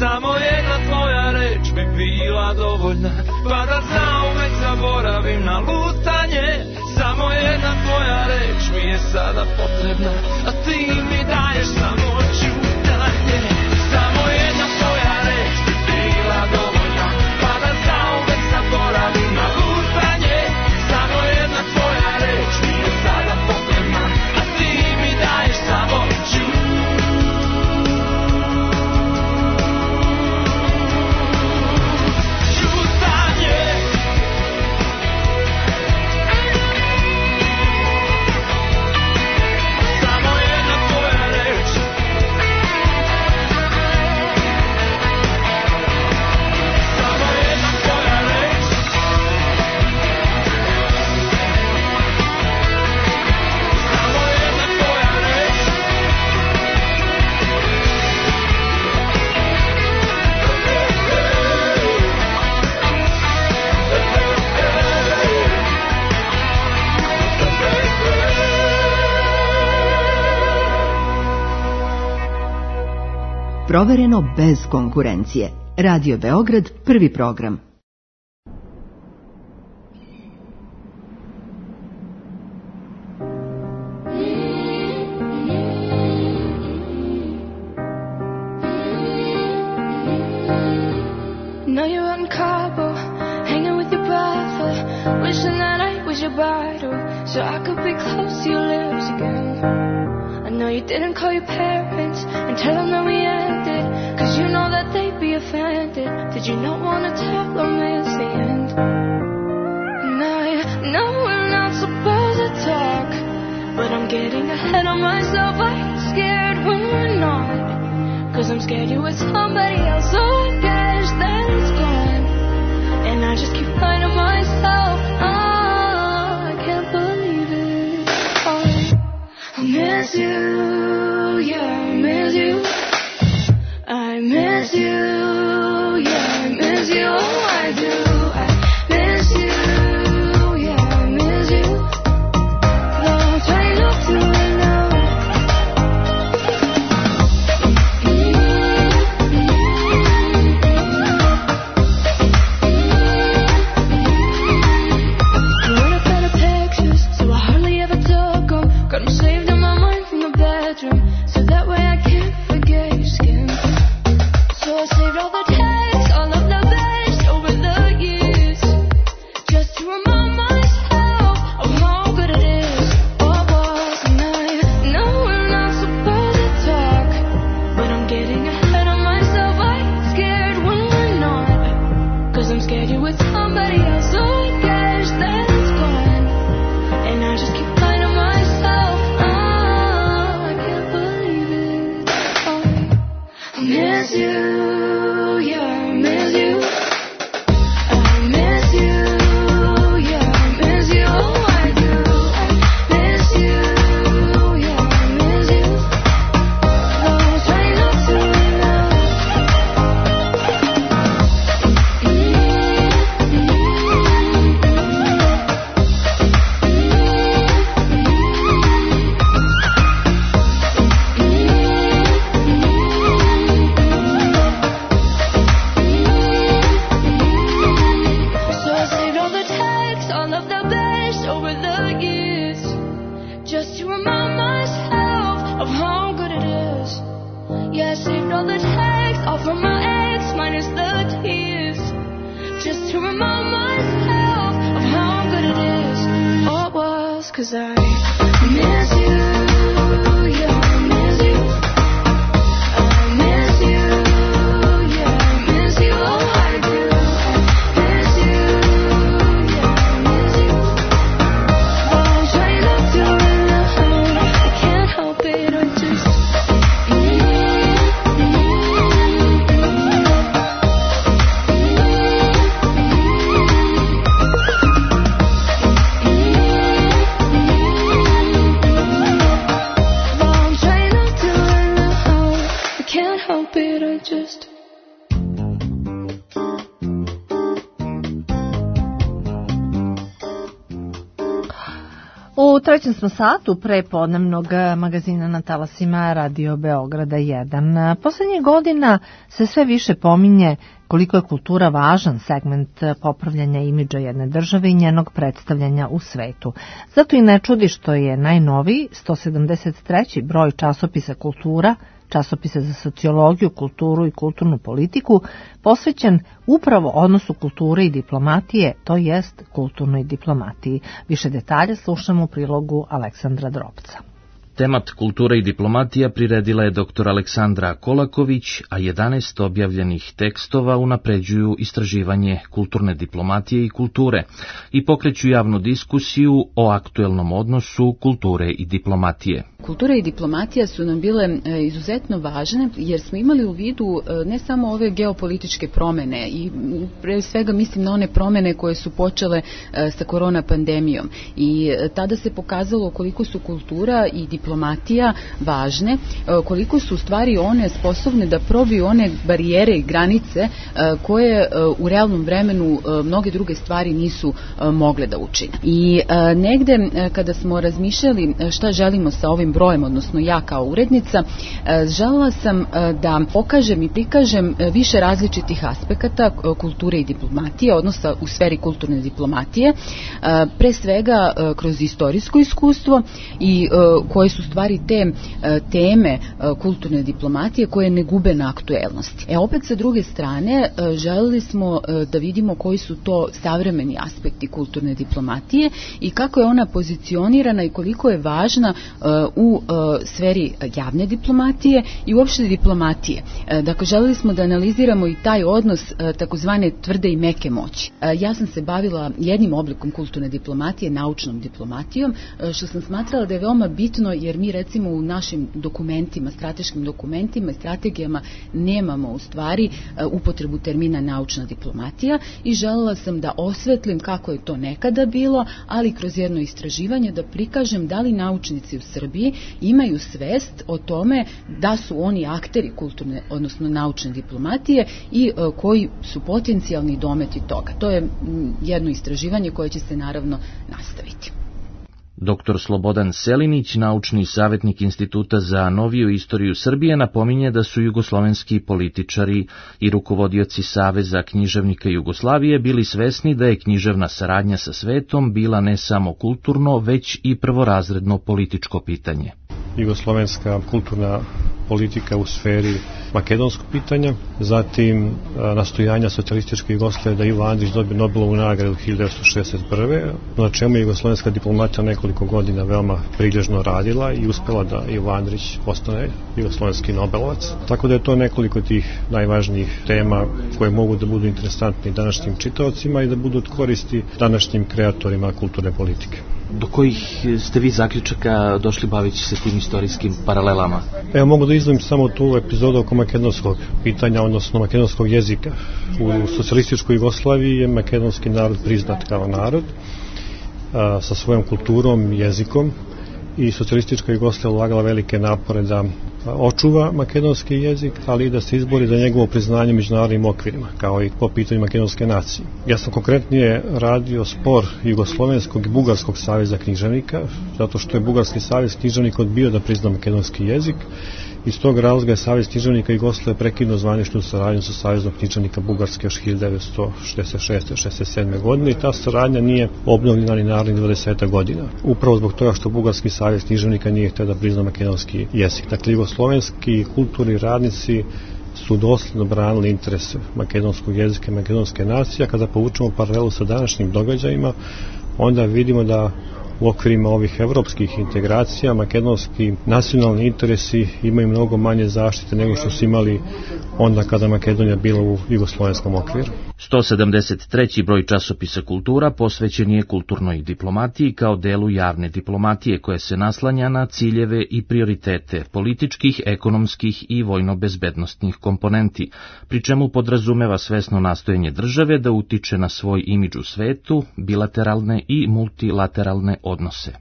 Samo jedna tvoja reč bi bila dovoljna, pa da zauvek zaboravim na lutanje. Samo jedna tvoja reč mi je sada potrebna, a ti mi daješ samo ćutanje. Samo jedna tvoja reč bi bila dovoljna, pa da zauvek zaboravim na lutanje. Samo jedna tvoja reč mi je sada potrebna, a ti mi daješ samo ćutanje. Provereno bez konkurencije. Radio Beograd, prvi program. Now you're out in Cabo, hanging with your brother, wishing that I was your bridal, so I could be close to your lips again. I know you didn't call your parents and tell them that we ended, cause you know that they'd be offended. Did you not want to tell them it's the end? And I know we're not supposed to talk, but I'm getting ahead of myself. I get scared when we're not, cause I'm scared you're with somebody else. So I guess that it's gone, and I just keep lying to myself. I can't believe it. I miss you, yeah, I miss you. I miss you, yeah, I miss you. Oh, I do. I miss you, yeah, I miss you. Though I'm trying not to know. You went up out of pictures, so I hardly ever took them. Got them saved in my mind from the bedroom, so that way I can't forget your skin. So I saved all the texts, all of the best over the years, just to remind myself of how good it is. What was, and I know we're not supposed to talk, but I'm getting ahead of myself. I get scared when we're not, cause I'm scared you're with somebody else. So I guess that it's gone, and I just keep lying to myself. I can't believe it. I miss you, yeah, I miss you. I miss you, yeah, I miss you. Oh, I do. I miss you, yeah, I miss you. Though I'm trying not to know. So I saved all the texts, all of the best over the years, just to remind myself of how good it is. Yeah, I saved all the texts, all from my ex, minus the tears, just to remind myself of how good it is. Oh, it was, cause I miss you, yeah, I miss you. I miss you, yeah, I miss you. Oh, I do. I miss you, yeah, I miss you. Though I'm trying not to know, I can't help it, I just though I'm trying not to know, I can't help it, I just U trećem smo satu prepodnevnog magazina na talasima Radio Beograda 1. Poslednjih godina se sve više pominje koliko je kultura važan segment popravljanja imidža jedne države i njenog predstavljanja u svetu. Zato i ne čudi što je najnoviji 173. broj časopisa Kultura, časopisa za sociologiju, kulturu i kulturnu politiku, posvećen upravo odnosu kulture i diplomatije, to jest kulturnoj diplomatiji. Više detalja slušamo u prilogu Aleksandra Dropca. Temat kultura i diplomatija priredila je dr. Aleksandra Kolaković, a 11 objavljenih tekstova unapređuju istraživanje kulturne diplomatije i kulture i pokreću javnu diskusiju o aktuelnom odnosu kulture i diplomatije. Kultura i diplomatija su nam bile izuzetno važne jer smo imali u vidu ne samo ove geopolitičke promene i pre svega mislim na one promene koje su počele sa korona pandemijom i tada se pokazalo koliko su kultura i diplomatija važne, koliko su u stvari one sposobne da probiju one barijere i granice koje u realnom vremenu mnoge druge stvari nisu mogle da učine. I negde kada smo razmišljali šta želimo sa ovim brojem, odnosno ja kao urednica, želela sam da pokažem i prikažem više različitih aspekata kulture i diplomatije, odnosa u sferi kulturne diplomatije, pre svega kroz istorijsko iskustvo i koje su stvari te teme kulturne diplomatije koje ne gube na aktuelnosti. Opet sa druge strane, želeli smo da vidimo koji su to savremeni aspekti kulturne diplomatije i kako je ona pozicionirana i koliko je važna u sferi javne diplomatije i uopšte diplomatije. Dakle, želeli smo da analiziramo i taj odnos takozvane tvrde i meke moći. Ja sam se bavila jednim oblikom kulturne diplomatije, naučnom diplomatijom, što sam smatrala da je veoma bitno jer mi recimo u našim dokumentima, strateškim dokumentima i strategijama nemamo u stvari upotrebu termina naučna diplomatija i želela sam da osvetlim kako je to nekada bilo, ali kroz jedno istraživanje da prikažem da li naučnici u Srbiji imaju svest o tome da su oni akteri kulturne, odnosno naučne diplomatije i koji su potencijalni dometi toga. To je jedno istraživanje koje će se naravno nastaviti. Dr. Slobodan Selinić, naučni savjetnik Instituta za noviju istoriju Srbije, napominje da su jugoslovenski političari i rukovodioci Saveza književnika Jugoslavije bili svesni da je književna saradnja sa svetom bila ne samo kulturno, već i prvorazredno političko pitanje. Jugoslovenska kulturna politika u sferi makedonskog pitanja, zatim nastojanja socijalističke Jugoslavije da Ivo Andrić dobije Nobelovu nagradu 1961. na čemu je jugoslovenska diplomatija nekoliko godina veoma prilježno radila i uspela da Ivo Andrić postane jugoslovenski Nobelovac. Tako da je to nekoliko tih najvažnijih tema koje mogu da budu interesantni današnjim čitaocima i da budu od koristi današnjim kreatorima kulturne politike. Do kojih ste vi zaključaka došli bavići se tim istorijskim paralelama? Evo, mogu da izdvojim samo tu epizodu oko makedonskog pitanja, odnosno makedonskog jezika. U socijalističkoj Jugoslaviji je makedonski narod priznat kao narod sa svojom kulturom, jezikom i socijalistička Jugoslavija ulagala velike napore da očuva makedonski jezik, ali i da se izbori za njegovo priznanje međunarodnim okvirima, kao i po pitanju makedonske nacije. Ja sam konkretnije radio spor Jugoslovenskog i Bugarskog saveza književnika, zato što je Bugarski savez književnika odbio da prizna makedonski jezik. Iz tog razloga je Savez književnika Jugoslavije prekinuo zvaničnu saradnju sa Savezom književnika Bugarske još 1966-67. godine i ta saradnja nije obnovljena ni narednih 20 godina. Upravo zbog toga što Bugarski savez književnika nije htio da prizna makedonski jezik. Dakle, jugoslovenski kulturni radnici su dosledno branili interese makedonskog jezika i makedonske nacije. Kada povučemo paralelu sa današnjim događajima, onda vidimo da u okvirima ovih evropskih integracija makedonski nacionalni interesi imaju mnogo manje zaštite nego što su imali onda kada Makedonija bila u jugoslovenskom okviru. 173. broj časopisa Kultura posvećen je kulturnoj diplomatiji kao delu javne diplomatije koja se naslanja na ciljeve i prioritete političkih, ekonomskih i vojno-bezbednostnih komponenti, pri čemu podrazumeva svesno nastojanje države da utiče na svoj imidž u svetu, bilateralne i multilateralne odnose.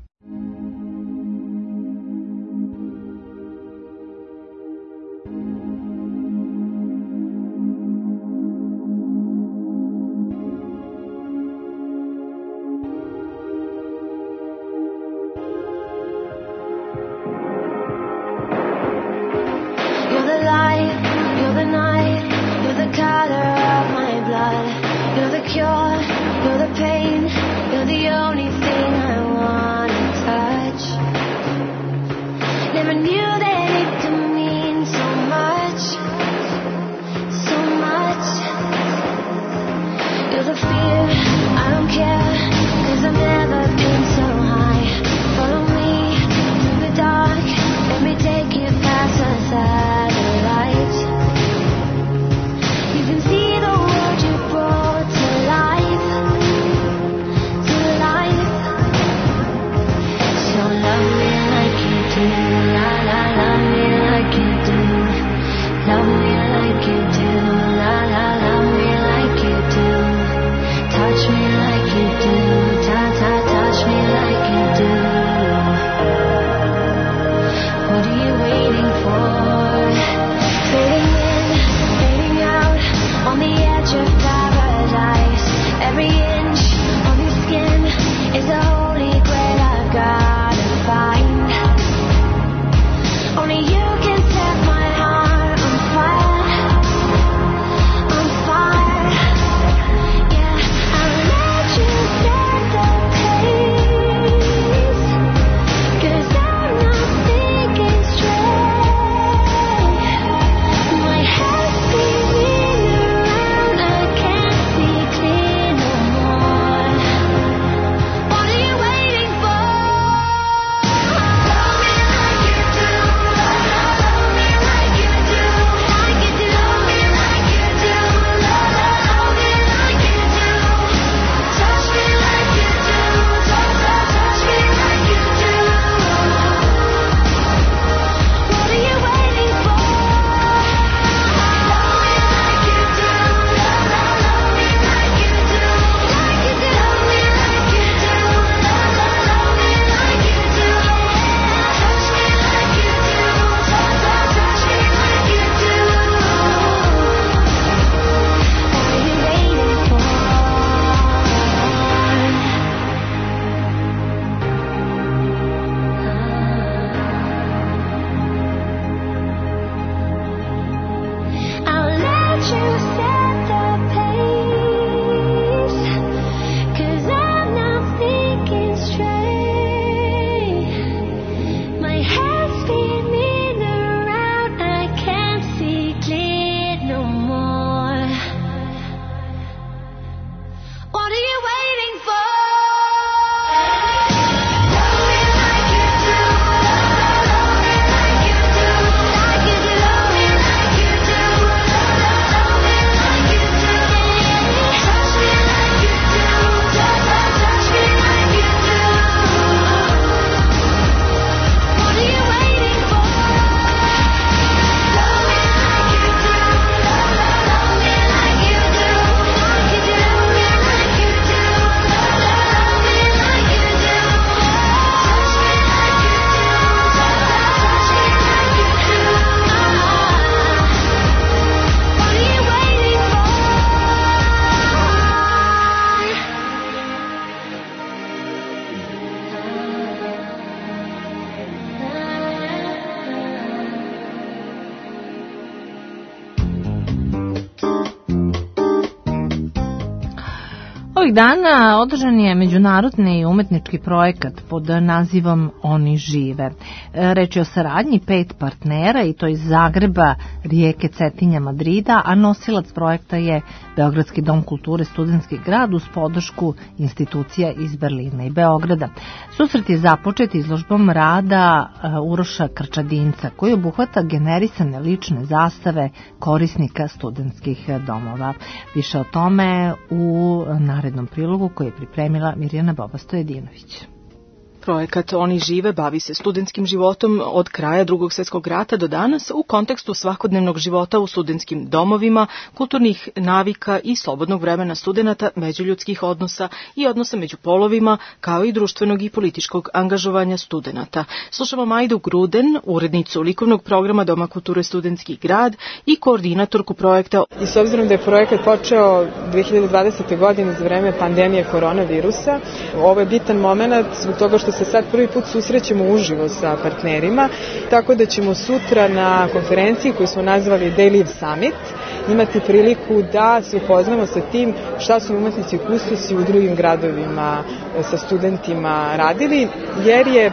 Ovih dana održan je međunarodni umetnički projekat pod nazivom Oni žive. Reč je o saradnji 5 partnera i to iz Zagreba, Rijeke, Cetinja, Madrida, a nosilac projekta je Beogradski dom kulture Studentski grad uz podršku institucija iz Berlina i Beograda. Susret je započet izložbom rada Uroša Krčadinca koji obuhvata generisane lične zastave korisnika studentskih domova. Više o tome u narednom prilogu koji je pripremila Mirjana Bobasto-Jedinović. Projekat Oni žive bavi se studentskim životom od kraja Drugog svjetskog rata do danas u kontekstu svakodnevnog života u studentskim domovima, kulturnih navika i slobodnog vremena studenata, međuljudskih odnosa i odnosa među polovima, kao i društvenog i političkog angažovanja studenata. Slušamo Majdu Gruden, urednicu likovnog programa Doma kulture Studentski grad i koordinatorku projekta. I s obzirom da je projekat počeo 2020. godine za vreme pandemije koronavirusa, ovo je bitan moment zbog toga što se sad prvi put susrećemo uživo sa partnerima, tako da ćemo sutra na konferenciji koju smo nazvali They Live Summit imati priliku da se upoznamo sa tim šta su umetnici i kustosi u drugim gradovima sa studentima radili, jer je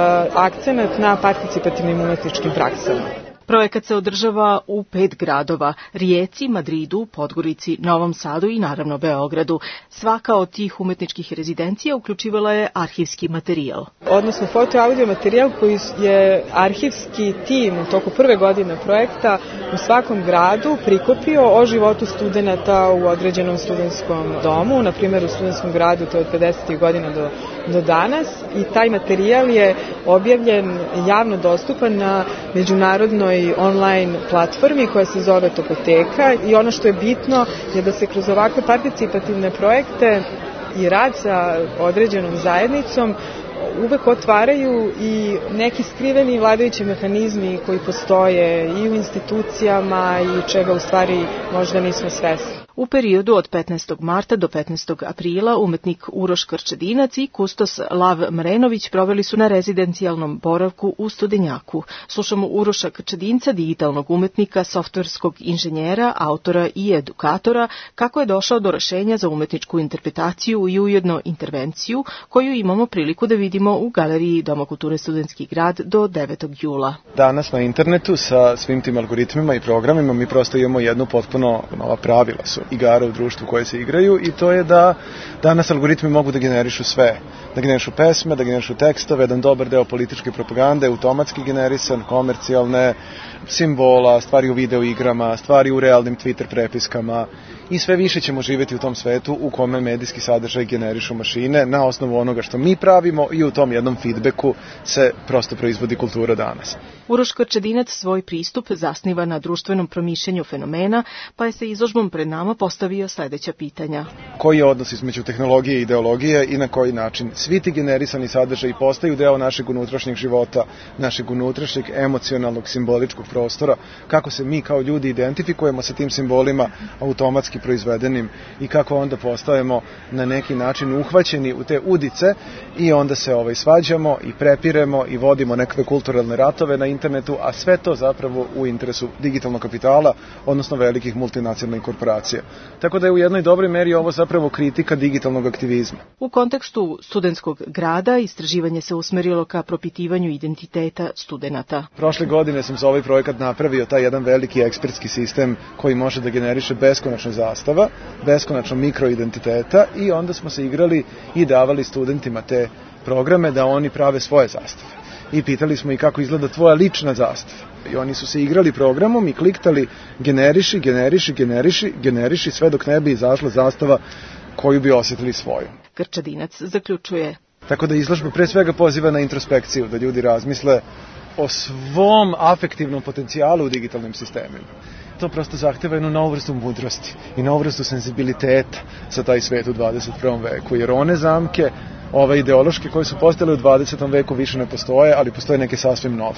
akcenat na participativnim umetničkim praksama. Projekat se održava u 5 gradova: Rijeci, Madridu, Podgorici, Novom Sadu i naravno Beogradu. Svaka od tih umetničkih rezidencija uključivala je arhivski materijal. Odnosno foto i audio materijal koji je arhivski tim u toku prve godine projekta u svakom gradu prikupio o životu studenata u određenom studentskom domu, na primjer u studentskom gradu, to je od 50. godina do danas, i taj materijal je objavljen javno dostupan na međunarodnoj online platformi koja se zove Topoteka, i ono što je bitno je da se kroz ovakve participativne projekte i rad sa određenom zajednicom uvek otvaraju i neki skriveni vladajući mehanizmi koji postoje i u institucijama i čega u stvari možda nismo svesni. U periodu od 15. marta do 15. aprila umetnik Uroš Krčadinac i kustos Lav Mrenović proveli su na rezidencijalnom boravku u Studenjaku. Slušamo Uroša Krčadinca, digitalnog umetnika, softverskog inženjera, autora i edukatora, kako je došao do rešenja za umetničku interpretaciju i ujedno intervenciju koju imamo priliku da vidimo u galeriji Doma kulture Studentski grad do 9. jula. Danas na internetu sa svim tim algoritmima i programima mi prosto imamo jednu potpuno nova pravila su igara u društvu koje se igraju, i to je da danas algoritmi mogu da generišu sve. Da generišu pesme, da generišu tekstove, jedan dobar deo političke propagande, automatski generisan, komercijalne, simbola, stvari u video igrama, stvari u realnim Twitter prepiskama, i sve više ćemo živjeti u tom svetu u kome medijski sadržaj generišu mašine na osnovu onoga što mi pravimo, i u tom jednom feedbacku se prosto proizvodi kultura danas. Uroš Krčadinac svoj pristup zasniva na društvenom promišljanju fenomena, pa je se izložbom pred nama postavio sledeća pitanja. Koji je odnos između tehnologije i ideologije i na koji način svi ti generisani sadržaji postaju deo našeg unutrašnjeg života, našeg unutrašnjeg emocionalnog, simboličkog prostora, kako se mi kao ljudi identifikujemo sa tim simbolima automatski proizvedenim i kako onda postajemo na neki način uhvaćeni u te udice i onda se svađamo i prepiremo i vodimo nekakve kulturalne ratove na internetu, a sve to zapravo u interesu digitalnog kapitala, odnosno velikih multinacionalnih korporacija. Tako da je u jednoj dobroj meri ovo zapravo kritika digitalnog aktivizma. U kontekstu studentskog grada istraživanje se usmerilo ka propitivanju identiteta studenata. Prošle godine sam za ovaj projekat napravio taj jedan veliki ekspertski sistem koji može da generiše beskonačno zastava, beskonačno mikroidentiteta, i onda smo se igrali i davali studentima te programe da oni prave svoje zastave. I pitali smo i kako izgleda tvoja lična zastava. I oni su se igrali programom i kliktali generiši, generiši, generiši, generiši, sve dok ne bi izašla zastava koju bi osjetili svoju. Krčadinac zaključuje. Tako da izložba pre svega poziva na introspekciju, da ljudi razmisle o svom afektivnom potencijalu u digitalnim sistemima. To prosto zahteva jednu novu vrstu mudrosti i novu vrstu senzibiliteta za taj svet u 21. veku, jer one zamke, ove ideološke koje su postale u 20. veku više ne postoje, ali postoje neke sasvim nove.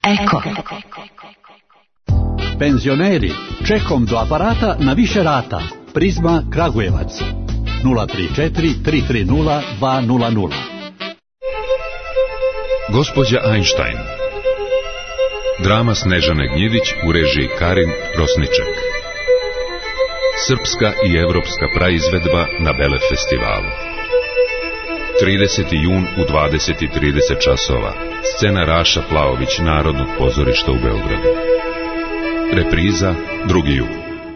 Eko. Penzioneri, čekom do aparata na više rata. Prizma Kragujevac 034 330 200. Gospođa Einstein. Drama Snežane Gnjidić u režiji Karin Rosniček. Srpska i evropska praizvedba na Bele festivalu. 30. jun u 20:30 časova. Scena Raša Plaović Narodnog pozorišta u Beogradu. Repriza 2. jun.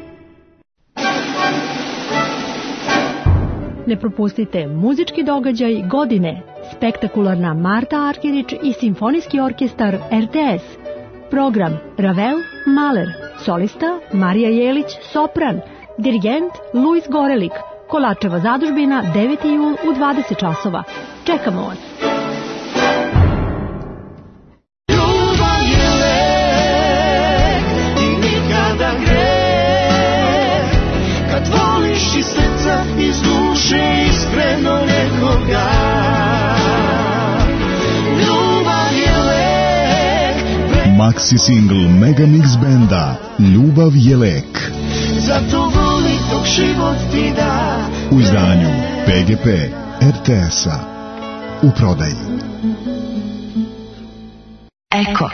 Ne propustite muzički događaj godine. Spektakularna Marta Arkerić i Simfonijski orkestar RTS. Program Ravel, Mahler. Solista Marija Jelić, sopran. Dirigent Luis Gorelik. Kolačeva zadužbina 9. jul u 20 časova. Čekamo vas. Ljubav je lek i nikada greh, kad voliš iz srca, iz duše, iskreno nekoga. Ljubav je lek. Maxi single Mega Mix benda Ljubav je lek. Zato voli dok život ti da. U izdanju PGP RTS-a. U prodaji. Eko.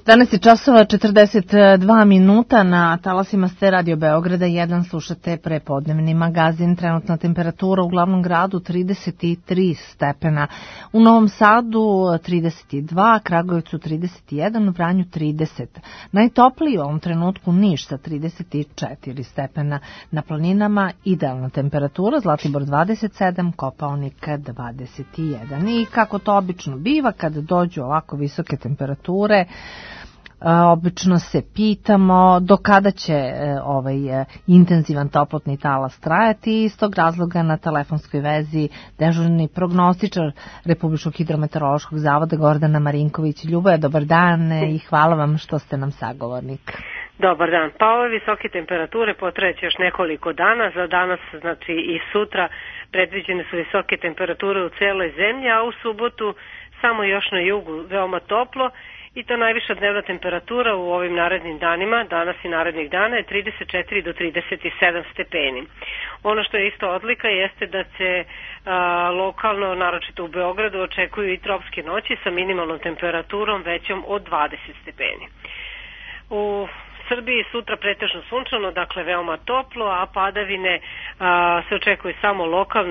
12 časova 42 minuta na talasima ste Radio Beograda 1 slušate prepodnevni magazin. Trenutna temperatura u glavnom gradu 33 stepena, u Novom Sadu 32, Kragujevcu 31, Vranju 30. Najtopliji u ovom trenutku Niš sa 34 stepena, na planinama idealna temperatura, Zlatibor 27, Kopaonik 21. I kako to obično biva kada dođu ovako visoke temperature, obično se pitamo do kada će ovaj intenzivan toplotni talas trajati. Iz tog razloga na telefonskoj vezi dežurni prognostičar Republičkog hidrometeorološkog zavoda Gordana Marinković. Ljubaja, dobar dan i hvala vam što ste nam sagovornik. Dobar dan. Pa ove visoke temperature potrajeće još nekoliko dana. Za danas, znači i sutra, predviđene su visoke temperature u celoj zemlji, a u subotu samo još na jugu veoma toplo. I to najviša dnevna temperatura u ovim narednim danima, danas i narednih dana, je 34 do 37 stepeni. Ono što je isto odlika jeste da se lokalno, naročito u Beogradu, očekuju i tropske noći sa minimalnom temperaturom većom od 20 stepeni. U Srbiji sutra pretežno sunčano, dakle veoma toplo, a padavine se očekuje samo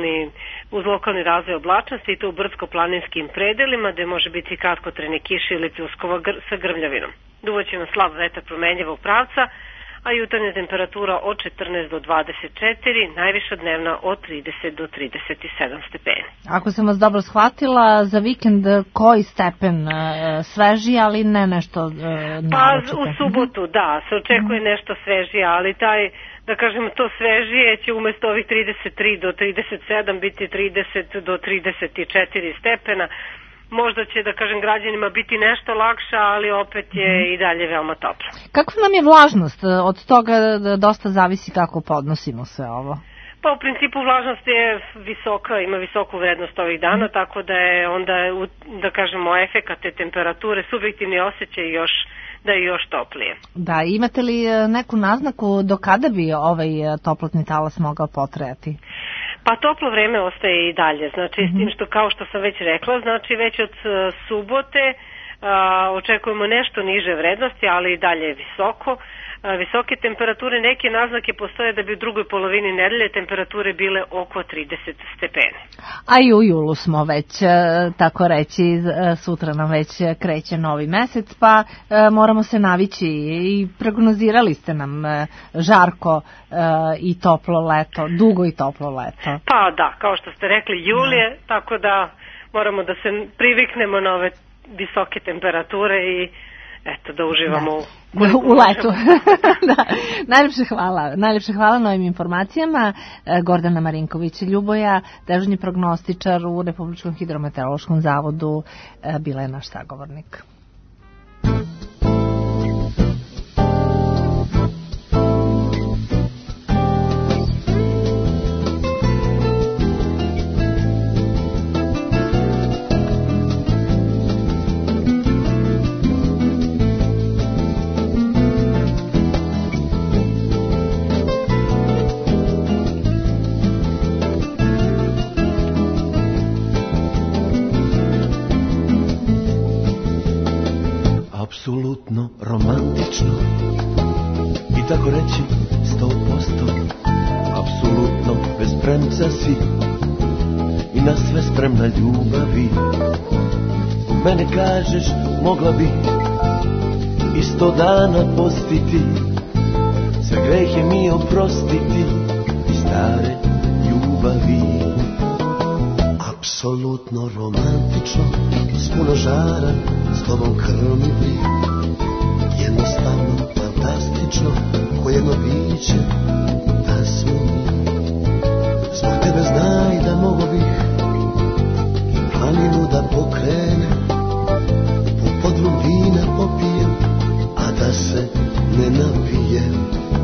uz lokalni razvoj oblačnosti i to u brdsko-planinskim predelima, gde može biti kratkotrajne kiše ili pljuskova sa grmljavinom. Duvaće na slab vetar promenljivog pravca, a jutarnja temperatura od 14 do 24, najviša dnevna od 30 do 37 stepeni. Ako sam vas dobro shvatila, za vikend koji stepen svežiji, ali ne nešto naročito? Pa u subotu, da, se očekuje nešto svežije, ali taj, da kažem, to svežije će umesto ovih 33 do 37 biti 30 do 34 stepena. Možda će, da kažem, građanima biti nešto lakša, ali opet je i dalje veoma toplo. Kakva nam je vlažnost? Od toga dosta zavisi kako podnosimo sve ovo. Pa u principu vlažnost je visoka, ima visoku vrednost ovih dana, tako da je onda, da kažemo, efekat te temperature, subjektivni osjećaj da je još toplije. Da, imate li neku naznaku do kada bi ovaj toplotni talas mogao potrajati? Pa toplo vreme ostaje i dalje, znači s tim što, kao što sam već rekla, znači već od subote očekujemo nešto niže vrednosti, ali i dalje je visoke temperature. Neke naznake postoje da bi u drugoj polovini nedelje temperature bile oko 30 stepeni. A i u julu smo već, tako reći, sutra nam već kreće novi mesec, pa moramo se navići i prognozirali ste nam žarko i toplo leto, dugo i toplo leto. Pa da, kao što ste rekli, jul je, tako da moramo da se priviknemo na ove visoke temperature i eto, da uživamo u letu. Da. Najlepše hvala na ovim informacijama. Gordana Marinković Ljuboja, dežurni prognostičar u Republičkom hidrometeorološkom zavodu, bila je naš sagovornik. Apsolutno romantično i tako reći 100%, apsolutno bez premca si i na sve spremna ljubavi. Mene kažeš mogla bi i 100 dana postiti, sve grehe mi oprostiti i stare ljubavi. Apsolutno romantično, s puno žara, s tobom krmiti, jednostavno fantastično, ko jedno biće da smo mi. Zbog tebe znaj da mogo bih planinu da pokrene, po podrum vina popijem, a da se ne napijem.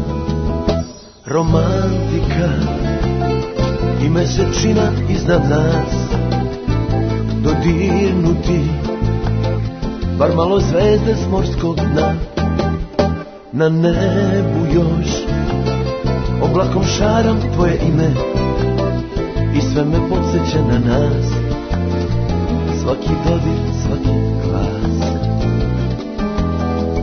Romantika i mesečina iznad nas, dodirnuti bar malo zvezde s morskog dna. Na nebu još oblakom šaram tvoje ime i sve me podsjeća na nas, svaki dodir, svaki glas.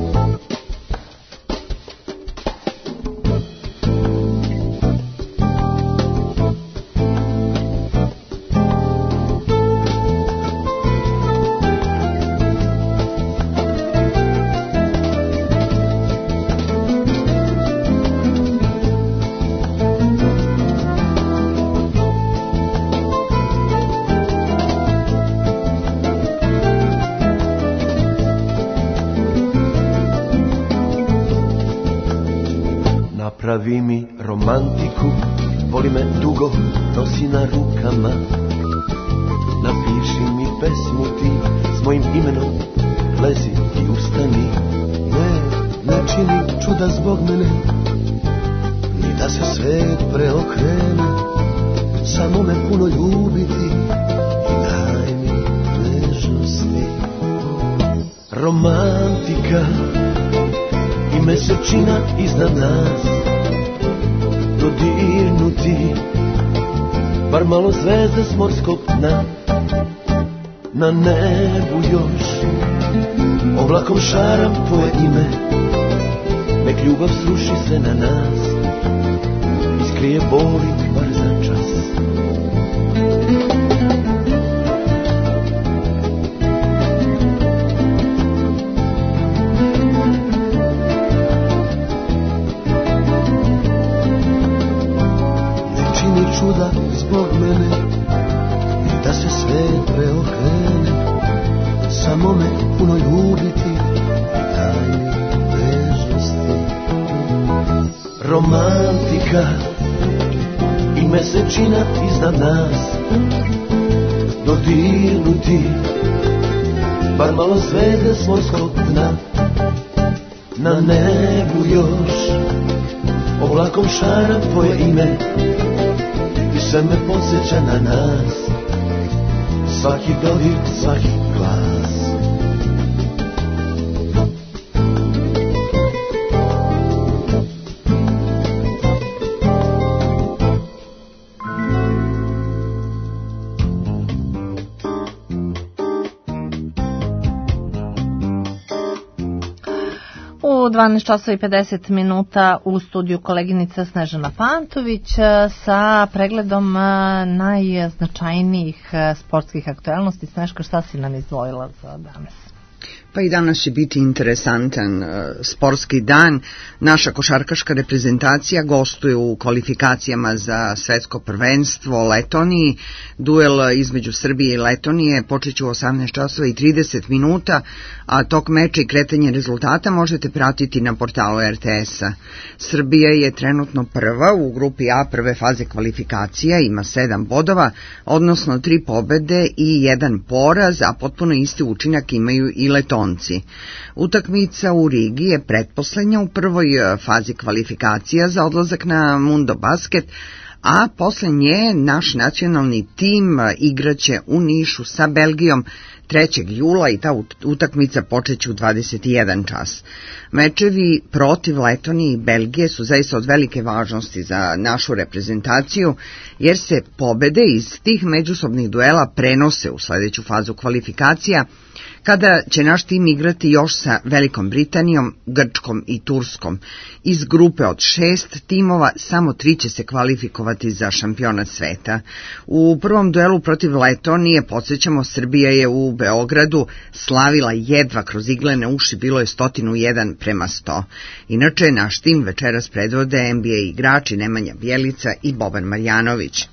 Napravi mi romantiku, voli me dugo, nosi na rukama. Napiši mi pesmu ti s mojim imenom, lezi i ustani. Ne čini čuda zbog mene, ni da se svet preokrene. Samo me puno ljubiti i daj mi nežnosti. Romantika i mesečina iznad nas, dodirnuti bar malo zvezde s morskog dna. Na nebu još oblakom šaram tvoje ime, nek ljubav sruši se na nas i skrije boli bar za čas. Ne čini čuda zbog mene, ni da se sve preokrene. Samo me puno ljubiti i daj mi nežnosti. Romantika i mesečina iznad nas, dodirnuti bar malo zvezde s morskog dna. Na nebu još oblakom šaram tvoje ime i sve me podsjeća na nas. Svaki dodir, svaki glas. U 12 časova i 50 minuta u studiju koleginica Snežana Pantović sa pregledom najznačajnijih sportskih aktuelnosti. Sneška, šta si nam izdvojila za danas? Pa i danas će biti interesantan sportski dan. Naša košarkaška reprezentacija gostuje u kvalifikacijama za svetsko prvenstvo Letoniji. Duel između Srbije i Letonije počeće u 18 časova i 30 minuta, a tok meča i kretanje rezultata možete pratiti na portalu RTS-a. Srbija je trenutno prva u grupi A prve faze kvalifikacija, ima 7 bodova, odnosno 3 pobede i 1 poraz, a potpuno isti učinak imaju i Letonci. Utakmica u Rigi je pretposlednja u prvoj fazi kvalifikacija za odlazak na Mundo Basket, a posle nje naš nacionalni tim igraće u Nišu sa Belgijom 3. jula i ta utakmica počeće u 21 čas. Mečevi protiv Letonije i Belgije su zaista od velike važnosti za našu reprezentaciju, jer se pobede iz tih međusobnih duela prenose u sledeću fazu kvalifikacija, kada će naš tim igrati još sa Velikom Britanijom, Grčkom i Turskom. Iz grupe od 6 timova samo 3 će se kvalifikovati za šampionat sveta. U prvom duelu protiv Letonije, podsjećamo, Srbija je u Beogradu slavila jedva kroz iglene uši, bilo je 101:100. Inače, naš tim večeras predvode NBA igrači Nemanja Bjelica i Boban Marjanović.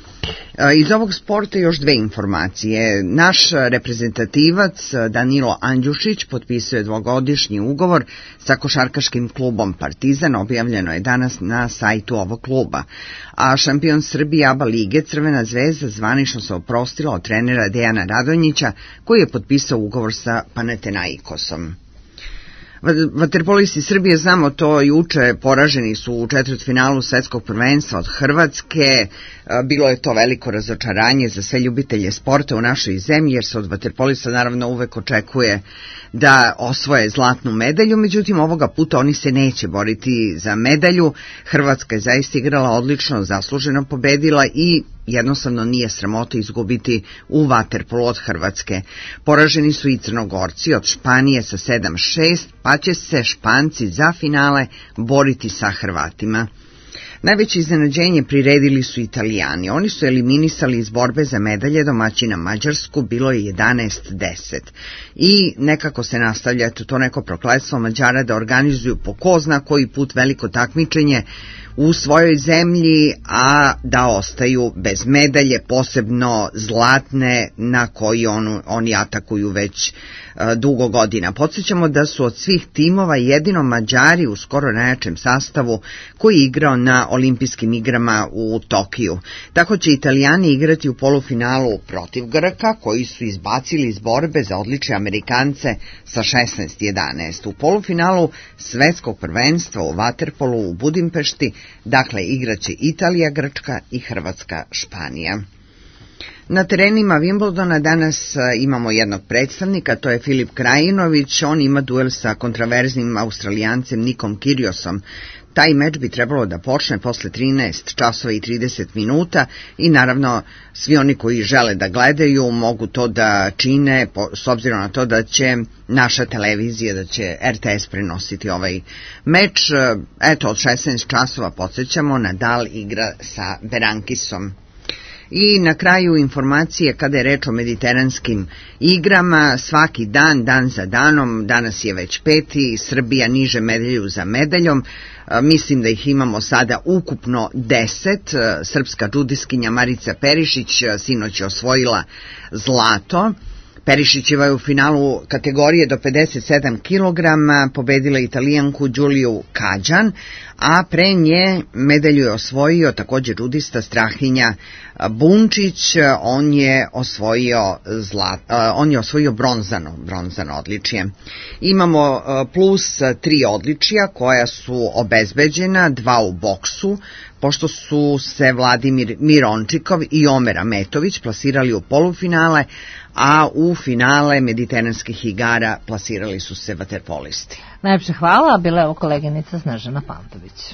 Iz ovog sporta još dve informacije. Naš reprezentativac Danilo Andjušić potpisao je 2-godišnji ugovor sa košarkaškim klubom Partizan, objavljeno je danas na sajtu ovog kluba. A šampion Srbije ABA lige Crvena zvezda zvanično se oprostila od trenera Dejana Radonjića, koji je potpisao ugovor sa Panathinaikosom. Vaterpolisti Srbije, znamo to, juče poraženi su u četvrtfinalu svetskog prvenstva od Hrvatske. Bilo je to veliko razočaranje za sve ljubitelje sporta u našoj zemlji, jer se od vaterpolista naravno uvek očekuje da osvoje zlatnu medalju, međutim ovoga puta oni se neće boriti za medalju. Hrvatska je zaista igrala odlično, zasluženo pobedila i jednostavno nije sramota izgubiti u vaterpolu od Hrvatske. Poraženi su i Crnogorci od Španije sa 7-6, pa će se Španci za finale boriti sa Hrvatima. Najveće iznenađenje priredili su Italijani. Oni su eliminisali iz borbe za medalje domaćina Mađarsku, bilo je 11-10. I nekako se nastavlja to neko prokletstvo Mađara da organizuju po ko zna koji put veliko takmičenje u svojoj zemlji, a da ostaju bez medalje, posebno zlatne na koji oni atakuju već dugo godina. Podsjećamo da su od svih timova jedino Mađari u skoro najjačem sastavu koji je igrao na olimpijskim igrama u Tokiju. Tako će Italijani igrati u polufinalu protiv Grka, koji su izbacili iz borbe za odlične Amerikance sa 16-11. U polufinalu svetskog prvenstva u vaterpolu u Budimpešti, dakle, igraće Italija, Grčka i Hrvatska, Španija. Na terenima Wimbledona danas imamo jednog predstavnika, to je Filip Krajinović. On ima duel sa kontraverznim Australijancem Nikom Kyrgiosom. Taj meč bi trebalo da počne posle 13 časova i 30 minuta i naravno svi oni koji žele da gledaju mogu to da čine s obzirom na to da će naša televizija, da će RTS prenositi ovaj meč. Eto, od 16 časova podsjećamo, Nadal igra sa Berankisom. I na kraju informacije kada je reč o mediteranskim igrama, svaki dan, dan za danom, danas je već 5. Srbija niže medalju za medaljom, mislim da ih imamo sada ukupno 10. Srpska džudiskinja Marica Perišić sinoć je osvojila zlato. Perišićeva je u finalu kategorije do 57 kg pobedila Italijanku Đuliju Kađan, a pre nje medalju je osvojio također džudista Strahinja Bunčić. On je osvojio bronzano odličje. Imamo plus 3 odličja koja su obezbeđena, 2 u boksu, pošto su se Vladimir Mirončikov i Omer Ametović plasirali u polufinale, a u finale mediteranskih igara plasirali su se vaterpolisti. Najlepše hvala, bila je ovo koleginica Snežana Pantović.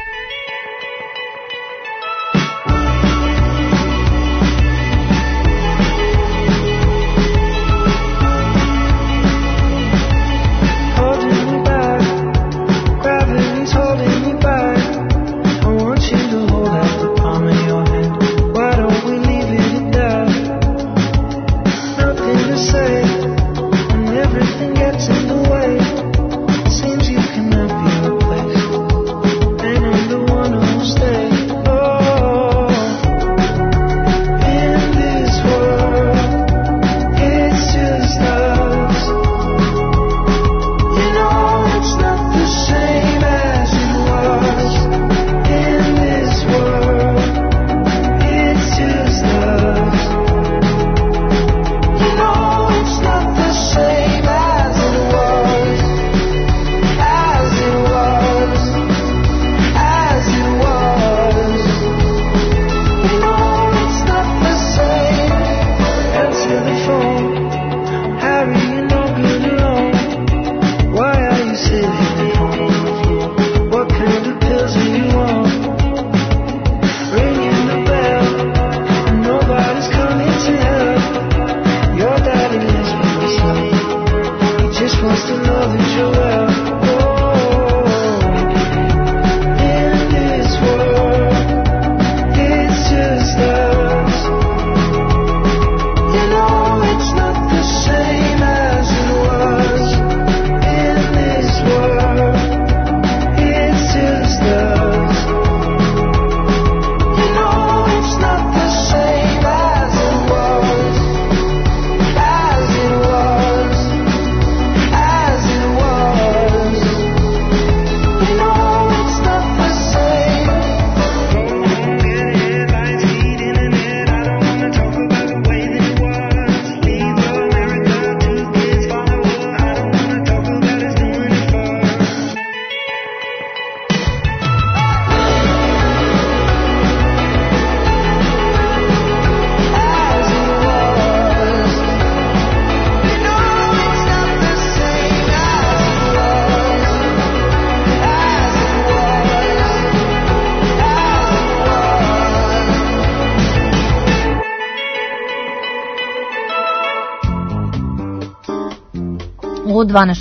U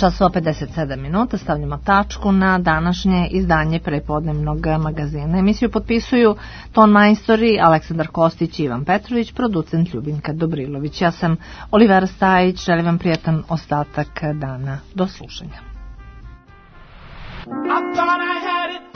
12:57 minuta stavljamo tačku na današnje izdanje prepodnevnog magazina. Emisiju potpisuju ton majstori Aleksandar Kostić i Ivan Petrović, producent Ljubinka Dobrilović. Ja sam Olivera Stajić, želim vam prijatan ostatak dana. Do slušanja. I thought I had it